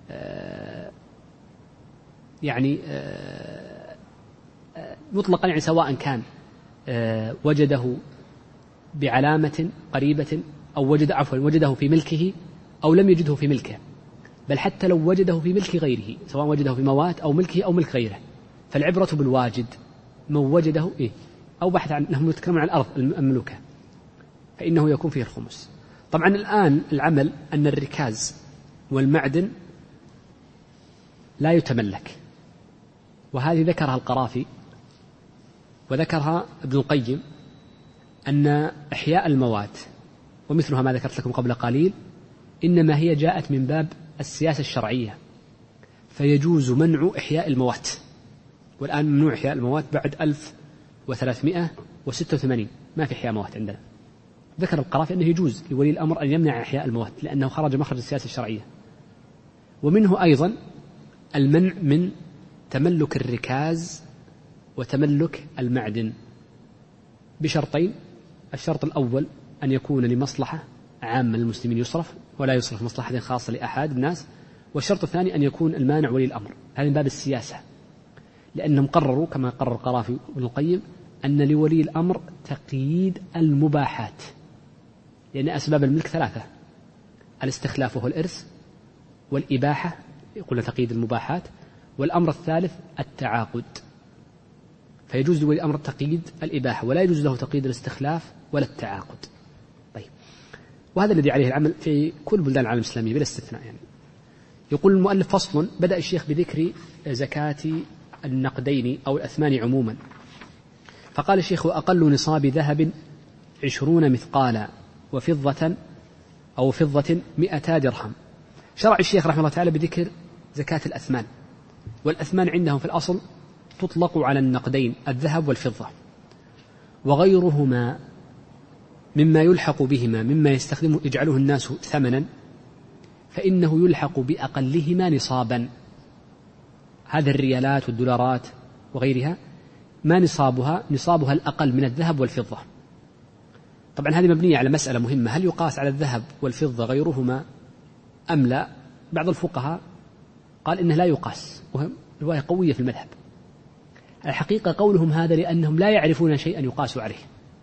مطلقا يعني سواء كان وجده بعلامة قريبة أو وجده في ملكه أو لم يجده في ملكه، بل حتى لو وجده في ملك غيره، سواء وجده في موات أو ملكه أو ملك غيره، فالعبرة بالواجد من وجده أو بحث عن أنهم يتكلمون عن الأرض المملوكة فإنه يكون فيه الخمس. طبعا الآن العمل أن الركاز والمعدن لا يتملك، وهذه ذكرها القرافي وذكرها ابن القيم، أن إحياء الموات ومثلها ما ذكرت لكم قبل قليل إنما هي جاءت من باب السياسة الشرعية، فيجوز منع إحياء الموات، والآن ممنوع إحياء الموات بعد 1386 ما في إحياء موات عندنا. ذكر القرافي أنه يجوز لولي الأمر أن يمنع إحياء الموات لأنه خرج مخرج السياسة الشرعية. ومنه أيضا المنع من تملك الركاز وتملك المعدن بشرطين: الشرط الأول أن يكون لمصلحة عامة للمسلمين يصرف ولا يصرف مصلحة خاصة لأحد الناس، والشرط الثاني أن يكون المانع ولي الأمر. هذا من باب السياسة، لأنهم قرروا كما قرر القرافي وابن القيم أن لولي الأمر تقييد المباحات، لأن أسباب الملك ثلاثة: الاستخلاف وهو الإرث، والإباحة يقول تقييد المباحات، والأمر الثالث التعاقد. فيجوز لولي الأمر تقييد الإباحة ولا يجوز له تقييد الاستخلاف ولا التعاقد. طيب، وهذا الذي عليه العمل في كل بلدان العالم الإسلامي بلا استثناء. يعني يقول المؤلف: فصل. بدأ الشيخ بذكر زكاة النقدين أو الأثمان عموما، فقال الشيخ: وأقل نصاب ذهب 20 مثقالا وفضة أو فضة 200 درهم. شرع الشيخ رحمه الله تعالى بذكر زكاة الأثمان، والأثمان عندهم في الأصل تطلق على النقدين الذهب والفضة، وغيرهما مما يلحق بهما مما يجعله الناس ثمنا فإنه يلحق بأقلهما نصابا. هذه الريالات والدولارات وغيرها ما نصابها الأقل من الذهب والفضة. طبعا هذه مبنية على مسألة مهمة: هل يقاس على الذهب والفضة غيرهما أم لا؟ بعض الفقهاء قال إنه لا يقاس، وهم رواية قوية في المذهب. الحقيقة قولهم هذا لأنهم لا يعرفون شيئا يقاس عليه،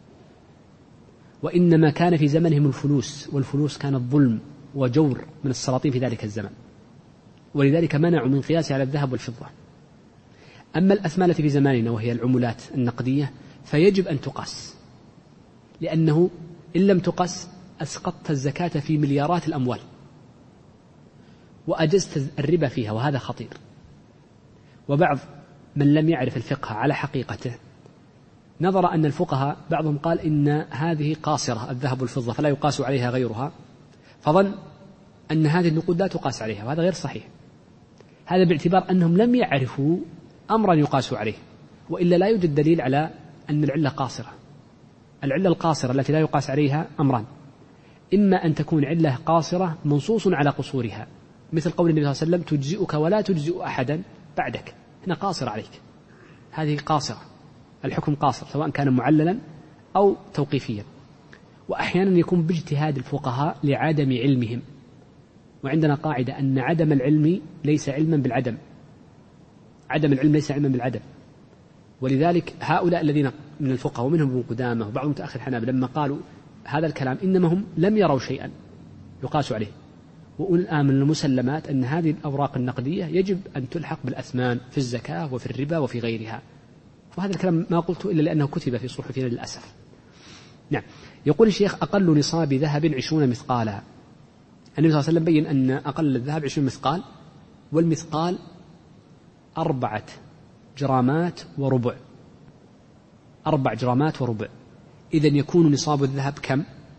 وإنما كان في زمنهم الفلوس، والفلوس كانت ظلم وجور من السلاطين في ذلك الزمن، ولذلك منعوا من قياس على الذهب والفضة. أما الأثمان التي في زماننا وهي العملات النقدية فيجب أن تقاس، لأنه إن لم تقاس أسقطت الزكاة في مليارات الأموال وأجزت الربا فيها، وهذا خطير. وبعض من لم يعرف الفقه على حقيقته نظر أن الفقهاء بعضهم قال إن هذه قاصرة الذهب والفضة فلا يقاس عليها غيرها، فظن أن هذه النقود لا تقاس عليها، وهذا غير صحيح. هذا باعتبار أنهم لم يعرفوا أمرا يقاس عليه، وإلا لا يوجد دليل على أن العلة قاصرة. العلة القاصرة التي لا يقاس عليها أمران: إما أن تكون علة قاصرة منصوص على قصورها، مثل قول النبي صلى الله عليه وسلم: تجزئك ولا تجزئ أحدا بعدك. هنا قاصر عليك، هذه قاصرة، الحكم قاصر سواء كان معللا أو توقيفيا. وأحيانا يكون باجتهاد الفقهاء لعدم علمهم، وعندنا قاعدة أن عدم العلم ليس علما بالعدم، عدم العلم ليس علما بالعدم. ولذلك هؤلاء الذين من الفقهاء ومنهم ابن قدامة وبعضهم متأخر الحنابلة لما قالوا هذا الكلام إنما هم لم يروا شيئا يقاس عليه. والآن من المسلمات أن هذه الأوراق النقدية يجب أن تلحق بالأثمان في الزكاة وفي الربا وفي غيرها. وهذا الكلام ما قلته إلا لأنه كتب في صحفنا للأسف. نعم. يقول الشيخ: أقل نصاب ذهب 20 مثقالا. النبي صلى الله عليه وسلم بين أن أقل الذهب 20 مثقال، والمثقال 4 جرامات وربع، 4 جرامات وربع. إذن يكون نصاب الذهب كم؟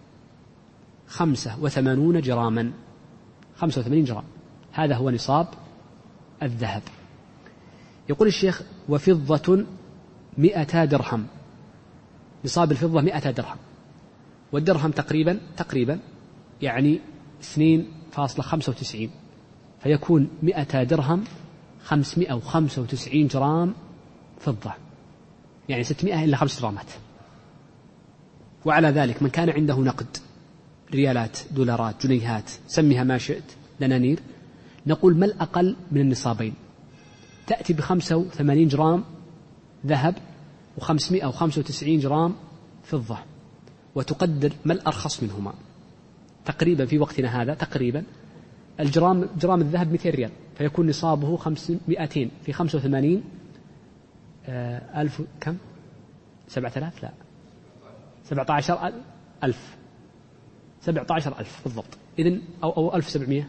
85 جراما، 85 جرام، هذا هو نصاب الذهب. يقول الشيخ: وفضة 100 درهم. نصاب الفضة 100 درهم، والدرهم تقريبا يعني 2.95، فيكون 100 درهم 595 جرام فضة، يعني 600 إلا 5 جرامات. وعلى ذلك من كان عنده نقد ريالات دولارات جنيهات سميها ما شئت دنانير، نقول ما الأقل من النصابين؟ تأتي ب85 جرام ذهب و595 جرام فضة، وتقدر ما الأرخص منهما. تقريبا في وقتنا هذا تقريبا جرام الذهب 200 ريال، فيكون نصابه 200 في 85 ألف كم؟ 7000 لا 17,000 بالضبط. إذن أو 1700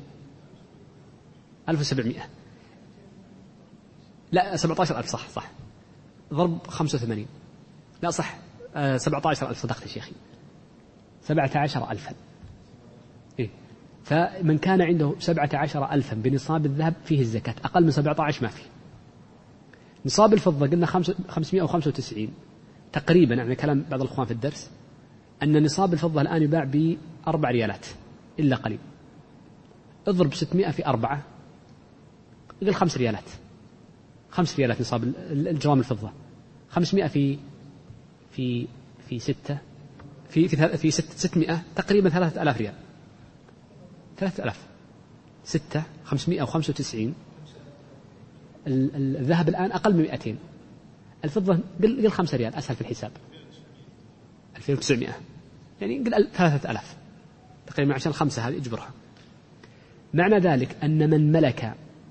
لا 17,000 صح ضرب 85 لا صح 17,000 صدقت يا شيخي 17,000. إيه؟ فمن كان عنده 17,000 بنصاب الذهب فيه الزكاة، أقل من 17 ما فيه. نصاب الفضة قلنا 595 تقريبا، يعني كلام بعض الأخوان في الدرس أن نصاب الفضة الآن يباع ب4 ريالات إلا قليل. اضرب 600 في 4 قل 5 ريالات. 5 ريالات نصاب الجرام الفضة. 500 في 6 في 600 تقريبا 3000 ريال. 3000 6 595. الذهب الآن أقل من 200. الفضة قل 5 ريال أسهل في الحساب 2900، يعني قل 3000 تقريبا عشان 5 هذه اجبرها. معنى ذلك أن من ملك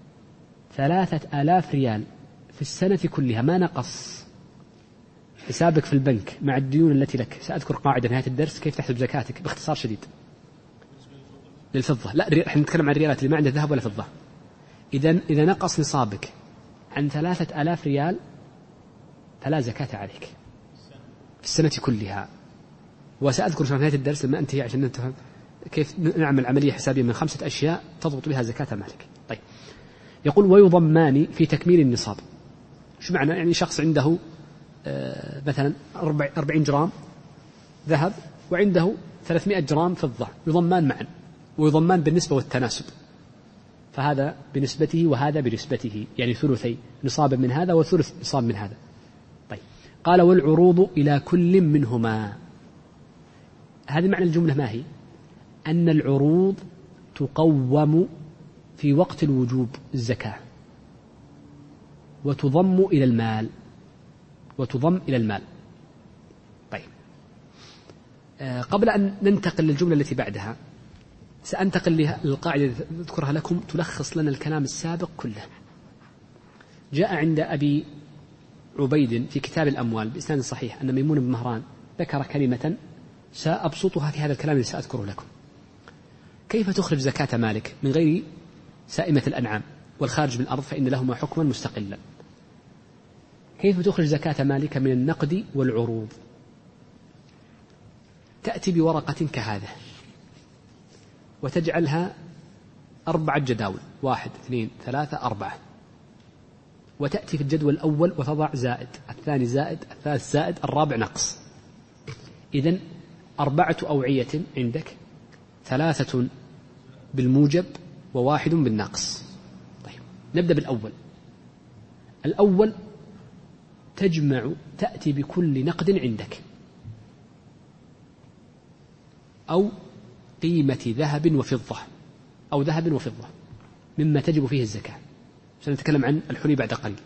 3000 ريال في السنة كلها ما نقص حسابك في البنك مع الديون التي لك. سأذكر قاعدة نهاية الدرس كيف تحسب زكاتك باختصار شديد للفضة. لا احنا نتكلم عن الريالات اللي ما عنده ذهب ولا فضة. إذا نقص نصابك عن 3000 ريال فلا زكاة عليك في السنة كلها. وسأذكر في نهاية الدرس لما أنتهي عشان نتفهم كيف نعمل عملية حسابية من 5 أشياء تضبط بها زكاة مالك. طيب يقول ويضمان في تكميل النصاب. شو معنى؟ يعني شخص عنده مثلا 40 جرام ذهب وعنده 300 جرام فضة، يضمان معا، ويضمان بالنسبة والتناسب، فهذا بنسبته وهذا بنسبته، يعني ثلثي نصاب من هذا وثلث نصاب من هذا. طيب قال والعروض إلى كل منهما. هذه معنى الجملة ما هي؟ أن العروض تقوم في وقت الوجوب الزكاة وتضم إلى المال. طيب قبل أن ننتقل للجملة التي بعدها سأنتقل للقاعدة أذكرها لكم تلخص لنا الكلام السابق كله. جاء عند أبي عبيد في كتاب الأموال بإسناد صحيح أن ميمون بن مهران ذكر كلمة سأبسطها في هذا الكلام الذي سأذكره لكم. كيف تخرج زكاة مالك من غير سائمة الأنعام والخارج من الأرض فإن لهما حكما مستقلا؟ كيف تخرج زكاة مالك من النقد والعروض؟ تأتي بورقة كهذا وتجعلها 4 جداول 1 2 3 4، وتأتي في الجدول الأول وتضع زائد، الثاني زائد، الثالث زائد، الرابع نقص. إذن 4 أوعية عندك، 3 بالموجب و1 بالناقص. طيب نبدأ بالأول. الأول تأتي بكل نقد عندك أو قيمة ذهب وفضة أو ذهب وفضة مما تجب فيه الزكاة. سنتكلم عن الحلي بعد قليل.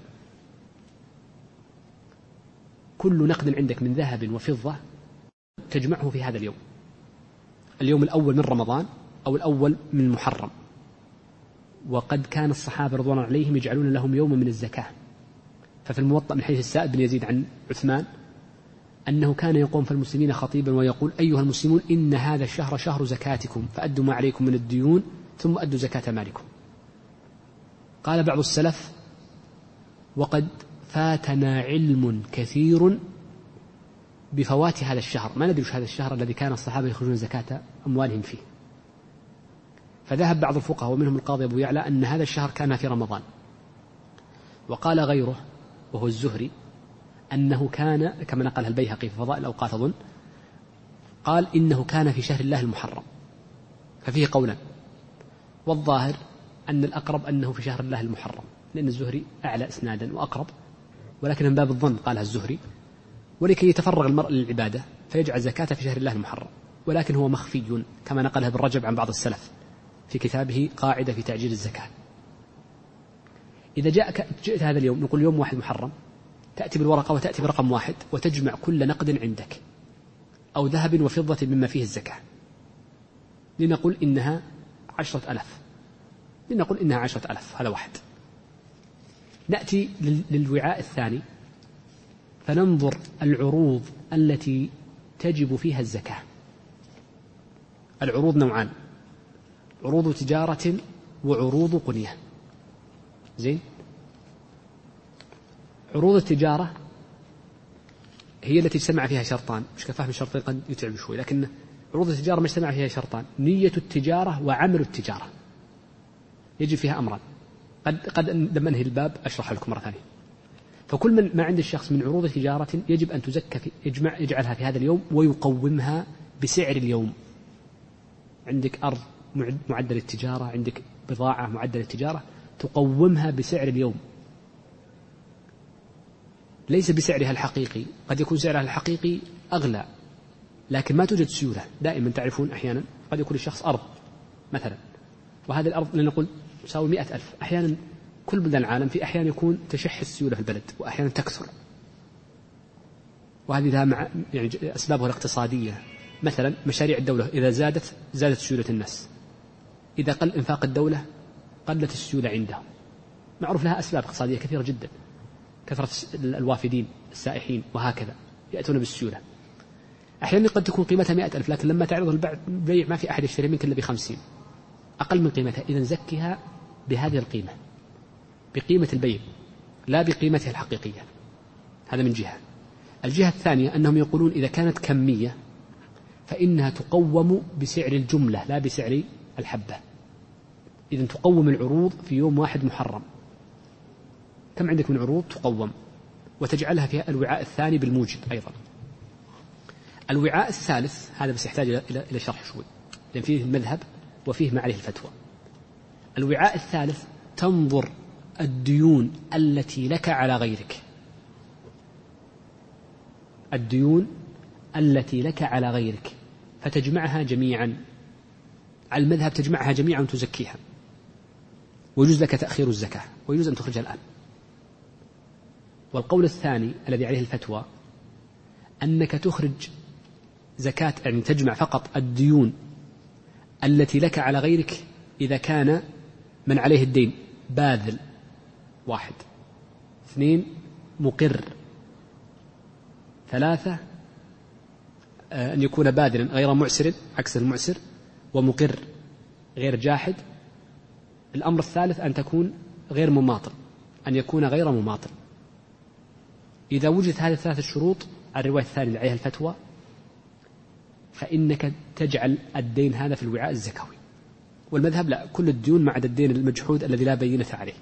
كل نقد عندك من ذهب وفضة تجمعه في هذا اليوم الأول من رمضان أو الأول من محرم. وقد كان الصحابة رضوان الله عليهم يجعلون لهم يوما من الزكاة. ففي الموطأ من حديث السائب بن يزيد عن عثمان أنه كان يقوم في المسلمين خطيبا ويقول أيها المسلمون إن هذا الشهر شهر زكاتكم فأدوا ما عليكم من الديون ثم أدوا زكاة مالكم. قال بعض السلف وقد فاتنا علم كثير بفوات هذا الشهر، ما ندري هذا الشهر الذي كان الصحابة يخرجون زكاة أموالهم فيه. فذهب بعض الفقهاء ومنهم القاضي أبو يعلى أن هذا الشهر كان في رمضان. وقال غيره وهو الزهري أنه كان كما نقلها البيهقي في فضائل الأوقات أظن، قال إنه كان في شهر الله المحرم. ففيه قولا، والظاهر أن الأقرب أنه في شهر الله المحرم، لأن الزهري أعلى إسنادا وأقرب، ولكن من باب الظن قالها الزهري، ولكي يتفرغ المرء للعبادة فيجعل زكاة في شهر الله المحرم، ولكن هو مخفي كما نقلها ابن رجب عن بعض السلف في كتابه قاعدة في تعجيل الزكاة. إذا جئت هذا اليوم، نقول يوم 1 محرم، تأتي بالورقة وتأتي برقم 1 وتجمع كل نقد عندك أو ذهب وفضة مما فيه الزكاة، لنقول إنها 10,000، هذا واحد. نأتي للوعاء الثاني فننظر العروض التي تجب فيها الزكاة. العروض نوعان: عروض تجارة وعروض قنية. زين؟ عروض التجارة هي التي اجتمع فيها شرطان، مش كفاهم الشرطين قد يتعب شوي، لكن عروض التجارة ما اجتمع فيها شرطان: نية التجارة وعمل التجارة. يجب فيها أمران، قد لما أنهي الباب أشرح لكم مرة ثانية. فكل من ما عند الشخص من عروض تجارة يجب أن تزكى، يجعلها في هذا اليوم ويقومها بسعر اليوم. عندك أرض معدل التجارة، عندك بضاعة معدل التجارة، تقومها بسعر اليوم، ليس بسعرها الحقيقي. قد يكون سعرها الحقيقي أغلى لكن ما توجد سيولة. دائما تعرفون أحيانا قد يكون الشخص أرض مثلا، وهذه الأرض لنقول تساوي 100,000. أحيانا كل بلدان العالم في أحيان يكون تشح السيولة في البلد وأحيانا تكثر، وهذه لها يعني أسبابها الاقتصادية. مثلا مشاريع الدولة إذا زادت سيولة الناس، إذا قل إنفاق الدولة قلت السيولة عندهم. معروف لها أسباب اقتصادية كثيرة جدا، كثرة الوافدين السائحين وهكذا يأتون بالسيولة. أحيانا قد تكون قيمتها 100,000 لكن لما تعرض البيع ما في أحد يشتري منك إلا ب50، أقل من قيمتها. إذن زكها بهذه القيمة، بقيمة البيع لا بقيمتها الحقيقية. هذا من جهة. الجهة الثانية أنهم يقولون إذا كانت كمية فإنها تقوم بسعر الجملة لا بسعر الحبة. إذن تقوم العروض في يوم 1 محرم. كم عندك من عروض تقوم وتجعلها في الوعاء الثاني بالموجب أيضا. الوعاء الثالث هذا بس يحتاج إلى شرح شوي، لأن فيه المذهب وفيه ما عليه الفتوى. الوعاء الثالث تنظر الديون التي لك على غيرك، الديون التي لك على غيرك، فتجمعها جميعا. على المذهب تجمعها جميعا وتزكيها، ويجوز لك تأخير الزكاة ويجوز أن تخرجها الآن. والقول الثاني الذي عليه الفتوى أنك تخرج زكاة، يعني تجمع فقط الديون التي لك على غيرك إذا كان من عليه الدين باذل 1، 2 مقر، 3 أن يكون باذلا غير معسر عكس المعسر، ومقر غير جاحد. الأمر الثالث أن تكون غير مماطل، أن يكون غير مماطل. إذا وجدت هذه الثلاث الشروط على الرواية الثانية اللي عليها الفتوى فإنك تجعل الدين هذا في الوعاء الزكوي. والمذهب لا، كل الديون ما عدا الدين المجحود الذي لا بينة عليه.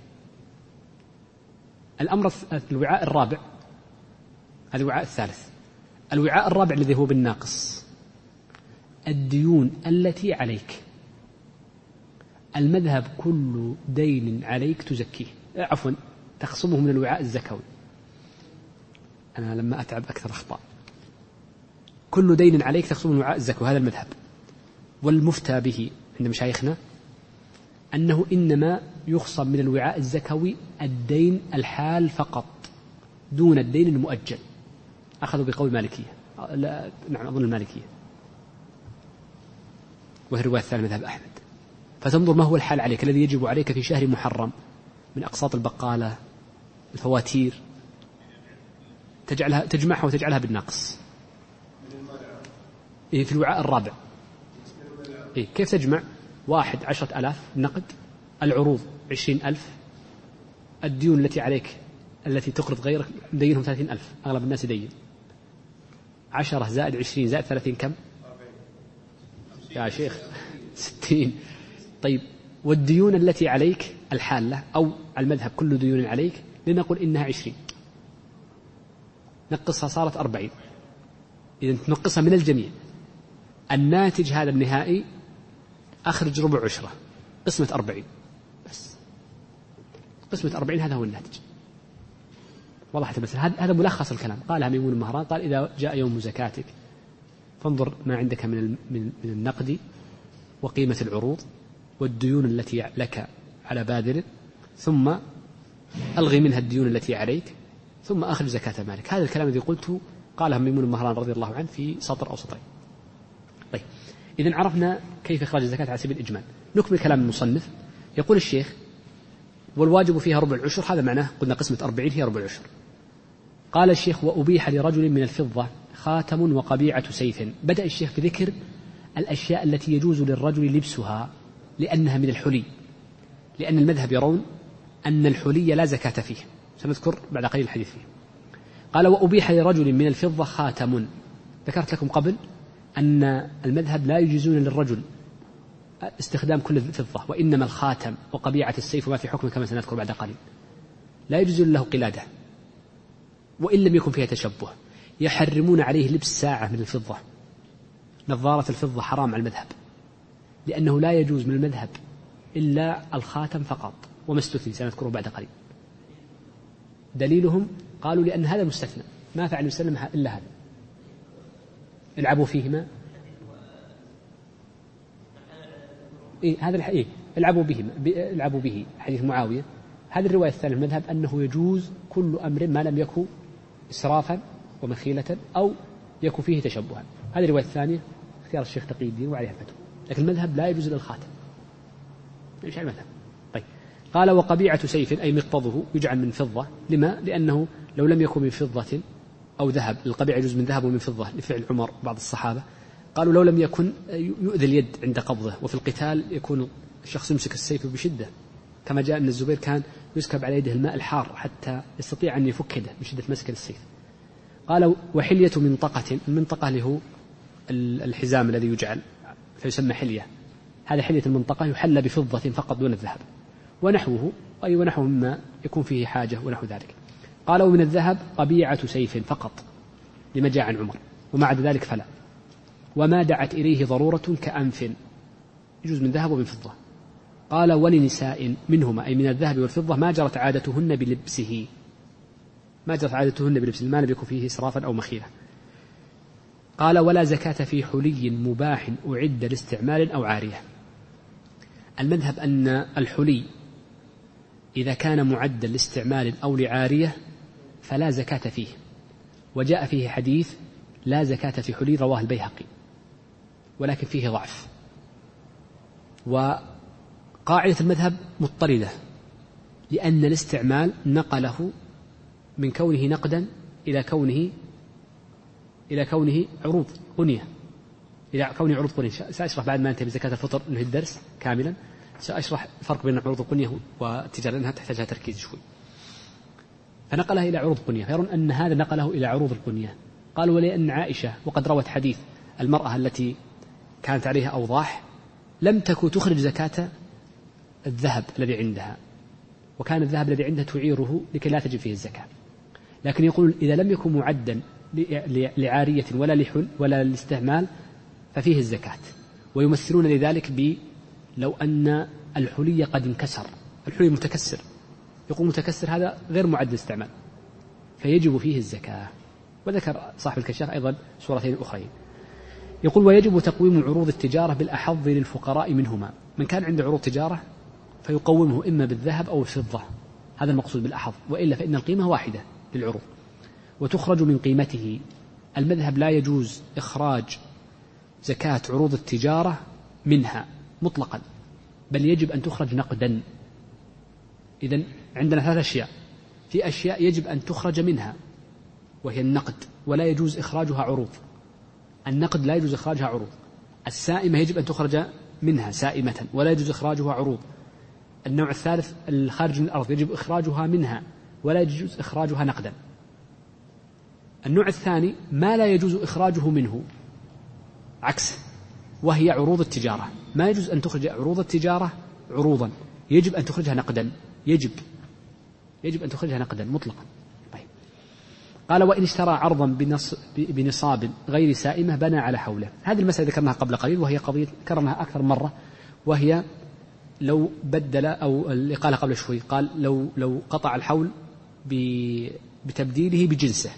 الأمر الوعاء الرابع، هذا الوعاء الثالث. الوعاء الرابع الذي هو بالناقص، الديون التي عليك. المذهب كل دين عليك تزكيه، عفوا تخصمه من الوعاء الزكوي. أنا لما أتعب أكثر أخطاء. كل دين عليك تخصمه من الوعاء الزكوي، هذا المذهب. والمفتى به عند مشايخنا أنه إنما يخصم من الوعاء الزكوي الدين الحال فقط دون الدين المؤجل. أخذوا بقول المالكية، نعم أظن المالكية، وهي الرواية الثانية مذهب أحمد. فتنظر ما هو الحال عليك الذي يجب عليك في شهر محرم من أقساط البقالة، الفواتير، تجمعها وتجعلها بالناقص. في الوعاء الرابع. كيف تجمع؟ 1 10,000 نقد، العروض 20,000، الديون التي عليك التي تقرض غيرك دينهم 30,000، أغلب الناس يدين. 10 زائد 20 زائد 30 كم؟ يا شيخ 60. طيب والديون التي عليك الحالة أو المذهب كل ديون عليك لنقول إنها 20، نقصها صارت 40. إذا تنقصها من الجميع. الناتج هذا النهائي أخرج ربع عشرة، قسمة 40 بس. قسمة 40 هذا هو الناتج. وضحت المسألة. هذا ملخص الكلام. قالها ميمون المهران، قال إذا جاء يوم زكاتك فانظر ما عندك من النقد وقيمة العروض والديون التي لك على بادر، ثم ألغي منها الديون التي عليك، ثم أخرج زكاة مالك. هذا الكلام الذي قلته قالها ميمون المهران رضي الله عنه في سطر أو سطرين. طيب، إذن عرفنا كيف إخراج الزكاة على سبيل الإجمال. نكمل كلام المصنف. يقول الشيخ: والواجب فيها ربع العشر. هذا معناه قلنا قسمة 40 هي ربع العشر. قال الشيخ: وأبيح لرجل من الفضة خاتم وقبيعة سيف. بدأ الشيخ بذكر الأشياء التي يجوز للرجل لبسها لأنها من الحلي، لأن المذهب يرون أن الحلي لا زكاة فيه، سنذكر بعد قليل الحديث فيه. قال: وأبيح لرجل من الفضة خاتم. ذكرت لكم قبل أن المذهب لا يجيزون للرجل استخدام كل الفضة، وإنما الخاتم وقبيعة السيف وما في حكم كما سنذكر بعد قليل لا يجوزون له قلادة وإن لم يكن فيها تشبه. يحرمون عليه لبس ساعة من الفضة. نظارة الفضة حرام على المذهب، لأنه لا يجوز من المذهب إلا الخاتم فقط، وما استثني سنذكره بعد قليل. دليلهم قالوا لأن هذا مستثنى، ما فعل وسلم إلا هذا. العبوا فيهما، هذا العبوا به حديث معاوية. هذه الرواية الثانية المذهب أنه يجوز كل أمر ما لم يكن إسرافا ومخيلة أو يكون فيه تشبها. هذه الرواية الثانية اختيار الشيخ تقي الدين وعليها الفتوى، لكن المذهب لا يجوز للخاتم. ايش المذهب؟ طيب، قال: وقبيعة سيف أي مقبضه يجعل من فضة. لما؟ لأنه لو لم يكن من فضة أو ذهب، القبيعة يجوز من ذهب ومن فضة لفعل عمر بعض الصحابة. قالوا لو لم يكن يؤذي اليد عند قبضه، وفي القتال يكون الشخص يمسك السيف بشدة، كما جاء أن الزبير كان يسكب على يده الماء الحار حتى يستطيع أن يفك يده من شدة مسك السيف. قال: وحلية منطقة. المنطقة اللي هو الحزام الذي يجعل فيسمى حلية. هذا حلية المنطقة يحلى بفضة فقط دون الذهب، ونحوه أي ونحوه مما يكون فيه حاجة ونحو ذلك. قال: ومن الذهب قبيعة سيف فقط لما جاء عن عمر، وما عدا ذلك فلا. وما دعت إليه ضرورة كأنف، يجوز من ذهب ومن فضة. قال: ولنساء منهما أي من الذهب والفضة ما جرت عادتهن بلبسه، ما جرت عادتهن بلبسه، ما لم يكن فيه إسرافا أو مخيلة. قال: ولا زكاة في حلي مباح أعد لاستعمال أو عارية. المذهب أن الحلي إذا كان معدا لاستعمال أو لعارية فلا زكاة فيه، وجاء فيه حديث لا زكاة في حلي رواه البيهقي، ولكن فيه ضعف. وقاعدة المذهب مضطردة، لأن الاستعمال نقله من كونه نقدا إلى كونه عروض قنية، إلى كونه عروض قنية. سأشرح بعد ما انتهي بزكاة الفطر انه الدرس كاملا، سأشرح الفرق بين عروض القنية والتجارة لأنها تحتاجها تركيز شوي. فنقلها إلى عروض قنية، فيرون أن هذا نقله إلى عروض القنية. قالوا: ولأن عائشة وقد روت حديث المرأة التي كانت عليها أوضاح لم تكن تخرج زكاة الذهب الذي عندها، وكان الذهب الذي عندها تعيره لكي لا تجب فيه الزكاة. لكن يقول إذا لم يكن معدا لعارية ولا لاستعمال ففيه الزكاة. ويمثلون لذلك لو أن الحلي قد انكسر، الحلي متكسر، يقول متكسر هذا غير معد للاستعمال فيجب فيه الزكاة. وذكر صاحب الكشاف أيضا صورتين أخرين. يقول: ويجب تقويم عروض التجارة بالأحظ للفقراء منهما. من كان عنده عروض تجارة فيقومه إما بالذهب أو الفضة، هذا المقصود بالأحظ، وإلا فإن القيمة واحدة للعروض وتخرج من قيمته. المذهب لا يجوز إخراج زكاة عروض التجارة منها مطلقا، بل يجب أن تخرج نقدا. إذن عندنا ثلاث أشياء، في أشياء يجب أن تخرج منها وهي النقد، ولا يجوز إخراجها عروض. النقد لا يجوز إخراجها عروض. السائمة يجب أن تخرج منها سائمة ولا يجوز إخراجها عروض. النوع الثالث الخارج من الأرض يجب إخراجها منها ولا يجوز إخراجها نقدا. النوع الثاني ما لا يجوز إخراجه منه عكسه، وهي عروض التجارة. ما يجوز أن تخرج عروض التجارة عروضا، يجب أن تخرجها نقدا، يجب أن تخرجها نقدا مطلقا. طيب. قال: وإن اشترى عرضا بنصاب غير سائمة بنى على حوله. هذه المسألة ذكرناها قبل قليل، وهي قضية كررناها أكثر مرة، وهي لو بدل، أو اللي قال قبل شوي قال لو قطع الحول بتبديله بجنسه.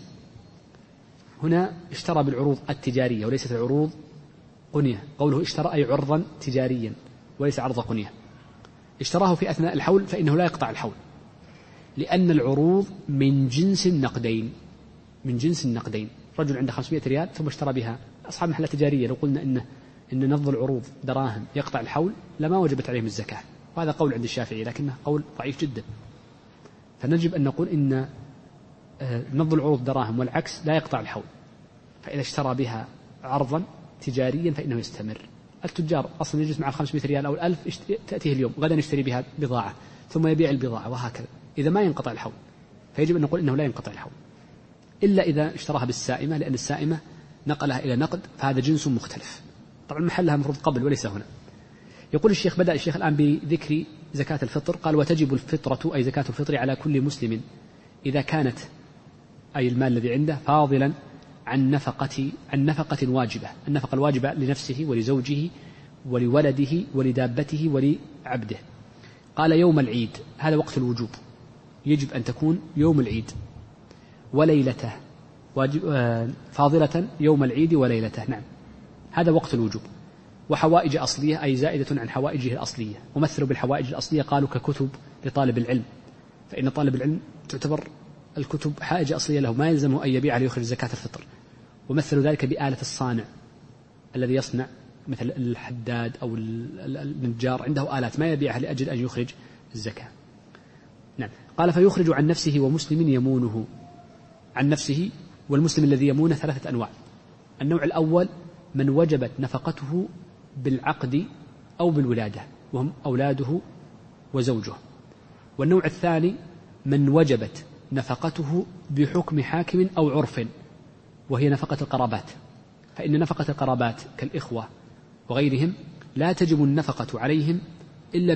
هنا اشترى بالعروض التجارية وليست العروض قنية. قوله اشترى أي عرضا تجاريا وليس عرض قنية. اشتراه في أثناء الحول فإنه لا يقطع الحول، لأن العروض من جنس النقدين. من جنس النقدين. رجل عنده 500 ريال ثم اشترى بها. أصحاب محلات تجارية لو قلنا إن نفض العروض دراهم يقطع الحول لما وجبت عليهم الزكاة، وهذا قول عند الشافعي لكنه قول ضعيف جدا. فنجب أن نقول إن نفض العروض دراهم والعكس لا يقطع الحول. فإذا اشترى بها عرضا تجاريا فإنه يستمر. التجار أصلا يجلس مع 500 ريال أو 1000 تأتيه اليوم، غدا يشتري بها بضاعة ثم يبيع البضاعة وهكذا، إذا ما ينقطع الحول. فيجب أن نقول إنه لا ينقطع الحول إلا إذا اشتراها بالسائمة، لأن السائمة نقلها إلى نقد فهذا جنس مختلف. طبعا محلها مفروض قبل وليس هنا. يقول الشيخ، بدأ الشيخ الآن بذكر زكاة الفطر. قال: وتجب الفطرة أي زكاة الفطر على كل مسلم إذا كانت أي المال الذي عنده فاضلا عن نفقة واجبة. النفقة الواجبة لنفسه ولزوجه ولولده ولدابته ولعبده. قال: يوم العيد، هذا وقت الوجوب، يجب أن تكون يوم العيد وليلته، فاضلة يوم العيد وليلته. نعم، هذا وقت الوجوب. وحوائج أصلية أي زائدة عن حوائجه الأصلية. ومثلوا بالحوائج الأصلية قالوا ككتب لطالب العلم، فإن طالب العلم تعتبر الكتب حائجة أصلية له، ما يلزمه أن يبيعها ليخرج زكاة الفطر. ومثلوا ذلك بآلة الصانع الذي يصنع، مثل الحداد أو النجار عنده آلات ما يبيعها لأجل أن يخرج الزكاة. نعم. قال: فيخرج عن نفسه ومسلم يمونه. عن نفسه والمسلم الذي يمونه 3 أنواع. النوع الأول من وجبت نفقته بالعقد أو بالولادة وهم أولاده وزوجه. والنوع الثاني من وجبت نفقته بحكم حاكم أو عرف، وهي نفقة القرابات. فإن نفقة القرابات كالإخوة وغيرهم لا تجب النفقة عليهم إلا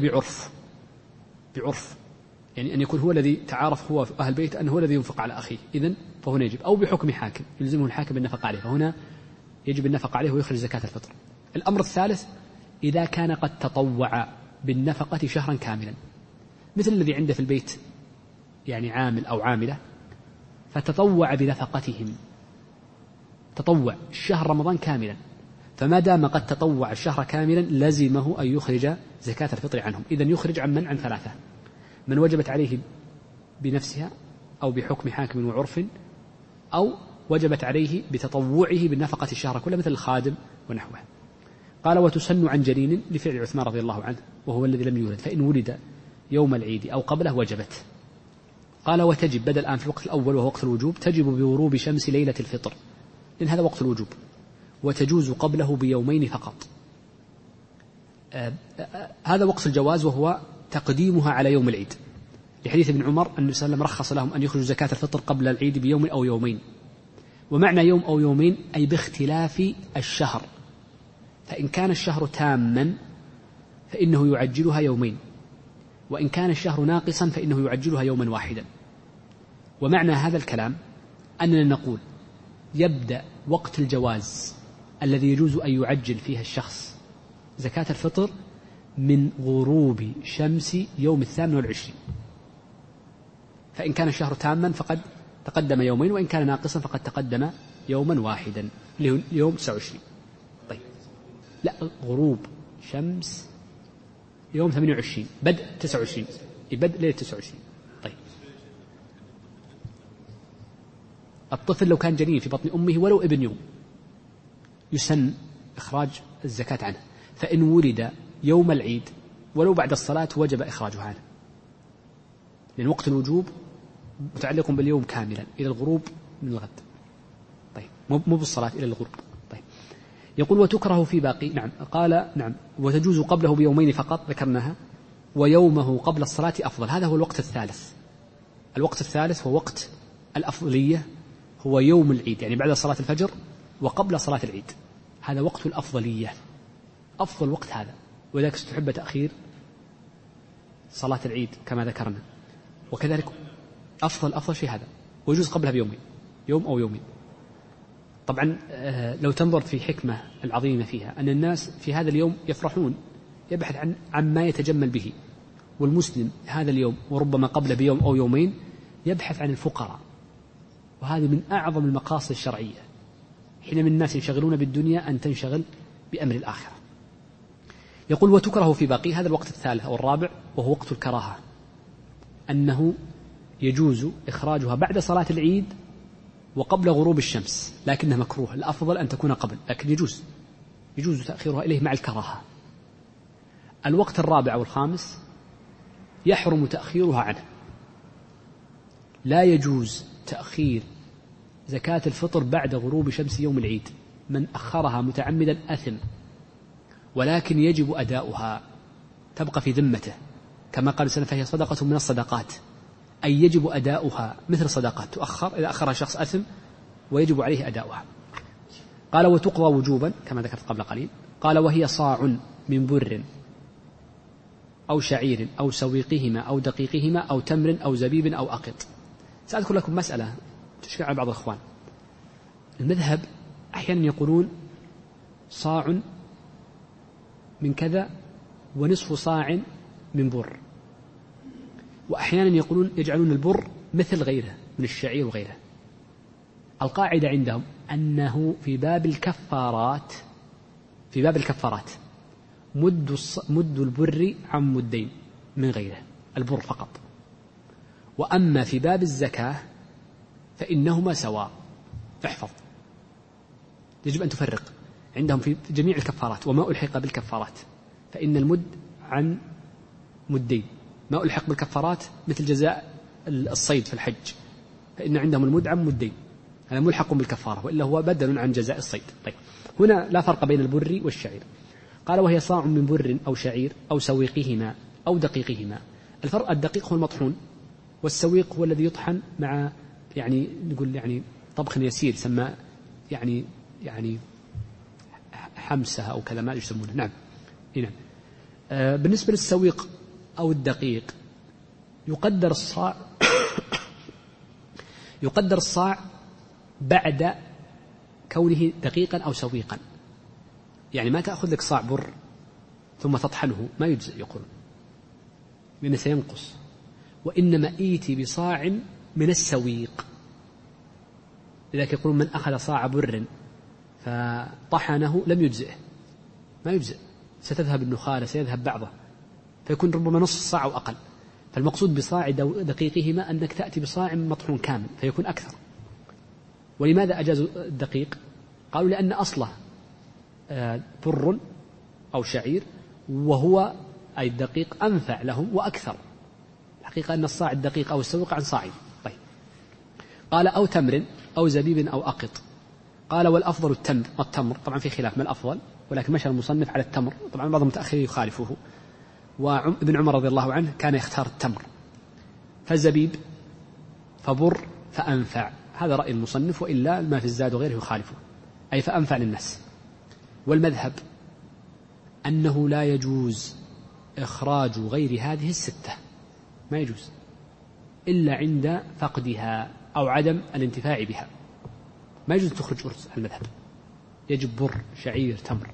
بعرف، يعني أن يكون هو الذي تعارف هو أهل البيت أنه هو الذي ينفق على أخيه، إذن فهنا يجب، أو بحكم حاكم يلزمه الحاكم بالنفقة عليه، فهنا يجب النفقة عليه ويخرج زكاة الفطر. الأمر الثالث إذا كان قد تطوع بالنفقة شهرا كاملا، مثل الذي عنده في البيت يعني عامل أو عاملة فتطوع بنفقتهم، تطوع شهر رمضان كاملا، فما دام قد تطوع الشهر كاملا لزمه أن يخرج زكاة الفطر عنهم. إذن يخرج عن 3: من وجبت عليه بنفسها أو بحكم حاكم وعرف، أو وجبت عليه بتطوعه بالنفقة الشهر كله مثل الخادم ونحوه. قال: وتسن عن جنين لفعل عثمان رضي الله عنه وهو الذي لم يولد، فإن ولد يوم العيد أو قبله وجبت. قال: وتجب، بدأ الآن في الوقت الأول وهو وقت الوجوب، تجب بغروب شمس ليلة الفطر، لأن هذا وقت الوجوب، وتجوز قبله بيومين فقط. هذا وقت الجواز وهو تقديمها على يوم العيد، لحديث ابن عمر أن النبي صلى الله عليه وسلم رخص لهم أن يخرجوا زكاة الفطر قبل العيد بيوم أو يومين. ومعنى يوم أو يومين أي باختلاف الشهر، فإن كان الشهر تاما فإنه يعجلها يومين، وإن كان الشهر ناقصا فإنه يعجلها يوما واحدا. ومعنى هذا الكلام أننا نقول يبدأ وقت الجواز الذي يجوز أن يعجل فيها الشخص زكاة الفطر من غروب شمس يوم 28، فإن كان الشهر تاما فقد تقدم يومين، وإن كان ناقصا فقد تقدم يوما واحدا يوم 29. طيب، لا، غروب شمس يوم 28 بدء 29 بدء ليلة 29. طيب، الطفل لو كان جنين في بطن أمه ولو ابن يوم يسن إخراج الزكاة عنه، فإن ولد يوم العيد ولو بعد الصلاة وجب إخراجها عنه، لأن وقت الوجوب متعلق باليوم كاملا إلى الغروب من الغد. طيب، مو بالصلاة إلى الغروب. طيب، يقول: وتكره في باقي. نعم. قال: نعم، وتجوز قبله بيومين فقط ذكرناها، ويومه قبل الصلاة أفضل. هذا هو الوقت الثالث. الوقت الثالث هو وقت الأفضلية، هو يوم العيد، يعني بعد صلاة الفجر وقبل صلاة العيد، هذا وقت الأفضلية، أفضل وقت هذا، وذلك استحب تأخير صلاة العيد كما ذكرنا. وكذلك أفضل شيء هذا، ويجوز قبلها بيومين، يوم أو يومين. طبعا لو تنظر في حكمة العظيمة فيها أن الناس في هذا اليوم يفرحون يبحث عن ما يتجمل به. والمسلم هذا اليوم وربما قبل بيوم أو يومين يبحث عن الفقراء، وهذه من أعظم المقاصد الشرعية. حين من الناس ينشغلون بالدنيا أن تنشغل بأمر الآخرة. يقول وتكره في باقي هذا الوقت الثالث أو الرابع، وهو وقت الكراهة، أنه يجوز إخراجها بعد صلاة العيد وقبل غروب الشمس، لكنها مكروه، الأفضل أن تكون قبل، لكن يجوز تأخيرها إليه مع الكراهة. الوقت الرابع والخامس يحرم تأخيرها عنه. لا يجوز تأخير زكاة الفطر بعد غروب شمس يوم العيد، من أخرها متعمدا أثم، ولكن يجب أداؤها، تبقى في ذمته، كما قال سنة فهي صدقة من الصدقات، أي يجب أداؤها مثل صدقات تؤخر، إذا أخرها شخص أثم ويجب عليه أداؤها. قال وتقضى وجوبا كما ذكرت قبل قليل. قال وهي صاع من بر أو شعير أو سويقهما أو دقيقهما أو تمر أو زبيب أو أقط. سأذكر لكم مسألة تشكل على بعض الإخوان. المذهب أحيانا يقولون صاع من كذا ونصف صاع من بر، وأحيانا يقولون يجعلون البر مثل غيره من الشعير وغيره. القاعدة عندهم أنه في باب الكفارات مد البر عن مدين من غيره، البر فقط. وأما في باب الزكاة فإنهما سواء. احفظ، يجب أن تفرق عندهم في جميع الكفارات. وما ألحق بالكفارات فإن المد عن مدين، ما ألحق بالكفارات مثل جزاء الصيد في الحج، فإن عندهم المد عن مدين، هذا ملحق بالكفارة، وإلا هو بدل عن جزاء الصيد. طيب هنا لا فرق بين البر والشعير. قال وهي صاع من بر أو شعير أو سويقهما أو دقيقهما. الفرق الدقيق هو المطحون، والسويق هو الذي يطحن مع نقول طبخ يسير يسمى يعني حمسة أو كذا، ما يسمونه. نعم هنا بالنسبة للسويق أو الدقيق يقدر الصاع بعد كونه دقيقا أو سويقا. يعني ما تأخذ لك صاع بر ثم تطحنه، ما يجزئ يقولون، لأنه سينقص، وإنما إيتي بصاع من السويق. لذلك يقولون من أخذ صاع بر فطحنه لم يجزئه، ما يجزئ، ستذهب النخالة، سيذهب بعضه، فيكون ربما نصف الصاع أو أقل. فالمقصود بصاع دقيقهما أنك تأتي بصاع مطحون كامل فيكون أكثر. ولماذا أجازوا الدقيق؟ قالوا لأن أصله بر أو شعير، وهو أي الدقيق أنفع لهم وأكثر. الحقيقة أن الصاع الدقيق أو السويق عن صاعين. طيب قال أو تمر أو زبيب أو أقط. قال والأفضل التمر، طبعا في خلاف ما الأفضل، ولكن مشى المصنف على التمر، طبعا بعض المتأخرين يخالفه، وابن عمر رضي الله عنه كان يختار التمر. فالزبيب فبر فأنفع، هذا رأي المصنف، وإلا ما في الزاد وغيره يخالفه، أي فأنفع للناس. والمذهب أنه لا يجوز إخراج غير هذه الستة، ما يجوز إلا عند فقدها أو عدم الانتفاع بها، ما يجوز تخرج أرز على المذهب، يجب بر شعير تمر.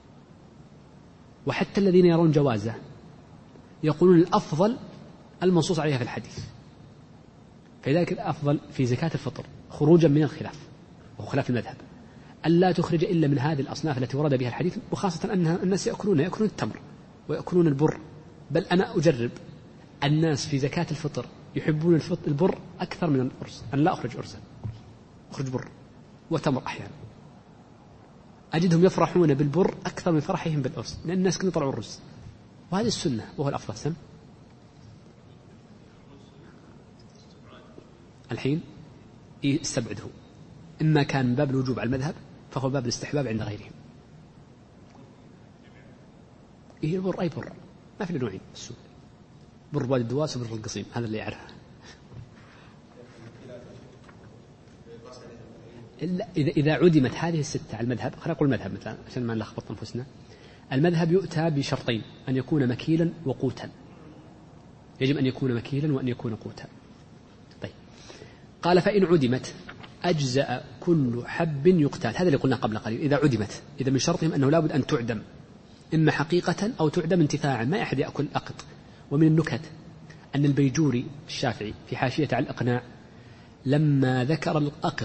وحتى الذين يرون جوازه يقولون الأفضل المنصوص عليها في الحديث، فلذلك الأفضل في زكاة الفطر خروجا من الخلاف، وهو خلاف المذهب، ألا تخرج إلا من هذه الأصناف التي ورد بها الحديث، وخاصة أن الناس يأكلون التمر ويأكلون البر. بل أنا أجرب الناس في زكاة الفطر يحبون البر أكثر من الأرز، أن لا أخرج أرزا، أخرج بر وتمر. أحيانا أجدهم يفرحون بالبر أكثر من فرحهم بالأرز، لأن الناس كانوا يطلعون الرز، وهذه السنة وهو الأفضل. سم الحين استبعده، إما كان من باب الوجوب على المذهب فهو باب الاستحباب عند غيرهم. البر أي بر، ما في نوعين السوق، بر وادي الدواس وبر القصيم، هذا اللي يعرفه. إذا عدمت هذه الستة على المذهب، خلينا نقول المذهب مثلا عشان ما نلخبط أنفسنا، المذهب يؤتى بشرطين: أن يكون مكيلا وقوتا، يجب أن يكون مكيلا وأن يكون قوتا. طيب قال فإن عدمت أجزأ كل حب يقتات، هذا اللي قلنا قبل قليل، إذا عدمت، إذا من شرطهم أنه لابد أن تعدم، إما حقيقة أو تعدم انتفاعا، ما أحد يأكل أقط. ومن النكت أن البيجوري الشافعي في حاشية على الإقناع لما ذكر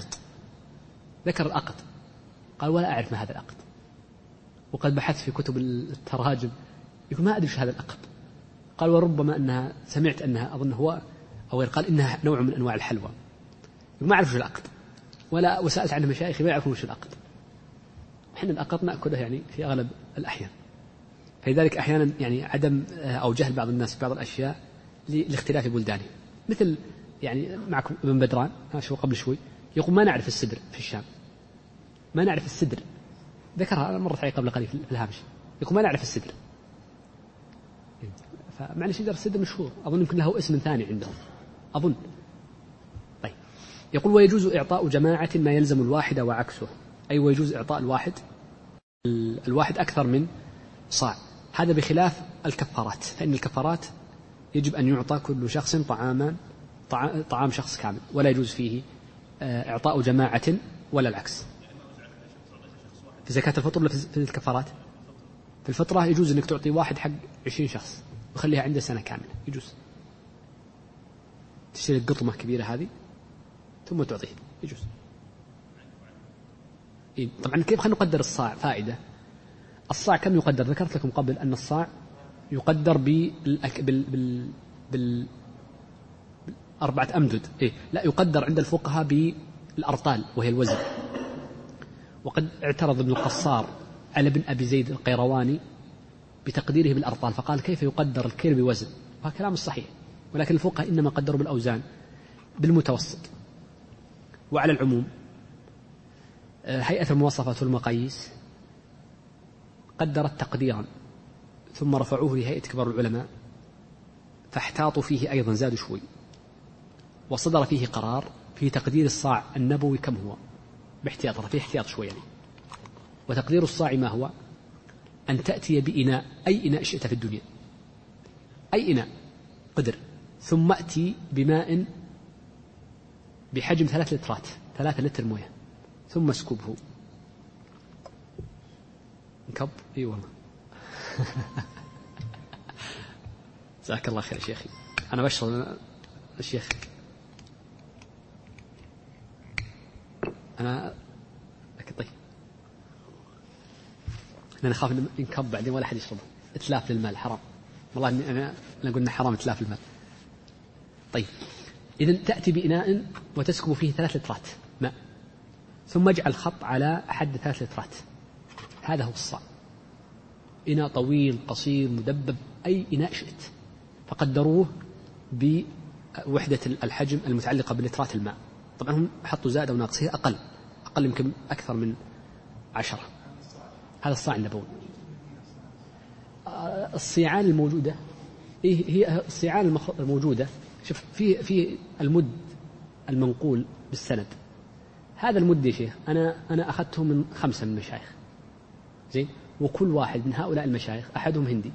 الأقط قال ولا أعرف ما هذا الأقط، وقد بحثت في كتب التراجم يقول ما أدري ايش هذا الأقط. قال وربما أنها سمعت أنها أظن هو أو قال إنها نوع من أنواع الحلوى، ما أعرف ايش الأقط وسألت عنه مشايخي ما يعرفون ايش الأقط. احنا الأقط نأكله يعني في أغلب الأحيان، فلذلك أحيانا يعني عدم أو جهل بعض الناس بعض الأشياء لاختلاف بلدانهم. مثل يعني معكم ابن بدران شو قبل شوي يقول ما نعرف السدر في الشام، ما نعرف السدر، ذكرها مرة علي قبل قليل في الهامش، يقول ما نعرف السدر. فمعنى شجر السدر مشهور، أظن يمكن له اسم ثاني عندهم أظن. طيب يقول ويجوز إعطاء جماعة ما يلزم الواحد وعكسه، أي ويجوز إعطاء الواحد أكثر من صاع، هذا بخلاف الكفارات، فإن الكفارات يجب أن يعطى كل شخص طعام شخص كامل، ولا يجوز فيه إعطاء جماعة ولا العكس. في زكاة الفطر ولا في الكفارات؟ في الفطرة يجوز أنك تعطي واحد حق 20 شخص وخليها عنده سنة كاملة، يجوز تشتري القطمة كبيرة هذه ثم تعطيه، يجوز. طبعا كيف خلينا نقدر الصاع؟ فائدة. الصاع كم يقدر؟ ذكرت لكم قبل أن الصاع يقدر بالأربعة أمدد، لا يقدر عند الفقهاء بالأرطال وهي الوزن. وقد اعترض ابن القصار على ابن أبي زيد القيرواني بتقديره بالأرطال، فقال كيف يقدر الكيل بوزن؟ وهذا كلام صحيح، ولكن الفقهاء إنما قدروا بالأوزان بالمتوسط. وعلى العموم هيئة المواصفات والمقاييس قدرت تقديرا ثم رفعوه لهيئة كبار العلماء فاحتاطوا فيه أيضا، زادوا شوي، وصدر فيه قرار في تقدير الصاع النبوي كم هو باحتياط، فيه احتياط شوي يعني. وتقدير الصاع ما هو؟ أن تأتي بإناء، أي إناء شئت في الدنيا، أي إناء قدر، ثم أتي بماء بحجم 3 لترات، 3 لتر موية، ثم اسكبه. نكب؟ اي والله. جزاك الله خير يا شيخي، أنا بشرب الشيخ، أنا طيب أنا أخاف إن ينكب بعدين ولا أحد يشربه، إتلاف للمال حرام، والله أنا قلنا حرام إتلاف المال. طيب إذن تأتي بإناء وتسكب فيه 3 لترات ماء، ثم اجعل خط على حد 3 لترات، هذا هو الصاع. إناء طويل قصير مدبب أي إناء شئت، فقدروه بوحدة الحجم المتعلقة بلترات الماء. طبعا هم حطوا زائد أو ناقص، هي أقل يمكن أكثر من 10. هذا الصاع النبوي. الصيعان الموجودة هي الصيعان الموجودة. شوف في المد المنقول بالسند، هذا المد يا شيخ أنا أخذته من 5 من المشايخ، زين، وكل واحد من هؤلاء المشايخ أحدهم هندي،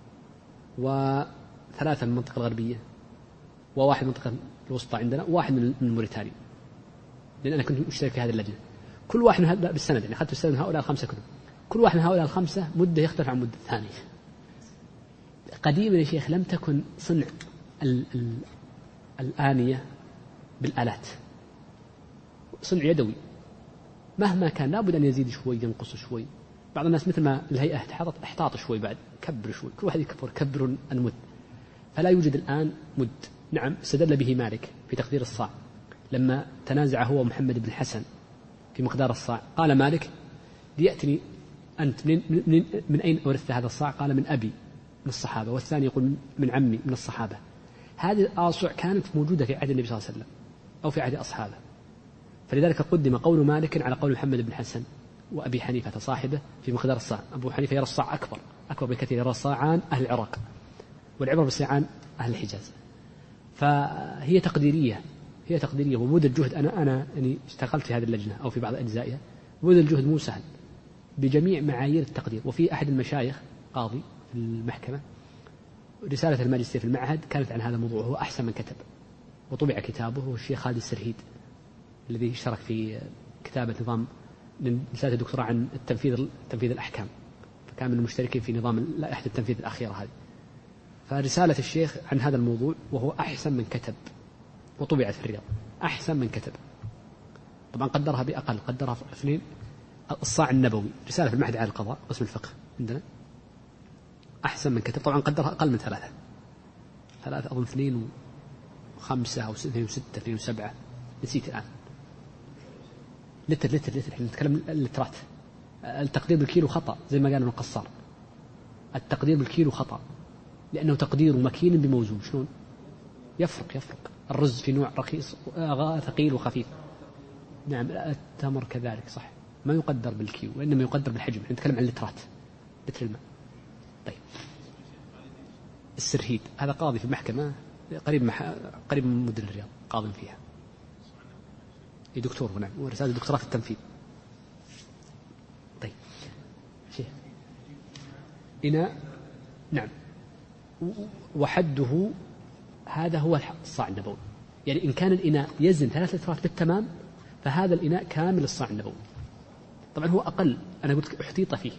و3 من المنطقة الغربية، وواحد من المنطقة الوسطى عندنا، وواحد من موريتانيا، لأن أنا كنت مشترك في هذه اللجنة. كل واحد من هؤلاء بالسند، يعني أخذت السند من هؤلاء 5 كتب، كل واحد من هؤلاء 5 مدة يختلف عن مدة الثاني. قديما يا شيخ لم تكن صنع الآنية بالآلات، صنع يدوي، مهما كان لابد أن يزيد شوي ينقص شوي. بعض الناس مثل ما الهيئة احتاط شوي، بعد كبر شوي، كل واحد كبر المد، فلا يوجد الآن مد. نعم استدل به مالك في تقدير الصاع لما تنازع هو محمد بن الحسن في مقدار الصاع، قال مالك ليأتني أنت من أين ورثت هذا الصاع؟ قال من أبي من الصحابة، والثاني يقول من عمي من الصحابة. هذه الآصع كانت موجودة في عهد النبي صلى الله عليه وسلم أو في عهد أصحابه، فلذلك قدم قول مالك على قول محمد بن الحسن وأبي حنيفة صاحبه في مقدار الصاع. أبو حنيفة يرى الصاع أكبر بكثير، يرى الصاعان أهل العراق، والعبر بالصاعان أهل الحجاز. فهي تقديرية، ومدى الجهد أنا يعني اشتغلت في هذه اللجنة أو في بعض أجزائها، مدى الجهد مو سهل بجميع معايير التقدير. وفي أحد المشايخ قاضي في المحكمة رسالة الماجستير في المعهد كانت عن هذا الموضوع، هو أحسن من كتب وطبع كتابه، هو الشيخ خالد السرهيد الذي اشترك في كتابة نظام رسالة الدكتوراه عن تنفيذ الأحكام، كان من المشتركين في نظام لائحة التنفيذ الأخيرة هذه. فرسالة الشيخ عن هذا الموضوع، وهو أحسن من كتب وطبعت في الرياض، أحسن من كتب. طبعا قدرها بأقل، قدرها في 2 الصاع النبوي، رسالة في المعهد على القضاء قسم الفقه عندنا، أحسن من كتب. طبعا قدرها أقل من 3 أظن 2 و5 أو 2 و6 2 و7 نسيت الآن. لتر احنا نتكلم اللترات. التقدير بالكيلو خطأ زي ما قال ابن القصار، التقدير بالكيلو خطأ لأنه تقدير مكين بموزون. شلون يفرق الرز في نوع رخيص ثقيل وخفيف. نعم التمر كذلك صح، ما يقدر بالكيلو وإنما يقدر بالحجم. نتكلم عن اللترات، لتر الماء. طيب السرهيد هذا قاضي في المحكمة قريب من مدن الرياض، قاضي فيها، دكتور هنا ورسالة دكتوراه في التنفيذ. طيب شيء إناء، نعم، وحده هذا هو الصاع النبوي. يعني إن كان الإناء يزن 3 لترات بالتمام فهذا الإناء كامل الصاع النبوي. طبعا هو أقل، أنا قلت أحتيط فيه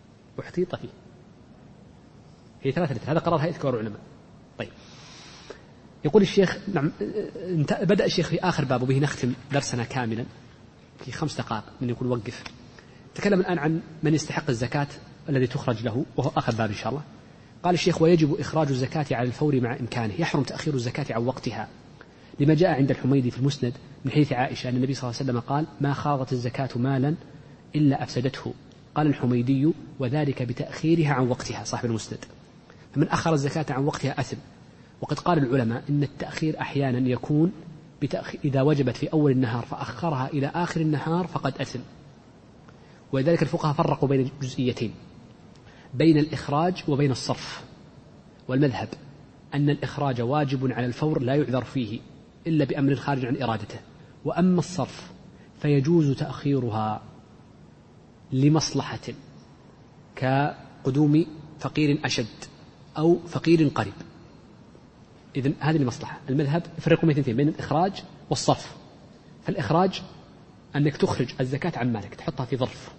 هي 3 لتر، هذا قرار هيئة كبار العلماء. طيب يقول الشيخ، نعم، بدأ الشيخ في آخر باب وبه نختم درسنا كاملا في 5 دقائق من يقول وقف. تكلم الآن عن من يستحق الزكاة الذي تخرج له، وهو آخر باب إن شاء الله. قال الشيخ: ويجب إخراج الزكاة على الفور مع إمكانه، يحرم تأخير الزكاة عن وقتها، لما جاء عند الحميدي في المسند من حديث عائشة أن النبي صلى الله عليه وسلم قال: ما خاضت الزكاة مالا إلا أفسدته. قال الحميدي: وذلك بتأخيرها عن وقتها، صاحب المسند. فمن أخر الزكاة عن وقتها أثم. وقد قال العلماء إن التأخير أحيانا يكون إذا وجبت في أول النهار فأخرها إلى آخر النهار فقد أثم. ولذلك الفقهاء فرقوا بين جزئيتين: بين الإخراج وبين الصرف. والمذهب أن الإخراج واجب على الفور لا يعذر فيه إلا بأمر خارج عن إرادته. وأما الصرف فيجوز تأخيرها لمصلحة كقدوم فقير أشد أو فقير قريب. إذن هذه المصلحة. المذهب يفرقوا بين الإخراج والصرف. فالإخراج أنك تخرج الزكاة عن مالك، تحطها في ظرف،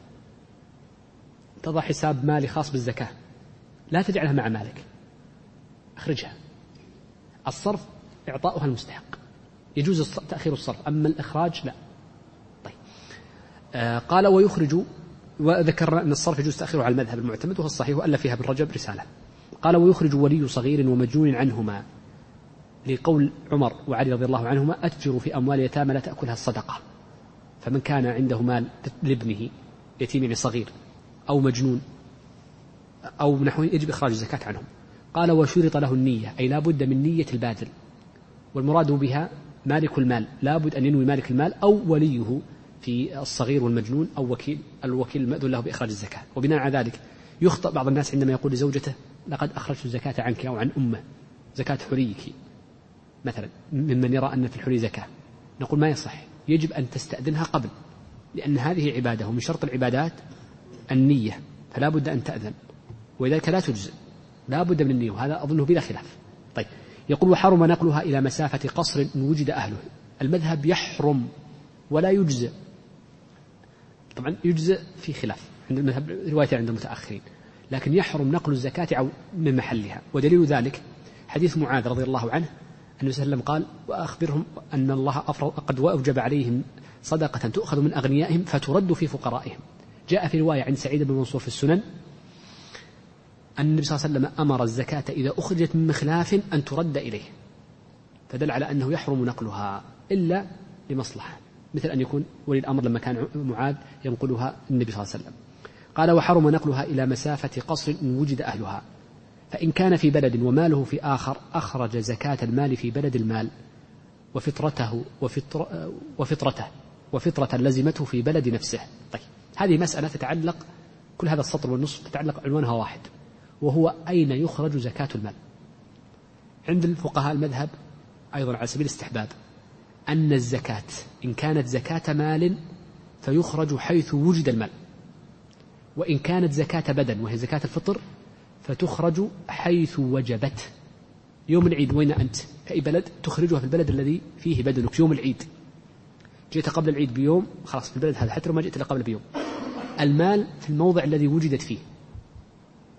تضع حساب مالي خاص بالزكاة، لا تجعلها مع مالك، اخرجها. الصرف إعطاؤها المستحق، يجوز تأخير الصرف. أما الإخراج لا. طيب قال: ويخرج، وذكرنا أن الصرف يجوز تأخيره على المذهب المعتمد وهو الصحيح، وألا فيها ابن رجب رسالة. قال: ويخرج ولي صغير ومجنون عنهما، لقول عمر وعلي رضي الله عنهما: أتجروا في أموال يتامى لا تأكلها الصدقة. فمن كان عنده مال لابنه يتيم يعني صغير أو مجنون أو نحوه يجب إخراج الزكاة عنهم. قال: وشرط له النية، أي لا بد من نية البادل، والمراد بها مالك المال، لا بد أن ينوي مالك المال أو وليه في الصغير والمجنون أو الوكيل المأذون له بإخراج الزكاة. وبناء على ذلك يخطئ بعض الناس عندما يقول لزوجته: لقد أخرجت الزكاة عنك أو عن أمه، زكاة حريك مثلا، ممن يرى أن في الحري زكاة. نقول ما يصح، يجب أن تستأذنها قبل، لأن هذه عبادة، ومن شرط العبادات النية، فلا بد أن تأذن، ولذلك لا تجزئ، لا بد من النية، وهذا أظنه بلا خلاف. طيب يقول: وحرم نقلها إلى مسافة قصر إن وجد أهله. المذهب يحرم ولا يجزئ. طبعا يجزئ في خلاف عند المذهب، رواية عند المتأخرين، لكن يحرم نقل الزكاة من محلها. ودليل ذلك حديث معاذ رضي الله عنه، النبي صلى الله عليه وسلم قال: وأخبرهم أن الله قد أوجب عليهم صدقة تؤخذ من أغنيائهم فترد في فقرائهم. جاء في رواية عند سعيد بن منصور في السنن أن النبي صلى الله عليه وسلم أمر الزكاة إذا أخرجت من مخلاف أن ترد إليه، فدل على أنه يحرم نقلها إلا لمصلحة، مثل أن يكون ولي الأمر لما كان معاذ ينقلها النبي صلى الله عليه وسلم. قال: وحرم نقلها إلى مسافة قصر إن وجد أهلها. فإن كان في بلد وماله في آخر أخرج زكاة المال في بلد المال وفطرة لزمته في بلد نفسه. طيب هذه مسألة تتعلق، كل هذا السطر والنصف تتعلق عنوانها واحد، وهو أين يخرج زكاة المال. عند الفقهاء المذهب أيضا على سبيل الاستحباب أن الزكاة إن كانت زكاة مال فيخرج حيث وجد المال، وإن كانت زكاة بدن وهي زكاة الفطر فتخرج حيث وجبت. يوم العيد وين أنت كأي بلد تخرجها في البلد الذي فيه بدنك. يوم العيد جئت قبل العيد بيوم، خلاص في البلد هذا، حتى لو ما جئت قبل بيوم. المال في الموضع الذي وجدت فيه.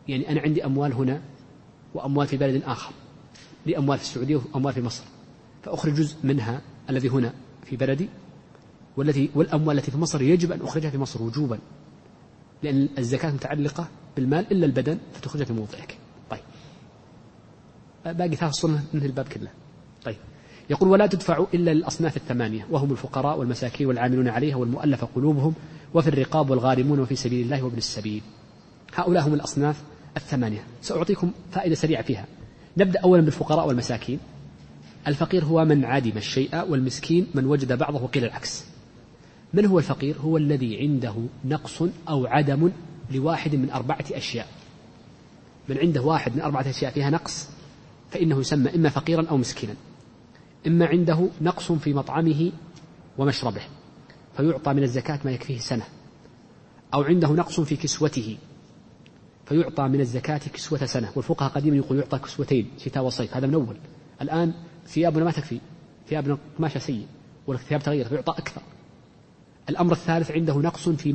يعني أنا عندي أموال هنا وأموال في بلد آخر، لي أموال في السعودية وأموال في مصر، فأخرج جزء منها الذي هنا في بلدي، والأموال التي في مصر يجب أن أخرجها في مصر وجوبا، لأن الزكاة متعلقة بالمال إلا البدن فتخرجها في موضعك. طيب باقي 3 أصول ننهي الباب كله. طيب يقول ولا تدفع إلا للأصناف 8 وهم الفقراء والمساكين والعاملون عليها والمؤلف قلوبهم وفي الرقاب والغارمون وفي سبيل الله وابن السبيل. هؤلاء هم الأصناف 8. سأعطيكم فائدة سريعة فيها. نبدأ أولا بالفقراء والمساكين. الفقير هو من عدم الشيء، والمسكين من وجد بعضه، قيل العكس. من هو الفقير؟ هو الذي عنده نقص أو عدم لواحد من 4 أشياء. من عنده واحد من 4 أشياء فيها نقص فإنه يسمى إما فقيرا أو مسكينا. إما عنده نقص في مطعمه ومشربه فيعطى من الزكاة ما يكفيه سنة، أو عنده نقص في كسوته فيعطى من الزكاة كسوة سنة. والفقهاء قديما يقول يعطى كسوتين شتاء وصيف، هذا من أول. الآن ثيابنا ما تكفي، ثيابنا قماشة سيء والثياب تغير فيعطى أكثر. الأمر الثالث عنده نقص في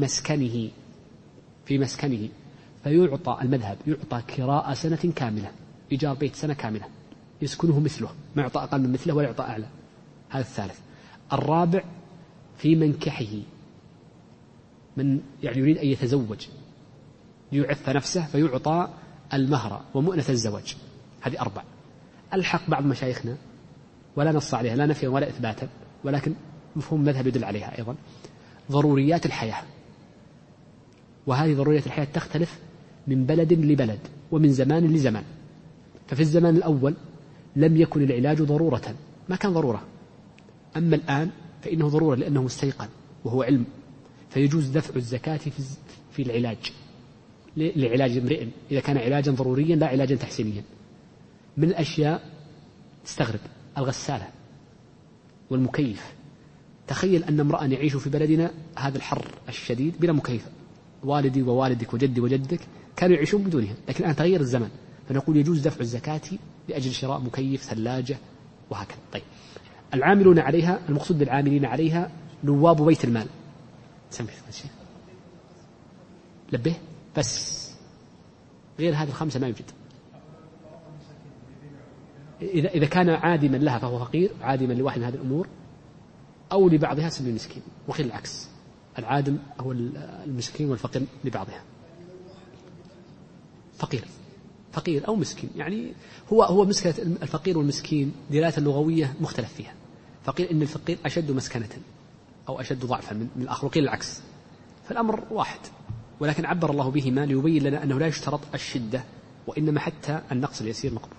مسكنه فيعطى، المذهب يعطى كراء سنة كاملة، إيجار بيت سنة كاملة يسكنه مثله، ما يعطى أقل من مثله ولا يعطى أعلى. هذا الثالث. الرابع في منكحه، من يعني يريد أن يتزوج ليعف نفسه فيعطى المهر ومؤنة الزواج. هذه 4. ألحق بعض مشايخنا ولا نص عليها لا نفيا ولا إثباتا، ولكن مفهوم مذهب يدل عليها أيضا، ضروريات الحياة. وهذه ضروريات الحياة تختلف من بلد لبلد ومن زمان لزمان. ففي الزمان الأول لم يكن العلاج ضرورة، ما كان ضرورة. أما الآن فإنه ضرورة لأنه مستيقن وهو علم، فيجوز دفع الزكاة في العلاج لعلاج امرئ إذا كان علاجا ضروريا لا علاجا تحسينيا. من الأشياء تستغرب الغسالة والمكيف. تخيل أن امرأة يعيش في بلدنا هذا الحر الشديد بلا مكيف، والدي ووالدك وجدي وجدك كانوا يعيشون بدونها، لكن الآن تغير الزمن، فنقول يجوز دفع الزكاة لأجل شراء مكيف، ثلاجة وهكذا. طيب العاملون عليها، المقصود بالعاملين عليها نواب بيت المال. سمح شيء لبه بس، غير هذه 5 ما يوجد. إذا كان عادما لها فهو فقير، عادما لواحد من هذه الأمور، أو لبعضها سمي مسكين، وخير العكس، العادم هو المسكين والفقير لبعضها. فقير أو مسكين، يعني هو مسكنة الفقير والمسكين دلالة اللغوية مختلف فيها. فقير إن الفقير أشد مسكنة أو أشد ضعفا من الآخر، وقيل العكس، فالأمر واحد، ولكن عبر الله بهما ليبين لنا أنه لا يشترط الشدة، وإنما حتى النقص اليسير مقبول.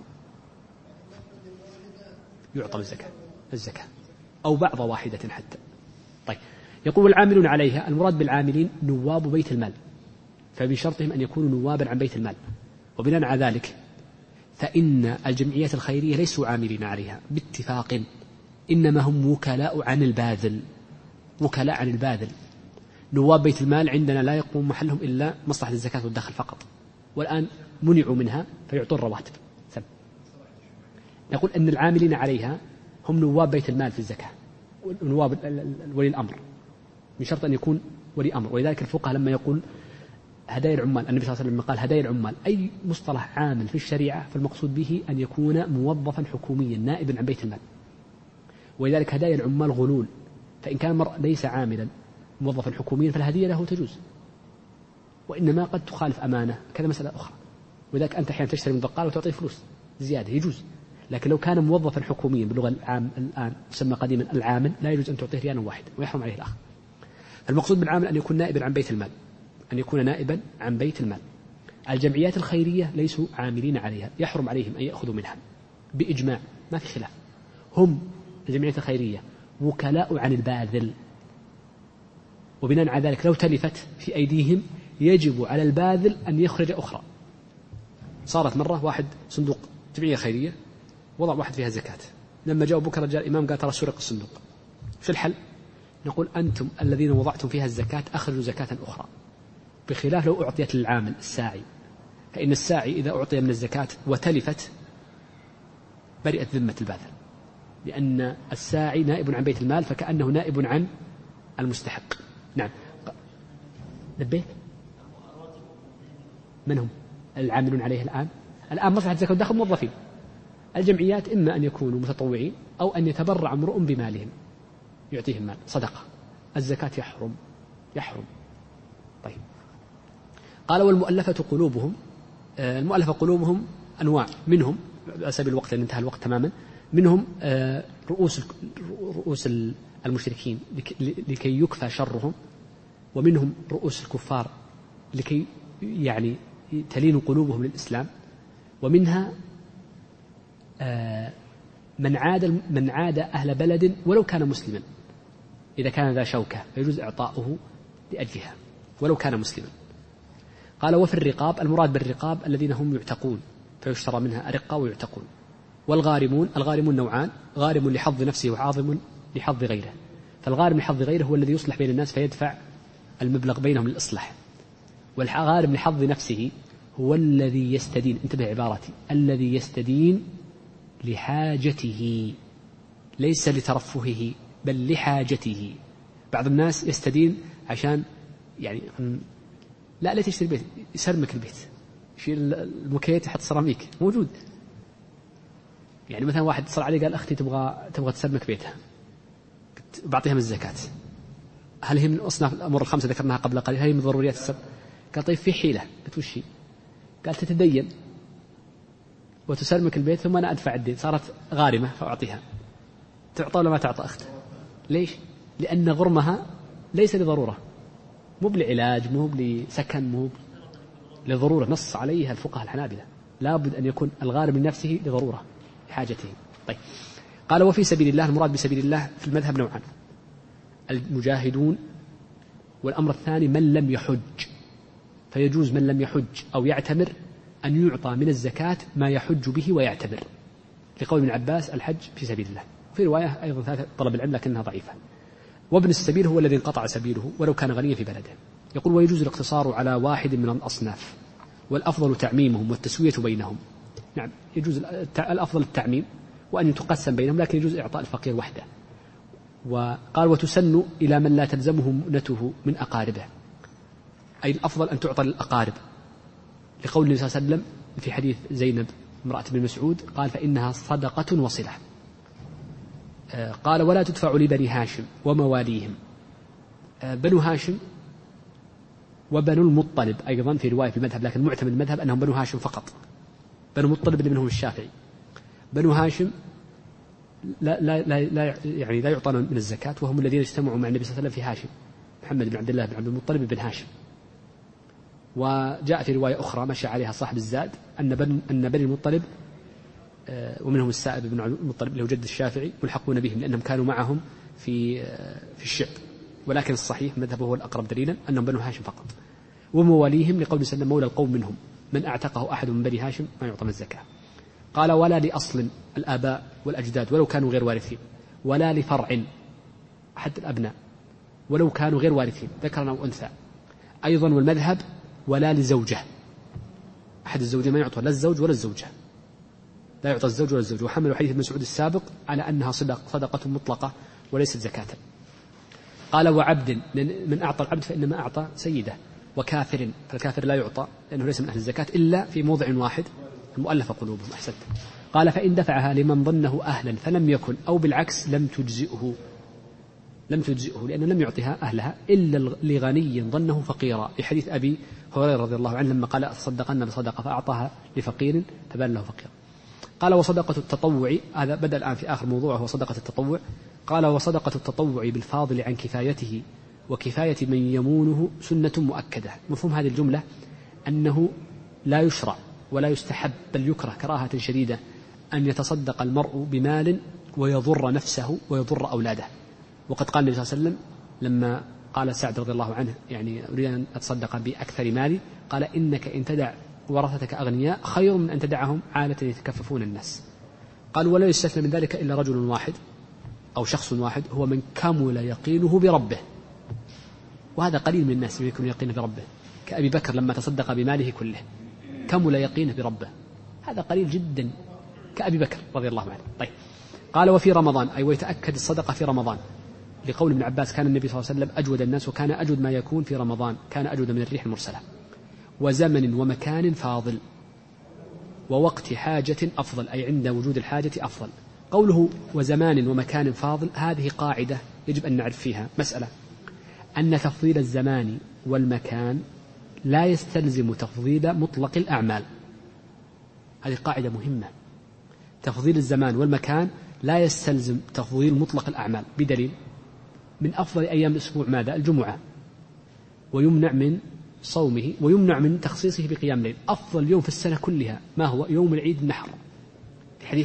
يعطى الزكاة أو بعض واحدة حتى. طيب يقول العاملون عليها، المراد بالعاملين نواب بيت المال، فمن شرطهم أن يكونوا نوابا عن بيت المال. وبناء على ذلك فإن الجمعيات الخيرية ليسوا عاملين عليها باتفاق، إنما هم وكلاء عن الباذل. نواب بيت المال عندنا لا يقوم محلهم إلا مصلحة الزكاة والدخل فقط، والآن منعوا منها فيعطون الرواتب. نقول أن العاملين عليها هم نواب بيت المال في الزكاة، ونواب ولي الأمر، من شرط أن يكون ولي أمر. ولذلك الفقهاء لما يقول هدايا العمال، النبي صلى الله عليه وسلم قال هدايا العمال، أي مصطلح عامل في الشريعة فالمقصود به أن يكون موظفا حكوميا نائبا عن بيت المال. ولذلك هدايا العمال غلول، فإن كان المرء ليس عاملا موظفا حكوميا فالهدية له تجوز، وإنما قد تخالف أمانة، كذا مسألة أخرى. ولذلك أنت أحيانا تشتري من بقال وتعطيه فلوس زيادة يجوز، لكن لو كان موظفا حكوميا باللغة العام الآن يسمى قديما العامل، لا يجوز أن تعطيه ريالا واحدا ويحرم عليه الآخر. المقصود بالعامل أن يكون نائبا عن بيت المال، الجمعيات الخيرية ليسوا عاملين عليها، يحرم عليهم أن يأخذوا منها بإجماع، ما في خلاف. هم الجمعيات الخيرية وكلاء عن الباذل، وبناء على ذلك لو تلفت في أيديهم يجب على الباذل أن يخرج أخرى. صارت مرة واحد صندوق جمعية خيرية وضع واحد فيها زكاة، لما جاء بكرة جاء الإمام قال ترى سرق الصندوق، في الحل نقول أنتم الذين وضعتم فيها الزكاة أخرجوا زكاة أخرى، بخلاف لو أعطيت للعامل الساعي، فإن الساعي إذا أعطي من الزكاة وتلفت برئت ذمة الباذل، لأن الساعي نائب عن بيت المال فكأنه نائب عن المستحق. نعم لبيت من هم العاملون عليه الآن مصلحة زكاة الدخل موظفين. الجمعيات إما أن يكونوا متطوعين أو أن يتبرع امرؤ بمالهم يعطيهم مال صدقة. الزكاة يحرم. طيب. قال والمؤلفة قلوبهم. المؤلفة قلوبهم أنواع، منهم على سبيل الوقت لأن انتهى الوقت تماما، منهم رؤوس المشركين لكي يكفى شرهم، ومنهم رؤوس الكفار لكي يعني تلين قلوبهم للإسلام، ومنها من عاد أهل بلد ولو كان مسلما إذا كان ذا شوكة فيجوز إعطاؤه لأجلها ولو كان مسلما. قال وفي الرقاب، المراد بالرقاب الذين هم يعتقون فيشترى منها أرقة ويعتقون. الغارمون نوعان، غارم لحظ نفسه وعاظم لحظ غيره. فالغارم لحظ غيره هو الذي يصلح بين الناس فيدفع المبلغ بينهم للإصلاح، والغارم لحظ نفسه هو الذي يستدين، انتبه عبارتي، الذي يستدين لحاجته ليس لترفهه بل لحاجته. بعض الناس يستدين عشان يعني لا تشتري بيت، يسرمك البيت، يشيل المكيات يحط سيراميك موجود. يعني مثلا واحد اتصل علي قال أختي تبغى تسرمك بيتها، بعطيها من الزكاة، هل هي من أصناف الأمور الخمسة ذكرناها قبل قليل، هل هي من ضروريات السبب؟ قال طيب في حيلة. قلت وش هي؟ قال تتدين وتسرمك البيت ثم أنا أدفع الدين، صارت غارمة فأعطيها. تعطى ولا ما تعطى أخت؟ ليش؟ لأن غرمها ليس لضرورة، مو بالعلاج، مو لسكن، مو لضرورة، نص عليها الفقهاء الحنابلة لابد أن يكون الغارم لنفسه لضرورة لحاجته. طيب. قال وفي سبيل الله، المراد بسبيل الله في المذهب نوعان، المجاهدون، والأمر الثاني من لم يحج، فيجوز من لم يحج أو يعتمر أن يعطى من الزكاة ما يحج به ويعتمر، لقول ابن عباس الحج في سبيل الله. في رواية أيضا ثالثة طلب العلم لكنها ضعيفة. وابن السبيل هو الذي انقطع سبيله ولو كان غنيا في بلده. يقول ويجوز الاقتصار على واحد من الأصناف، والأفضل تعميمهم والتسوية بينهم. نعم يجوز الأفضل التعميم وأن تقسم بينهم، لكن يجوز إعطاء الفقير وحده. وقال وتسن إلى من لا تلزمه مؤنته من أقاربه، أي الأفضل أن تعطى للأقارب، لقول النبي صلى الله عليه وسلم في حديث زينب امرأة بن مسعود قال فإنها صدقة وصلة. قال ولا تدفع لبني هاشم ومواليهم. بنو هاشم وبنو المطلب أيضا في رواية في المذهب، لكن معتمد المذهب أنهم بنو هاشم فقط. بنو المطلب اللي منهم الشافعي. بنو هاشم لا يعطون من الزكاة، وهم الذين اجتمعوا مع النبي صلى الله عليه وسلم في هاشم، محمد بن عبد الله بن عبد المطلب بن هاشم. وجاء في رواية أخرى مشى عليها صاحب الزاد أن بني المطلب ومنهم السائب بن المطلب اللي هو جد الشافعي ملحقون بهم لأنهم كانوا معهم في الشعب، ولكن الصحيح مذهبه هو الأقرب دليلا أنهم بنو هاشم فقط. ومواليهم لقول سنة مولى القوم منهم من أعتقه أحد من بني هاشم ما يعطى من الزكاة. قال ولا لأصل الآباء والأجداد ولو كانوا غير وارثين، ولا لفرع أحد الأبناء ولو كانوا غير وارثين ذكرا أو أنثى. أيضا والمذهب ولا لزوجة، أحد الزوجين ما يعطى لا الزوج ولا الزوجة، لا يعطى الزوج ولا الزوجة. وحملوا حديث ابن مسعود السابق على أنها صدقة مطلقة وليست زكاة. قال وعبد، من أعطى العبد فإنما أعطى سيده. وكافر، فالكافر لا يعطى لأنه ليس من أهل الزكاة إلا في موضع واحد، المؤلفة قلوبهم. أحسنت. قال فإن دفعها لمن ظنه أهلا فلم يكن، أو بالعكس لم تجزئه لأنه لم يعطيها أهلها إلا لغني ظنه فقيرا، في حديث أبي هريرة رضي الله عنه لما قال أتصدقن بصدقة فأعطاها لفقير فبان له فقيرا. قال وصدقة التطوع، هذا بدأ الآن في آخر موضوع هو صدقة التطوع. قال وصدقة التطوع بالفاضل عن كفايته وكفاية من يمونه سنة مؤكدة. مفهوم هذه الجملة أنه لا يشرع ولا يستحب بل يكره كراهة شديدة أن يتصدق المرء بمال ويضر نفسه ويضر أولاده. وقد قال النبي صلى الله عليه وسلم لما قال سعد رضي الله عنه يعني أريد أن أتصدق بأكثر مالي، قال إنك إن تدع ورثتك أغنياء خير من أن تدعهم عالة يتكففون الناس. قال ولا يستثنى من ذلك إلا رجل واحد أو شخص واحد هو من كمل يقينه بربه، وهذا قليل من الناس يكون يقينه بربه، كأبي بكر لما تصدق بماله كله كمل يقينه بربه، هذا قليل جدا كأبي بكر رضي الله عنه. طيب. قال وفي رمضان، أي ويتأكد الصدقة في رمضان، لقول ابن عباس كان النبي صلى الله عليه وسلم أجود الناس وكان أجود ما يكون في رمضان، كان أجود من الريح المرسلة. وزمن ومكان فاضل ووقت حاجة أفضل، أي عند وجود الحاجة أفضل. قوله وزمان ومكان فاضل هذه قاعدة يجب أن نعرف فيها مسألة، أن تفضيل الزمان والمكان لا يستلزم تفضيل مطلق الأعمال. هذه قاعدة مهمة. تفضيل الزمان والمكان لا يستلزم تفضيل مطلق الأعمال، بدليل من أفضل أيام الأسبوع ماذا؟ الجمعة، ويمنع من صومه ويمنع من تخصيصه بقيام ليل. أفضل يوم في السنة كلها ما هو؟ يوم العيد النحر، حديث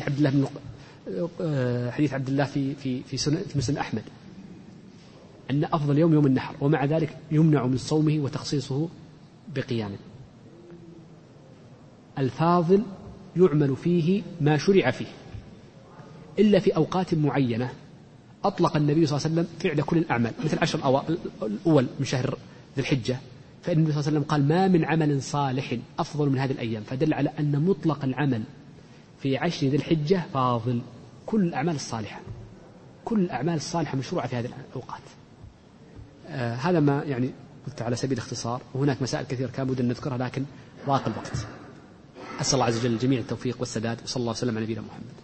عبد الله في مسند أحمد أن أفضل يوم النحر، ومع ذلك يمنع من صومه وتخصيصه بقيامه. الفاضل يعمل فيه ما شرع فيه، إلا في أوقات معينة أطلق النبي صلى الله عليه وسلم فعل كل الأعمال، مثل 10 الأول من شهر ذي الحجة، فإن النبي صلى الله عليه وسلم قال ما من عمل صالح أفضل من هذه الأيام، فدل على أن مطلق العمل في 10 ذي الحجة فاضل. كل الأعمال الصالحة مشروعة في هذه الأوقات. هذا ما يعني قلت على سبيل الاختصار، وهناك مسائل كثيرة كان بد أن نذكرها لكن ضاق الوقت. أسأل الله عز وجل الجميع التوفيق والسداد، وصلى الله وسلم على نبينا محمد.